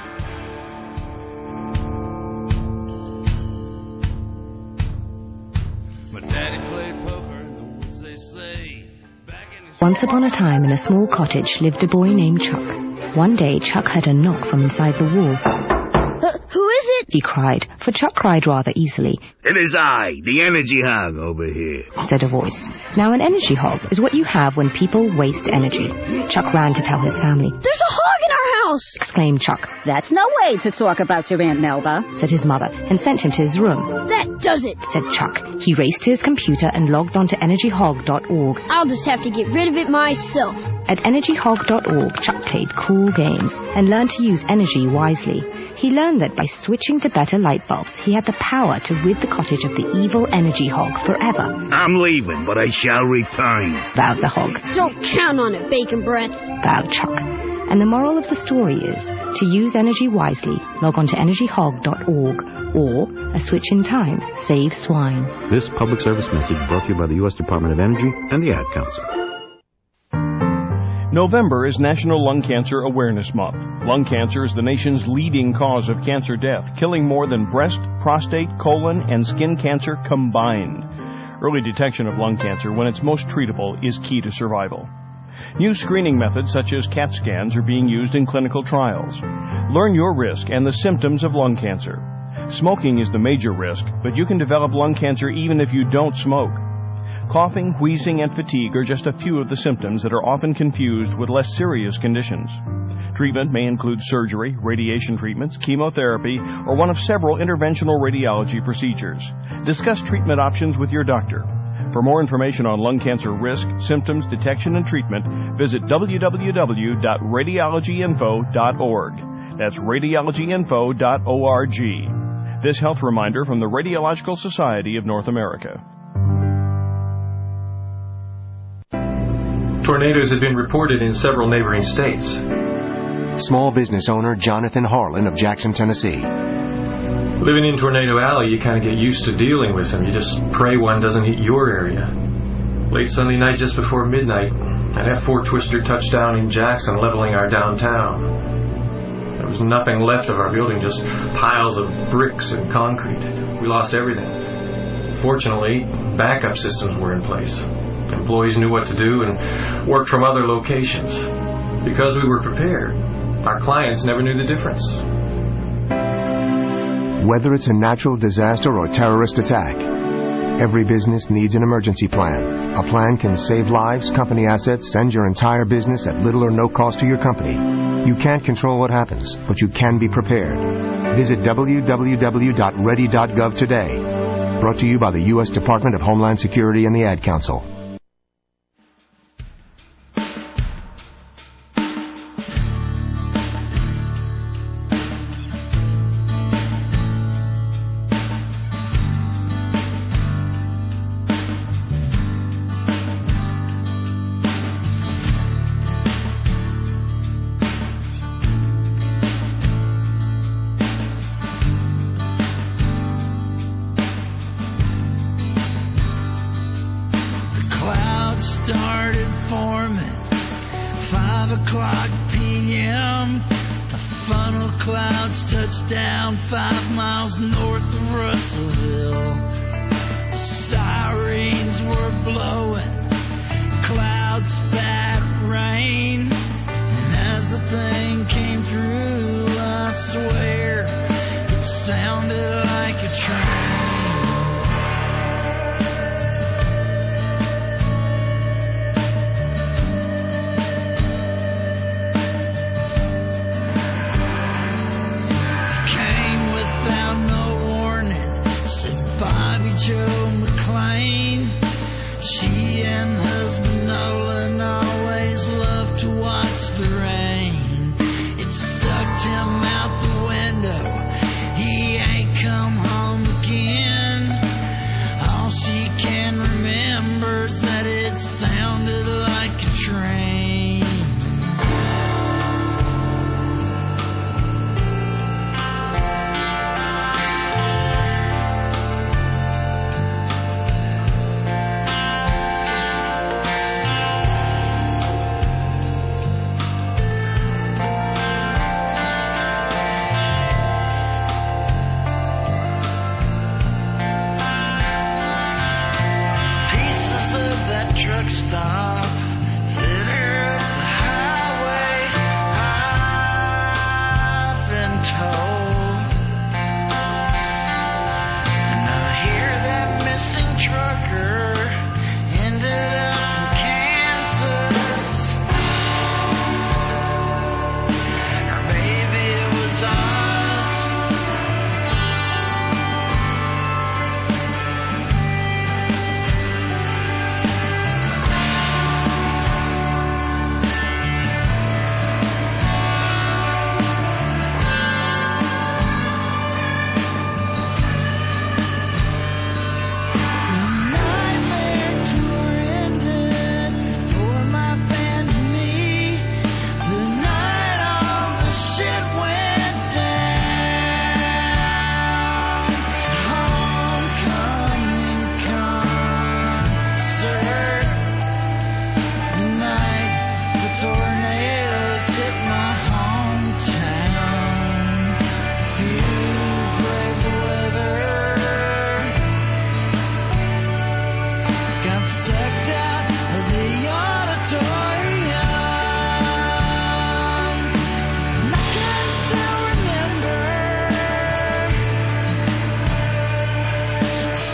My daddy played poker, the woods they say. Once upon a time, in a small cottage, lived a boy named Chuck. One day, Chuck heard a knock from inside the wall. Uh, who is it? He cried, for Chuck cried rather easily. It is I, the energy hog over here, said a voice. Now, an energy hog is what you have when people waste energy. Chuck ran to tell his family. There's a hog in our house! Exclaimed Chuck. That's no way to talk about your Aunt Melba, said his mother, and sent him to his room. That does it, said Chuck. He raced to his computer and logged on to energy hog dot org. I'll just have to get rid of it myself. At energy hog dot org, Chuck played cool games and learned to use energy wisely. He learned that by switching to better light bulbs, he had the power to rid the cottage of the evil energy hog forever. I'm leaving, but I shall return, vowed the hog. Don't count on it, Bacon Breath, vowed Chuck. And the moral of the story is, to use energy wisely, log on to energy hog dot org Or, a switch in time saves swine. This public service message brought to you by the U S Department of Energy and the Ad Council. November is National Lung Cancer Awareness Month. Lung cancer is the nation's leading cause of cancer death, killing more than breast, prostate, colon, and skin cancer combined. Early detection of lung cancer, when it's most treatable, is key to survival. New screening methods such as CAT scans are being used in clinical trials. Learn your risk and the symptoms of lung cancer. Smoking is the major risk, but you can develop lung cancer even if you don't smoke. Coughing, wheezing, and fatigue are just a few of the symptoms that are often confused with less serious conditions. Treatment may include surgery, radiation treatments, chemotherapy, or one of several interventional radiology procedures. Discuss treatment options with your doctor. For more information on lung cancer risk, symptoms, detection, and treatment, visit w w w dot radiology info dot org. That's radiology info dot org. This health reminder from the Radiological Society of North America. Tornadoes have been reported in several neighboring states. Small business owner Jonathan Harlan of Jackson, Tennessee. Living in Tornado Alley, you kind of get used to dealing with them. You just pray one doesn't hit your area. Late Sunday night, just before midnight, an F four Twister touched down in Jackson, leveling our downtown. There was nothing left of our building, just piles of bricks and concrete. We lost everything. Fortunately, backup systems were in place. Employees knew what to do and worked from other locations. Because we were prepared, our clients never knew the difference. Whether it's a natural disaster or terrorist attack, every business needs an emergency plan. A plan can save lives, company assets, and your entire business at little or no cost to your company. You can't control what happens, but you can be prepared. Visit w w w dot ready dot gov today. Brought to you by the U S Department of Homeland Security and the Ad Council.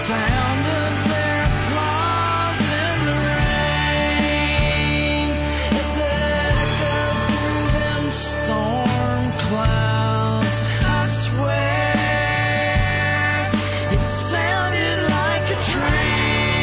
sound of their applause in the rain. It's echoed through them storm clouds. I swear it sounded like a train.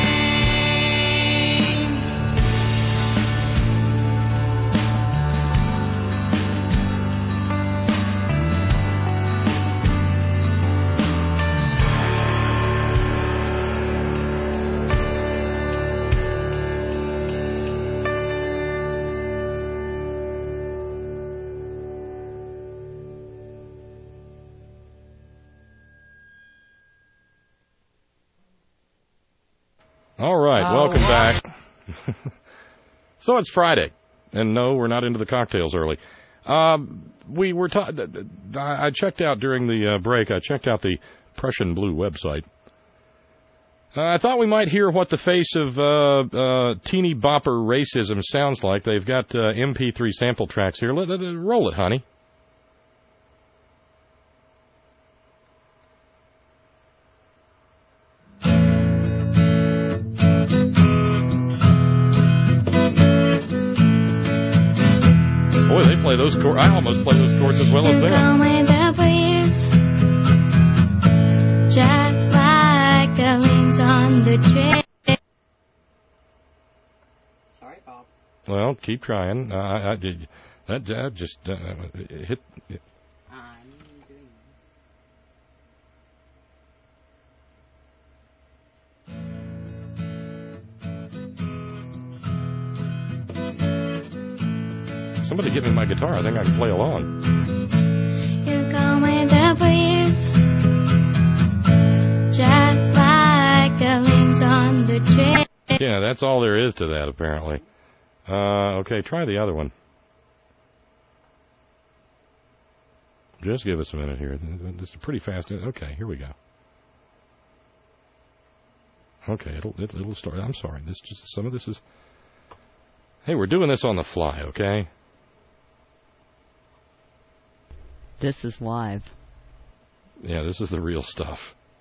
All right, All welcome right. back. So it's Friday, and no, we're not into the cocktails early. Um, we were ta- I checked out during the uh, break, I checked out the Prussian Blue website. Uh, I thought we might hear what the face of uh, uh, teeny bopper racism sounds like. They've got uh, M P three sample tracks here. Let, let, roll it, honey. Boy, they play those chords. I almost play those chords as well as them. Going the breeze, just like the leaves on the tree. Sorry, Bob. Well, keep trying. Uh, I, I did that. that just uh, hit. hit. I'm doing Somebody get me my guitar. I think I can play along. You're going the breeze, just like the leaves on the tree. Yeah, that's all there is to that, apparently. Uh, okay, try the other one. Just give us a minute here. This is pretty fast. Okay, here we go. Okay, it'll it, it'll start. I'm sorry. This just some of this is. Hey, we're doing this on the fly, okay? This is live. Yeah, this is the real stuff.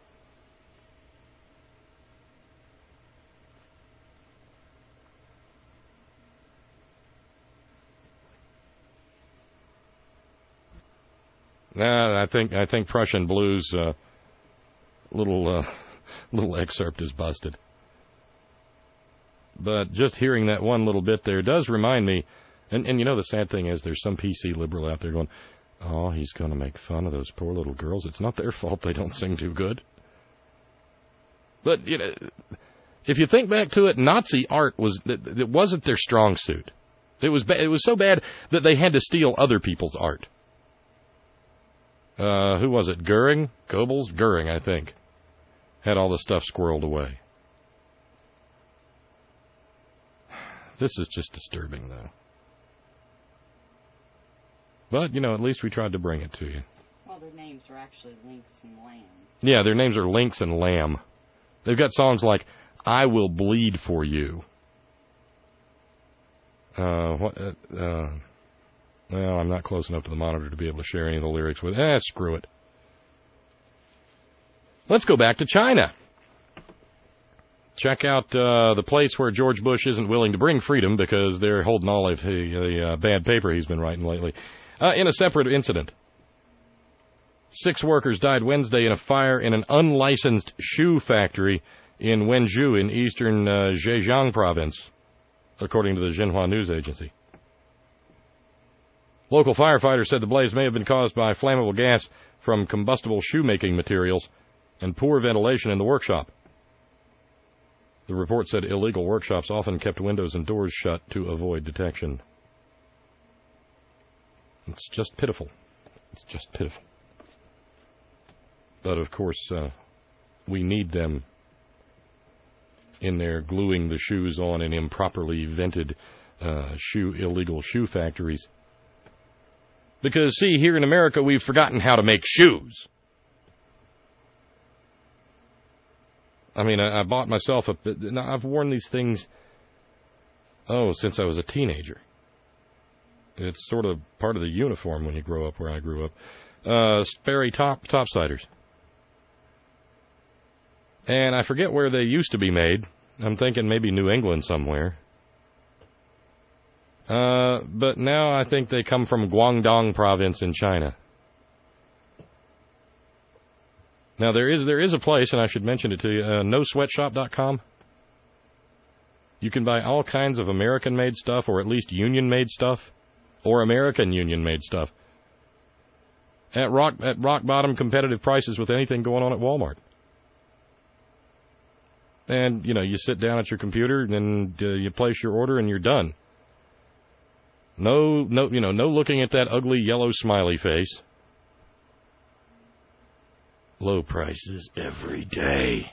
Nah, I think I think Prussian Blues uh, little uh, little excerpt is busted. But just hearing that one little bit there does remind me, and, and you know the sad thing is there's some P C liberal out there going, oh, he's going to make fun of those poor little girls. It's not their fault they don't sing too good. But, you know, if you think back to it, Nazi art was it wasn't their strong suit. It was ba- it was so bad that they had to steal other people's art. Uh, who was it? Goering? Goebbels? Goering, I think. Had all the stuff squirreled away. This is just disturbing, though. But, you know, at least we tried to bring it to you. Well, their names are actually Lynx and Lamb. Yeah, their names are Lynx and Lamb. They've got songs like I Will Bleed for You. Uh, what, uh, uh, well, I'm not close enough to the monitor to be able to share any of the lyrics with. Eh, screw it. Let's go back to China. Check out uh, the place where George Bush isn't willing to bring freedom because they're holding all of the, the uh, bad paper he's been writing lately. Uh, in a separate incident, six workers died Wednesday in a fire in an unlicensed shoe factory in Wenzhou in eastern uh, Zhejiang province, according to the Xinhua news agency. Local firefighters said the blaze may have been caused by flammable gas from combustible shoemaking materials and poor ventilation in the workshop. The report said illegal workshops often kept windows and doors shut to avoid detection. It's just pitiful. It's just pitiful. But, of course, uh, we need them in there gluing the shoes on in improperly vented uh, shoe illegal shoe factories. Because, see, here in America, we've forgotten how to make shoes. I mean, I, I bought myself a... I've worn these things, oh, since I was a teenager. It's sort of part of the uniform when you grow up where I grew up. Uh, Sperry top, topsiders. And I forget where they used to be made. I'm thinking maybe New England somewhere. Uh, but now I think they come from Guangdong province in China. Now, there is there is a place, and I should mention it to you, uh, no sweatshop dot com. You can buy all kinds of American-made stuff, or at least union-made stuff, or American union-made stuff, at rock at rock-bottom competitive prices with anything going on at Walmart. And, you know, you sit down at your computer, and uh, you place your order, and you're done. No, no, you know, no looking at that ugly yellow smiley face. Low prices every day.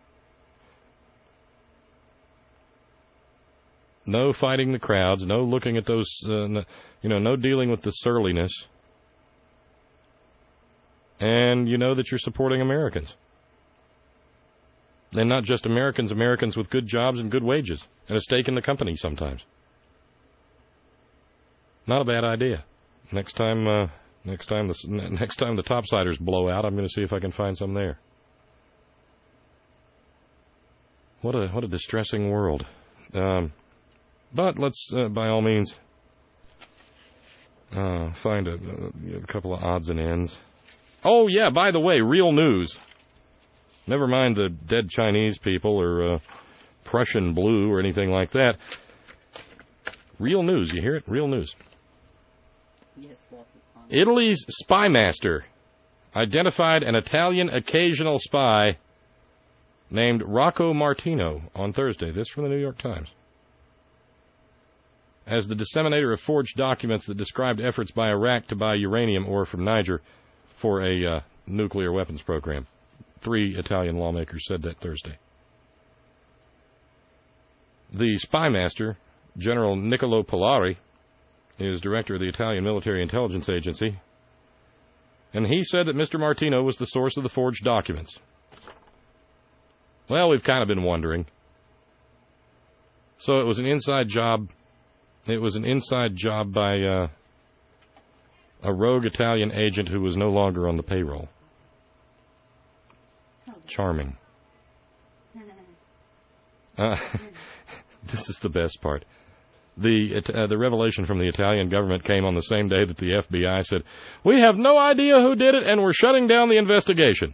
No fighting the crowds. No looking at those, uh, no, you know, no dealing with the surliness. And you know that you're supporting Americans. And not just Americans, Americans with good jobs and good wages and a stake in the company sometimes. Not a bad idea. Next time, uh, next time the next time the topsiders blow out, I'm going to see if I can find some there. What a what a distressing world. Um, but let's, uh, by all means, uh, find a, a couple of odds and ends. Oh yeah, by the way, real news. Never mind the dead Chinese people or uh, Prussian blue or anything like that. Real news, you hear it? Real news. Italy's spy master identified an Italian occasional spy named Rocco Martino on Thursday. This from the New York Times. As the disseminator of forged documents that described efforts by Iraq to buy uranium ore from Niger for a uh, nuclear weapons program. Three Italian lawmakers said that Thursday. The spy master, General Niccolo Polari, is director of the Italian Military Intelligence Agency, and he said that Mister Martino was the source of the forged documents. Well, we've kind of been wondering. So it was an inside job. It was an inside job by uh, a rogue Italian agent who was no longer on the payroll. Charming. Uh, this is the best part. The uh, the revelation from the Italian government came on the same day that the F B I said, "We have no idea who did it, and we're shutting down the investigation."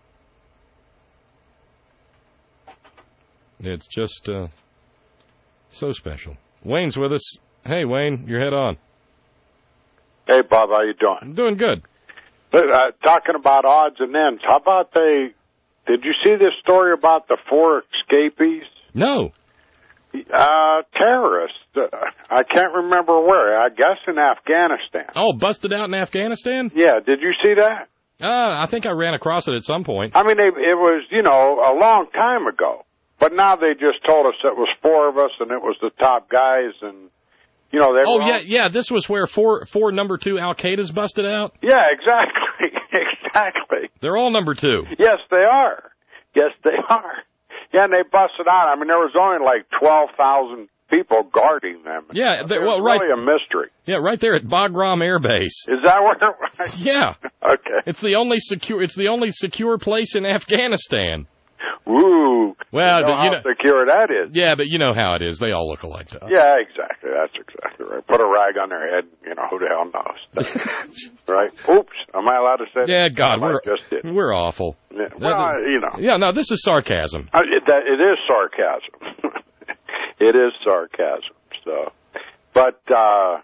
It's just uh, so special. Wayne's with us. Hey, Wayne, your head on. Hey, Bob, how you doing? I'm doing good. Uh, talking about odds and ends, how about they... Did you see this story about the four escapees? No. Uh, terrorists. Uh, I can't remember where. I guess in Afghanistan. Oh, busted out in Afghanistan? Yeah, did you see that? Uh, I think I ran across it at some point. I mean, it, it was, you know, a long time ago. But now they just told us it was four of us and it was the top guys and, you know, they Oh, were yeah, all... yeah, this was where four, four number two Al-Qaeda's busted out? Yeah, exactly, exactly. They're all number two. Yes, they are. Yes, they are. Yeah, and they busted out. I mean, there was only like twelve thousand people guarding them. Yeah, it they, was well, right. really a mystery. Yeah, right there at Bagram Air Base. Is that where it was? Yeah. Okay. It's the only secure. It's the only secure place in Afghanistan. Ooh. Well, you know but you how know, secure that is. Yeah, but you know how it is. They all look alike to us. Yeah, exactly. That's exactly right. Put a rag on their head. You know, who the hell knows? Right? Oops. Am I allowed to say that? Yeah, God, we're just did. we're awful. Yeah, well, that, you know. Yeah, no, this is sarcasm. Uh, it, that, it is sarcasm. It is sarcasm. So, but uh,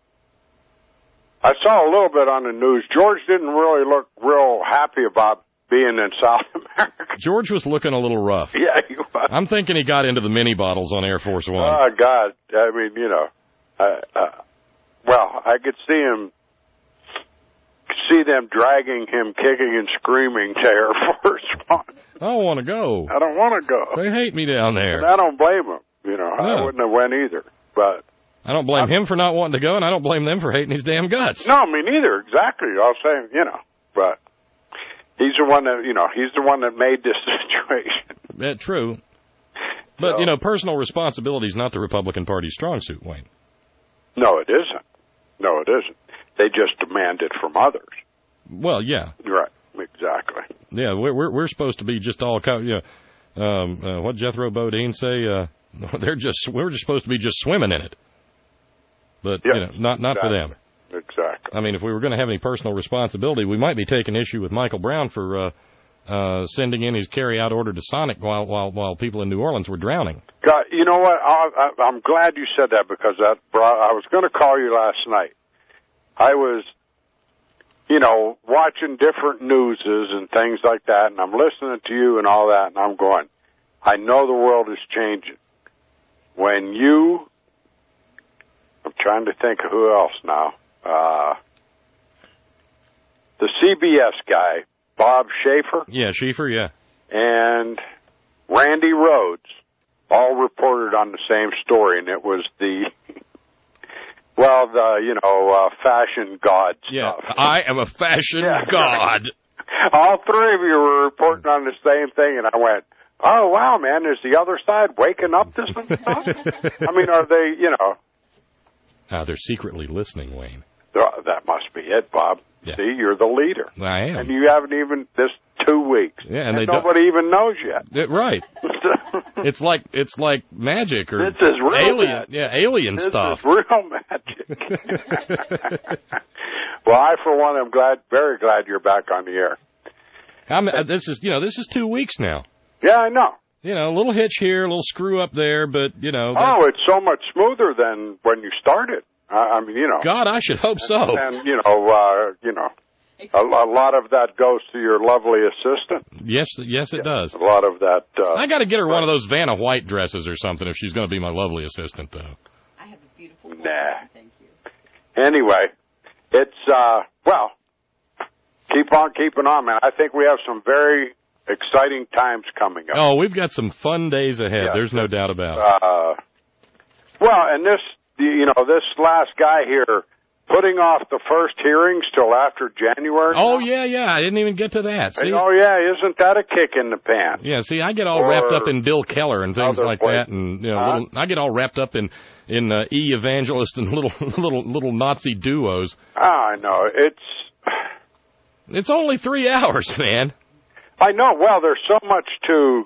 I saw a little bit on the news. George didn't really look real happy about being in South America. George was looking a little rough. Yeah, he was. I'm thinking he got into the mini bottles on Air Force One. Oh, God. I mean, you know, uh, uh, well, I could see him, see them dragging him, kicking and screaming to Air Force One. I don't want to go. I don't want to go. They hate me down there. And I don't blame him. You know, No. I wouldn't have went either. But I don't blame I'm, him for not wanting to go, and I don't blame them for hating his damn guts. No, me neither. Exactly. I'll say, you know, but he's the one that, you know, he's the one that made this situation. Yeah, true. But, So- you know, personal responsibility is not the Republican Party's strong suit, Wayne. No, it isn't. No, it isn't. They just demand it from others. Well, yeah. Right. Exactly. Yeah, we're we're, we're supposed to be just all, you know, um, uh, what Jethro Bodine say? Uh, they're just we're just supposed to be just swimming in it. But yes, you know, not not exactly. for them. Exactly. I mean, if we were going to have any personal responsibility, we might be taking issue with Michael Brown for uh, uh, sending in his carry-out order to Sonic while while while people in New Orleans were drowning. God, you know what? I, I, I'm glad you said that because that brought, I was going to call you last night. I was, you know, watching different newses and things like that, and I'm listening to you and all that, and I'm going, I know the world is changing. When you, I'm trying to think of who else now. Uh, the C B S guy, Bob Schaefer. Yeah, Schaefer, yeah. And Randy Rhodes all reported on the same story, and it was the, well, the, you know, uh, fashion god yeah, stuff. I am a fashion yeah. god. All three of you were reporting on the same thing, and I went, oh, wow, man, is the other side waking up to some stuff? I mean, are they, you know. Uh, they're secretly listening, Wayne. That must be it, Bob. Yeah. See, you're the leader. I am. And you haven't even, this two weeks. Yeah, and, and they nobody even knows yet. It, right. It's like it's like magic or this is real alien. magic. Yeah, alien this stuff. This is real magic. Well, I, for one, am glad, very glad you're back on the air. I'm, uh, this is, you know, this is two weeks now. Yeah, I know. You know, a little hitch here, a little screw up there, but, you know. That's... Oh, it's so much smoother than when you started. I mean, you know. God, I should hope so. And, you know, uh, you know, a, a lot of that goes to your lovely assistant. Yes, yes, it yeah, does. A lot of that. Uh, I got to get her one of those Vanna White dresses or something if she's going to be my lovely assistant, though. I have a beautiful nah. one. Thank you. Anyway, it's, uh, well, keep on keeping on, man. I think we have some very exciting times coming up. Oh, we've got some fun days ahead. Yeah. There's no doubt about it. Uh, well, and this, you know, this last guy here putting off the first hearings till after January. Oh, yeah, yeah. I didn't even get to that. See? Oh, yeah. Isn't that a kick in the pants? Yeah, see, I get all or wrapped up in Bill Keller and things like places. that. And, you know, huh? little, I get all wrapped up in, in uh, E-Evangelist and little, little, little Nazi duos. Ah, I know. It's... It's only three hours, man. I know. Well, there's so much to...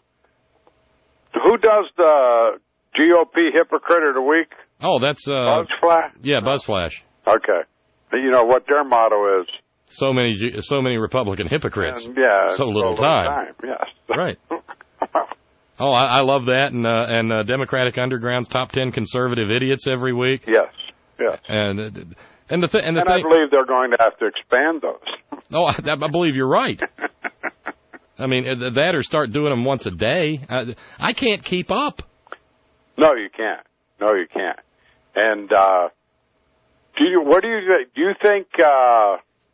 Who does the G O P Hypocrite of the Week? Oh, that's... Uh, Buzzflash? Yeah, Buzzflash. Okay. You know what their motto is? So many so many Republican hypocrites. And, yeah. So little time. time. Yes. Right. Oh, I, I love that. And, uh, and uh, Democratic Underground's top ten conservative idiots every week. Yes. Yes. And... Uh, And the th- and the and thing, I believe they're going to have to expand those. Oh, I, I believe you're right. I mean, that or start doing them once a day. I, I can't keep up. No, you can't. No, you can't. And uh, do you? What do you do? You think uh,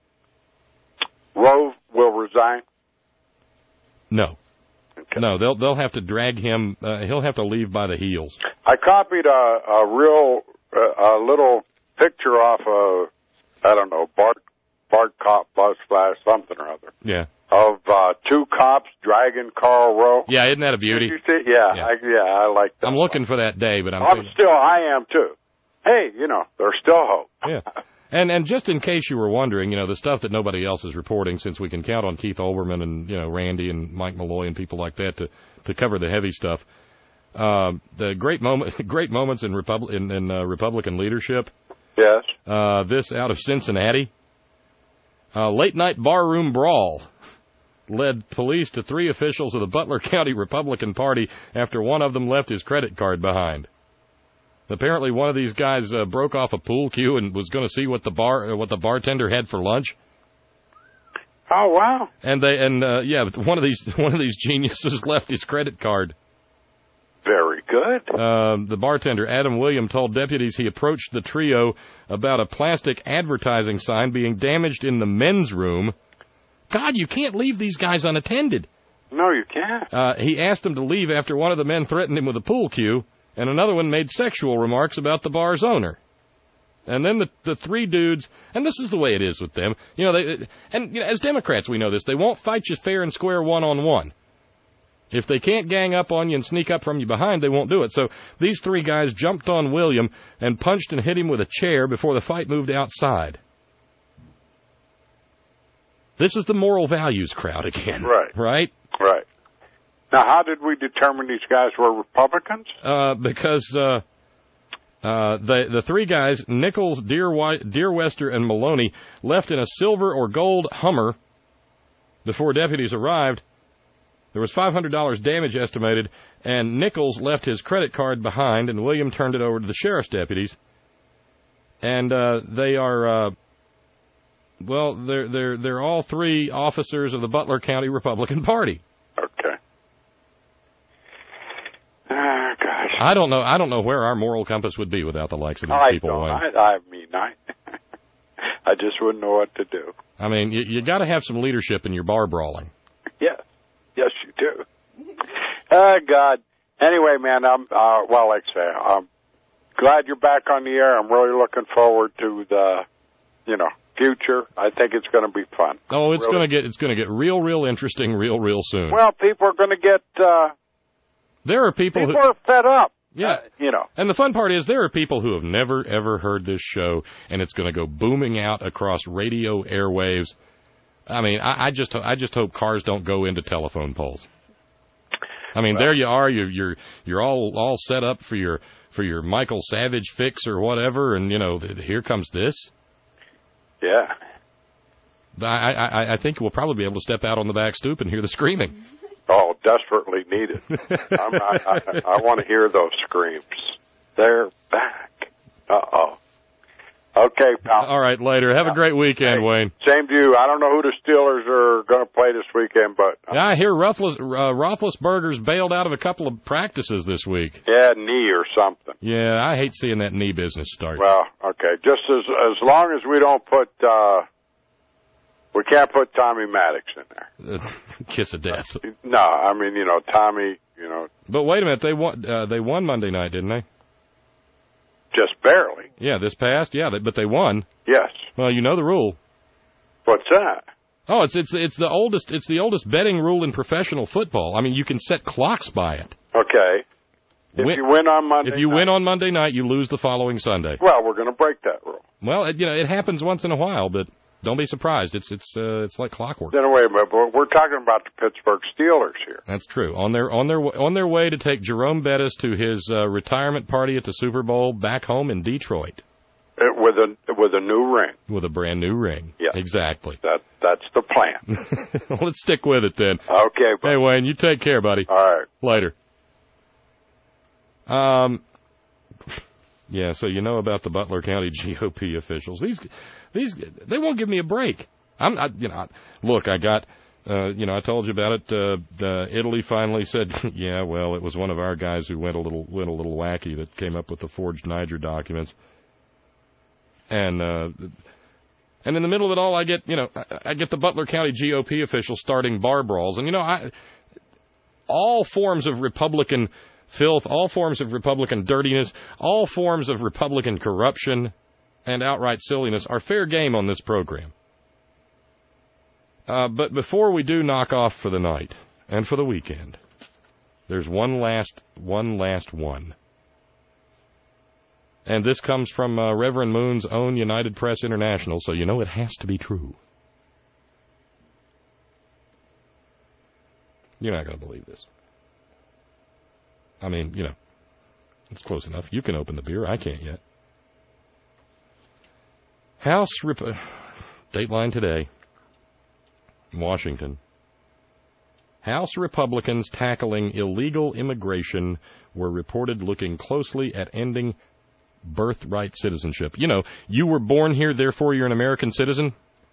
Rove will resign? No. Okay. No, they'll they'll have to drag him. Uh, he'll have to leave by the heels. I copied a, a real uh, a little. picture off of, I don't know, Bart, Bart Cop, Buzzflash, something or other. Yeah. Of uh, two cops dragging Karl Rove. Yeah, isn't that a beauty? Did you see? Yeah, yeah. I, yeah, I like that. I'm looking for that day, but I'm... I'm thinking... still, I am too. Hey, you know, there's still hope. Yeah. And and just in case you were wondering, you know, the stuff that nobody else is reporting, since we can count on Keith Olbermann and, you know, Randy and Mike Malloy and people like that to, to cover the heavy stuff, uh, the great moment, great moments in, Repub- in, in uh, Republican leadership... Yes. Uh, this out of Cincinnati. Uh, late night barroom brawl led police to three officials of the Butler County Republican Party after one of them left his credit card behind. Apparently, one of these guys uh, broke off a pool cue and was going to see what the bar, uh, what the bartender had for lunch. Oh wow! And they and uh, yeah, one of these one of these geniuses left his credit card. Very good. Uh, the bartender, Adam William, told deputies he approached the trio about a plastic advertising sign being damaged in the men's room. God, you can't leave these guys unattended. No, you can't. Uh, he asked them to leave after one of the men threatened him with a pool cue, and another one made sexual remarks about the bar's owner. And then the, the three dudes, and this is the way it is with them, you know, they, and you know, as Democrats we know this, they won't fight you fair and square one-on-one. If they can't gang up on you and sneak up from you behind, they won't do it. So these three guys jumped on William and punched and hit him with a chair before the fight moved outside. This is the moral values crowd again. Right. Right? Right. Now, how did we determine these guys were Republicans? Uh, because uh, uh, the the three guys, Nichols, Deer, Deerwester, and Maloney, left in a silver or gold Hummer before deputies arrived. There was five hundred dollars damage estimated, and Nichols left his credit card behind, and William turned it over to the sheriff's deputies. And uh, they are... Uh, Well, they're they're they're all three officers of the Butler County Republican Party. Okay. Ah, gosh. I don't know. I don't know where our moral compass would be without the likes of these I people. don't. Wayne. I, I mean, I I just wouldn't know what to do. I mean, you, you got to have some leadership in your bar brawling. Yes, yes, you do. Oh God. Anyway, man, I'm uh, well. Like I say, I'm glad you're back on the air. I'm really looking forward to the, you know. future. I think it's going to be fun. Oh, it's really. going to get it's going to get real, real interesting, real, real soon. Well, people are going to get. Uh, there are people. People who, are fed up. Yeah, uh, you know. And the fun part is there are people who have never ever heard this show, and it's going to go booming out across radio airwaves. I mean, I, I just I just hope cars don't go into telephone poles. I mean, well, there you are. You're you're you're all all set up for your for your Michael Savage fix or whatever, and you know, here comes this. Yeah. I, I I think we'll probably be able to step out on the back stoop and hear the screaming. Oh, desperately needed. I'm, I, I, I want to hear those screams. They're back. Uh-oh. Okay, pal. All right, later. Have a great weekend, hey, Wayne. Same to you. I don't know who the Steelers are going to play this weekend, but... Uh, yeah, I hear Roethlis, uh, Roethlisberger's bailed out of a couple of practices this week. Yeah, knee or something. Yeah, I hate seeing that knee business start. Well, okay. Just as as long as we don't put... Uh, we can't put Tommy Maddox in there. Kiss of death. No, I mean, you know, Tommy, you know... But wait a minute. They won, uh, they won Monday night, didn't they? Just barely. Yeah, this past, yeah, they, but they won. Yes. Well, you know the rule. What's that? Oh, it's it's it's the oldest it's the oldest betting rule in professional football. I mean, you can set clocks by it. Okay. If win, you win on Monday, if you night. win on Monday night, you lose the following Sunday. Well, we're going to break that rule. Well, it, you know, it happens once in a while, but don't be surprised. It's it's uh, it's like clockwork. Then wait a minute, but we're talking about the Pittsburgh Steelers here. That's true. On their on their on their way to take Jerome Bettis to his uh, retirement party at the Super Bowl back home in Detroit. It, with a with a new ring. With a brand new ring. Yeah, exactly. That that's the plan. Well, let's stick with it then. Okay. Buddy. Hey Wayne, you take care, buddy. All right. Later. Um. Yeah, so you know about the Butler County G O P officials. These, these, they won't give me a break. I'm, I, you know, look, I got, uh, you know, I told you about it. Uh, the Italy finally said, yeah, well, it was one of our guys who went a little, went a little wacky that came up with the forged Niger documents. And, uh, and in the middle of it all, I get, you know, I, I get the Butler County G O P officials starting bar brawls, and you know, I, all forms of Republican filth, all forms of Republican dirtiness, all forms of Republican corruption and outright silliness are fair game on this program. Uh, but before we do knock off for the night and for the weekend, there's one last, one last one. And this comes from uh, Reverend Moon's own United Press International, so you know it has to be true. You're not going to believe this. I mean, you know, it's close enough. You can open the beer. I can't yet. House, Rep- Dateline today, Washington. House Republicans tackling illegal immigration were reported looking closely at ending birthright citizenship. You know, you were born here, therefore you're an American citizen.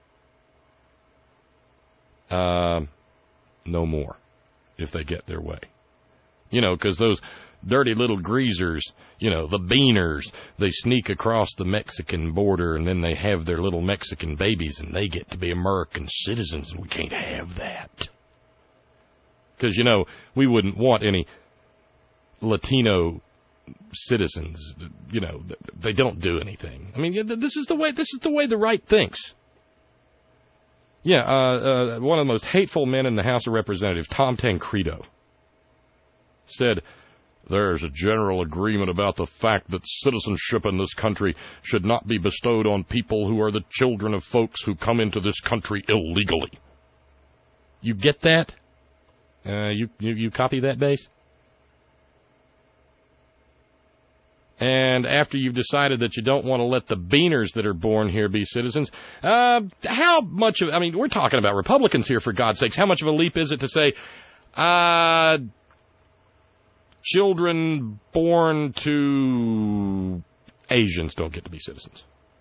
Uh, no more, if they get their way. You know, because those dirty little greasers, you know, the beaners, they sneak across the Mexican border and then they have their little Mexican babies and they get to be American citizens, and we can't have that. Because, you know, we wouldn't want any Latino citizens, you know, they don't do anything. I mean, this is the way, this is the way the right thinks. Yeah, uh, uh, one of the most hateful men in the House of Representatives, Tom Tancredo, said, There's a general agreement about the fact that citizenship in this country should not be bestowed on people who are the children of folks who come into this country illegally. You get that? Uh, you, you, you copy that, Base? And after you've decided that you don't want to let the beaners that are born here be citizens, uh, how much of, I mean, we're talking about Republicans here, for God's sakes. How much of a leap is it to say, uh, children born to Asians don't get to be citizens?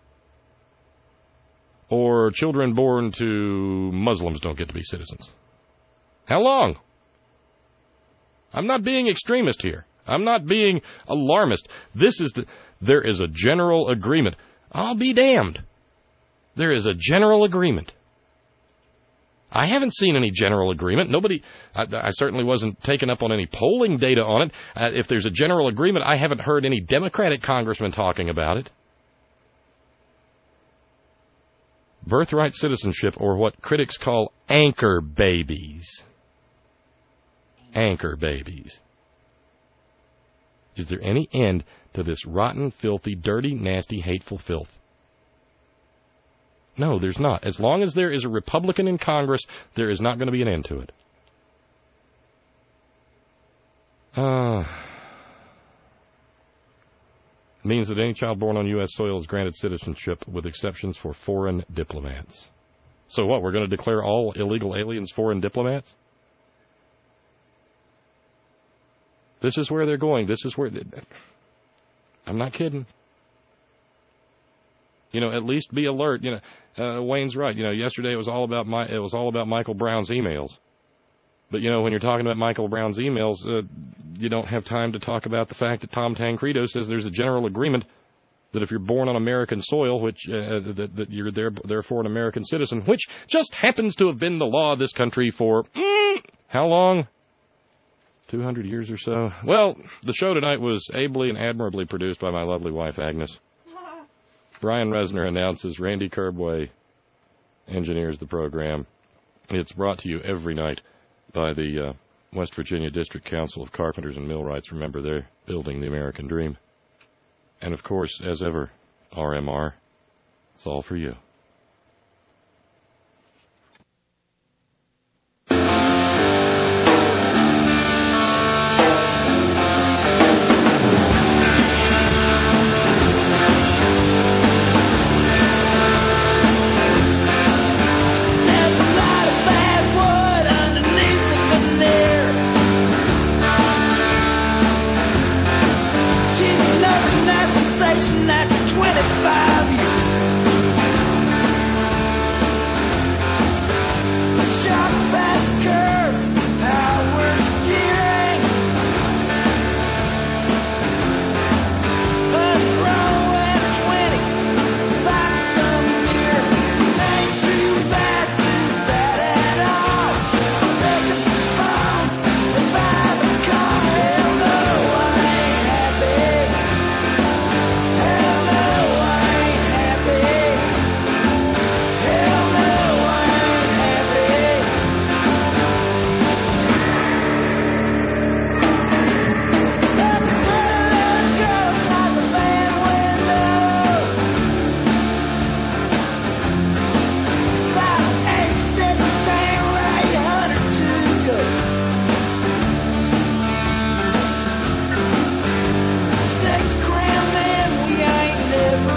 Or children born to Muslims don't get to be citizens? How long? I'm not being extremist here. I'm not being alarmist. This is the, there is a general agreement. I'll be damned. There is a general agreement. I haven't seen any general agreement. Nobody, I, I certainly wasn't taken up on any polling data on it. Uh, if there's a general agreement, I haven't heard any Democratic congressman talking about it. Birthright citizenship, or what critics call anchor babies. Anchor babies. Is there any end to this rotten, filthy, dirty, nasty, hateful filth? No, there's not. As long as there is a Republican in Congress, there is not going to be an end to it. Uh, it means that any child born on U S soil is granted citizenship, with exceptions for foreign diplomats. So what, we're going to declare all illegal aliens foreign diplomats? This is where they're going. This is where... I'm not kidding. You know, at least be alert. You know, uh, Wayne's right. You know, yesterday it was all about my, it was all about Michael Brown's emails. But, you know, when you're talking about Michael Brown's emails, uh, you don't have time to talk about the fact that Tom Tancredo says there's a general agreement that if you're born on American soil, which uh, that, that you're there, therefore an American citizen, which just happens to have been the law of this country for mm, how long? two hundred years or so. Well, the show tonight was ably and admirably produced by my lovely wife, Agnes. Brian Resner announces. Randy Kerbway engineers the program. It's brought to you every night by the uh, West Virginia District Council of Carpenters and Millwrights. Remember, they're building the American dream. And, of course, as ever, R M R, it's all for you.